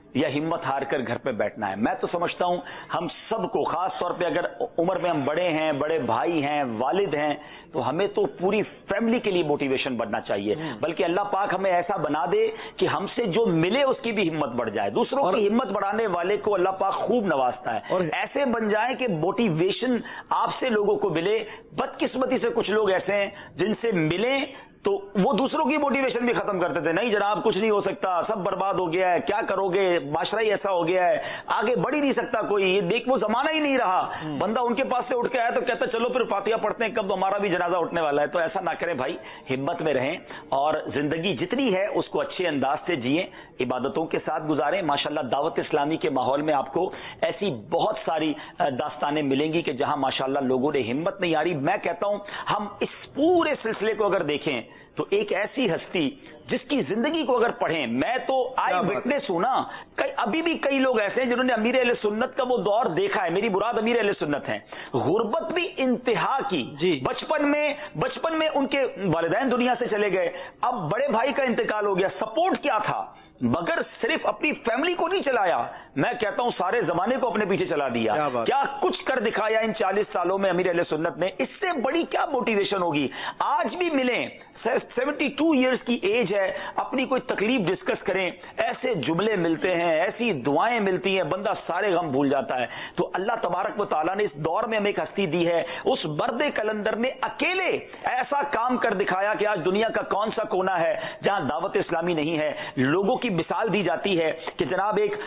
या हिम्मत हार कर घर पे बैठना है? मैं तो समझता हूं हम सबको, खास तौर पे अगर उम्र में हम बड़े हैं, बड़े भाई हैं, वालिद हैं, तो हमें तो पूरी फैमिली के लिए मोटिवेशन बनना चाहिए, बल्कि अल्लाह पाक हमें ऐसा बना दे कि हमसे जो मिले उसकी भी हिम्मत बढ़ जाए। दूसरों की हिम्मत बढ़ाने वाले को अल्लाह पाक खूब नवाजता है, और ऐसे बन जाए कि मोटिवेशन आपसे लोगों को मिले। बदकिस्मती से कुछ लोग ऐसे हैं जिनसे मिले तो वो दूसरों की मोटिवेशन भी खत्म करते थे। नहीं जनाब, कुछ नहीं हो सकता, सब बर्बाद हो गया है, क्या करोगे, माशरा ही ऐसा हो गया है, आगे बढ़ ही नहीं सकता कोई, ये देख वो जमाना ही नहीं रहा। बंदा उनके पास से उठ के आया तो कहता चलो फिर फातिहा पढ़ते हैं, कब हमारा भी जनाजा उठने वाला है। तो ऐसा ना करें भाई, हिम्मत में रहें और जिंदगी जितनी है उसको अच्छे अंदाज से जिए, इबादतों के साथ गुजारें। माशाल्लाह दावत इस्लामी के माहौल में आपको ऐसी बहुत सारी दास्तानें मिलेंगी कि जहां माशाल्लाह लोगों ने हिम्मत नहीं आ रही। मैं कहता हूं हम इस पूरे सिलसिले को अगर देखें तो एक ऐसी हस्ती जिसकी जिंदगी को अगर पढ़ें, मैं तो आई विटनेस हूं ना, अभी भी कई लोग ऐसे हैं जिन्होंने अमीर अहले सुन्नत का वो दौर देखा है। मेरी मुराद अमीर अहले सुन्नत है। गुर्बत भी इंतहा की, बचपन में उनके वालिदैन दुनिया से चले गए, अब बड़े भाई का इंतकाल हो गया, सपोर्ट क्या था, मगर सिर्फ अपनी फैमिली को नहीं चलाया, मैं कहता हूं सारे जमाने को अपने पीछे चला दिया। क्या कुछ कर दिखाया इन 40 सालों में अमीर अहले सुन्नत ने, इससे बड़ी क्या मोटिवेशन होगी। आज भी मिलें, 72 इयर्स की एज है, अपनी कोई तकलीफ डिस्कस करें, ऐसे जुमले मिलते हैं, ऐसी दुआएं मिलती हैं, बंदा सारे गम भूल जाता है। तो अल्लाह तबारक व तआला ने इस दौर में हमें एक हस्ती दी है, उस बर्दे कलंदर ने अकेले ऐसा काम कर दिखाया कि आज दुनिया का कौन सा कोना है जहां दावत इस्लामी नहीं है। लोगों की मिसाल दी जाती है कि जनाब एक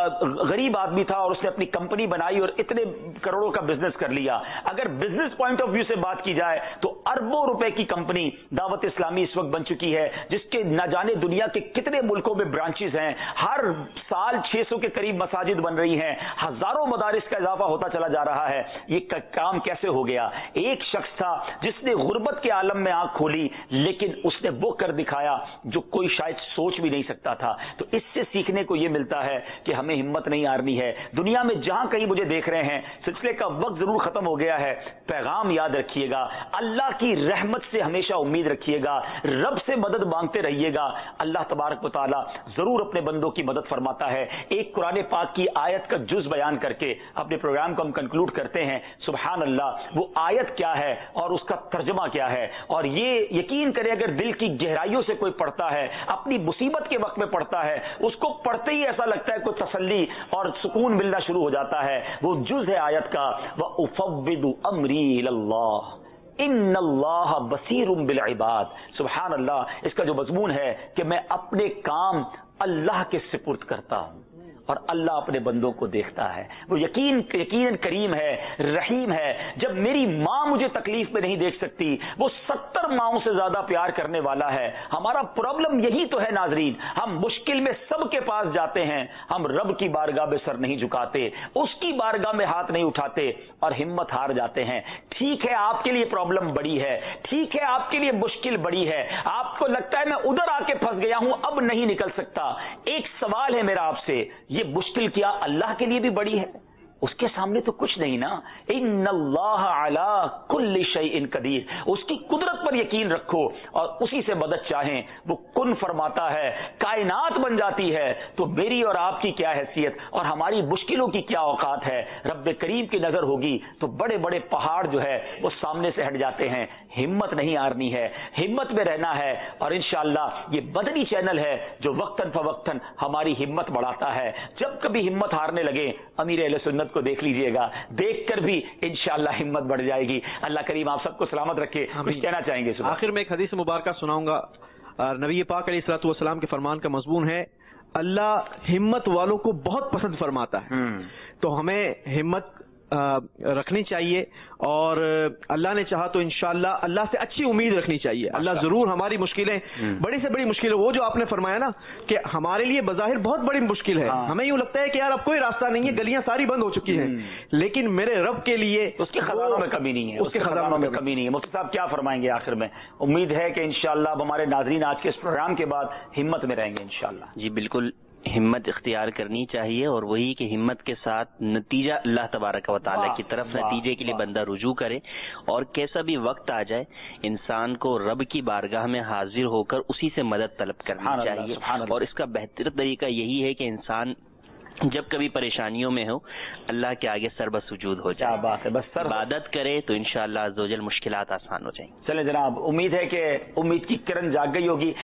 गरीब आदमी था और उसने अपनी कंपनी बनाई और इतने करोड़ों का बिजनेस कर लिया। अगर बिजनेस पॉइंट ऑफ व्यू से बात की जाए तो अरबों रुपए की कंपनी दावत इस्लामी इस वक्त बन चुकी है, जिसके न जाने दुनिया के कितने मुल्कों में ब्रांचेस हैं, हर साल 600 के करीब मसाजिद बन रही हैं, हजारों मदारिस का इजाफा होता चला जा रहा है। ये काम कैसे हो गया? एक शख्स था जिसने गुर्बत के आलम में आंख खोली, लेकिन उसने वो कर दिखाया जो कोई शायद सोच भी नहीं सकता था। तो इससे सीखने को यह मिलता है कि हमें हिम्मत नहीं हारनी है। दुनिया में जहां कहीं मुझे देख रहे हैं, सिलसिले का वक्त जरूर खत्म हो गया है, पैगाम याद रखिएगा, अल्लाह की रहमत से हमेशा उम्मीद रखिएगा, रब से मदद मांगते रहिएगा। अल्लाह तबारक व तआला जरूर अपने बंदों की मदद फरमाता है। एक कुरान पाक की आयत का जुज बयान करके अपने प्रोग्राम को हम कंक्लूड करते हैं। सुभान अल्लाह, वो आयत क्या है और उसका तर्जमा क्या है। और ये यकीन करें, अगर दिल की गहराइयों से कोई पढ़ता है, अपनी मुसीबत के वक्त में पढ़ता है, उसको पढ़ते ही ऐसा लगता है कोई तसल्ली और सुकून मिलना शुरू हो जाता है। वो जुज है आयत का, व उफव्विदु अमरी इलल्लाह इन्नल्लाह बसीरुम बिल इबाद। सुभान अल्लाह, इसका जो मजमून है कि मैं अपने काम अल्लाह के सुपुर्द करता हूं और अल्लाह अपने बंदों को देखता है। वो यकीनन करीम है, रहीम है। जब मेरी मां मुझे तकलीफ में नहीं देख सकती, वो 70 माओं से ज्यादा प्यार करने वाला है। हमारा प्रॉब्लम यही तो है नाजरीन, हम मुश्किल में सबके पास जाते हैं, हम रब की बारगाह में सर नहीं झुकाते, उसकी बारगाह में हाथ नहीं उठाते और हिम्मत हार जाते हैं। ठीक है, आपके लिए प्रॉब्लम बड़ी है, ठीक है आपके लिए मुश्किल बड़ी है, आपको लगता है मैं उधर आके फंस गया हूं, अब नहीं निकल सकता। एक सवाल है मेरा आपसे, ये मुश्किल क्या अल्लाह के लिए भी बड़ी है? उसके सामने तो कुछ नहीं ना। इन्नल्लाह अला कुल्ली शैइन कदीर, उसकी कुदरत पर यकीन रखो और उसी से मदद चाहें। वो कुन फरमाता है, कायनात बन जाती है, तो मेरी और आपकी क्या हैसियत और हमारी मुश्किलों की क्या औकात है। रब्बे करीम की नजर होगी तो बड़े बड़े पहाड़ जो है वो सामने से हट जाते हैं। हिम्मत नहीं हारनी है, हिम्मत में रहना है और इंशाअल्लाह ये मदनी चैनल है जो वक्तन फवक्तन हमारी हिम्मत बढ़ाता है। जब कभी हिम्मत हारने लगे, अमीर अहले सुन्नत को देख लीजिएगा, देखकर भी इंशाअल्लाह हिम्मत बढ़ जाएगी। अल्लाह करीम आप सबको सलामत रखे। कुछ कहना चाहेंगे? आखिर में एक हदीस मुबारक सुनाऊंगा। नबी पाक अलैहिस्सलातु वस्सलाम के फरमान का मजमून है, अल्लाह हिम्मत वालों को बहुत पसंद फरमाता है। तो हमें हिम्मत रखनी चाहिए और अल्लाह ने चाहा तो इंशाअल्लाह अल्लाह से अच्छी उम्मीद रखनी चाहिए। अल्लाह जरूर हमारी मुश्किलें, बड़ी से बड़ी मुश्किल, वो जो आपने फरमाया ना कि हमारे लिए बज़ाहिर बहुत बड़ी मुश्किल है, हमें यूं लगता है कि यार अब कोई रास्ता नहीं है, गलियां सारी बंद हो चुकी हैं, लेकिन मेरे रब के लिए उसके खजानों में कमी नहीं है, उसके खजानों में कमी नहीं है। मुफ्ती साहब क्या फरमाएंगे आखिर में? उम्मीद है कि इंशाअल्लाह अब हमारे नाज़रीन आज के इस प्रोग्राम के बाद हिम्मत में रहेंगे इंशाअल्लाह। जी बिल्कुल, हिम्मत इख्तियार करनी चाहिए और वही कि हिम्मत के साथ नतीजा अल्लाह तबारक व तआला की तरफ नतीजे के लिए बंदा रुजू करे और कैसा भी वक्त आ जाए इंसान को रब की बारगाह में हाजिर होकर उसी से मदद तलब करनी चाहिए। और इसका बेहतर तरीका यही है कि इंसान جب کبھی پریشانیوں میں ہو اللہ کے آگے سر بسجود ہو جائے. کیا بات ہے، بس سر عبادت کرے تو انشاءاللہ عز و جل مشکلات آسان ہو جائیں. چلیں جناب، امید ہے کہ امید کی کرن جاگ گئی ہوگی.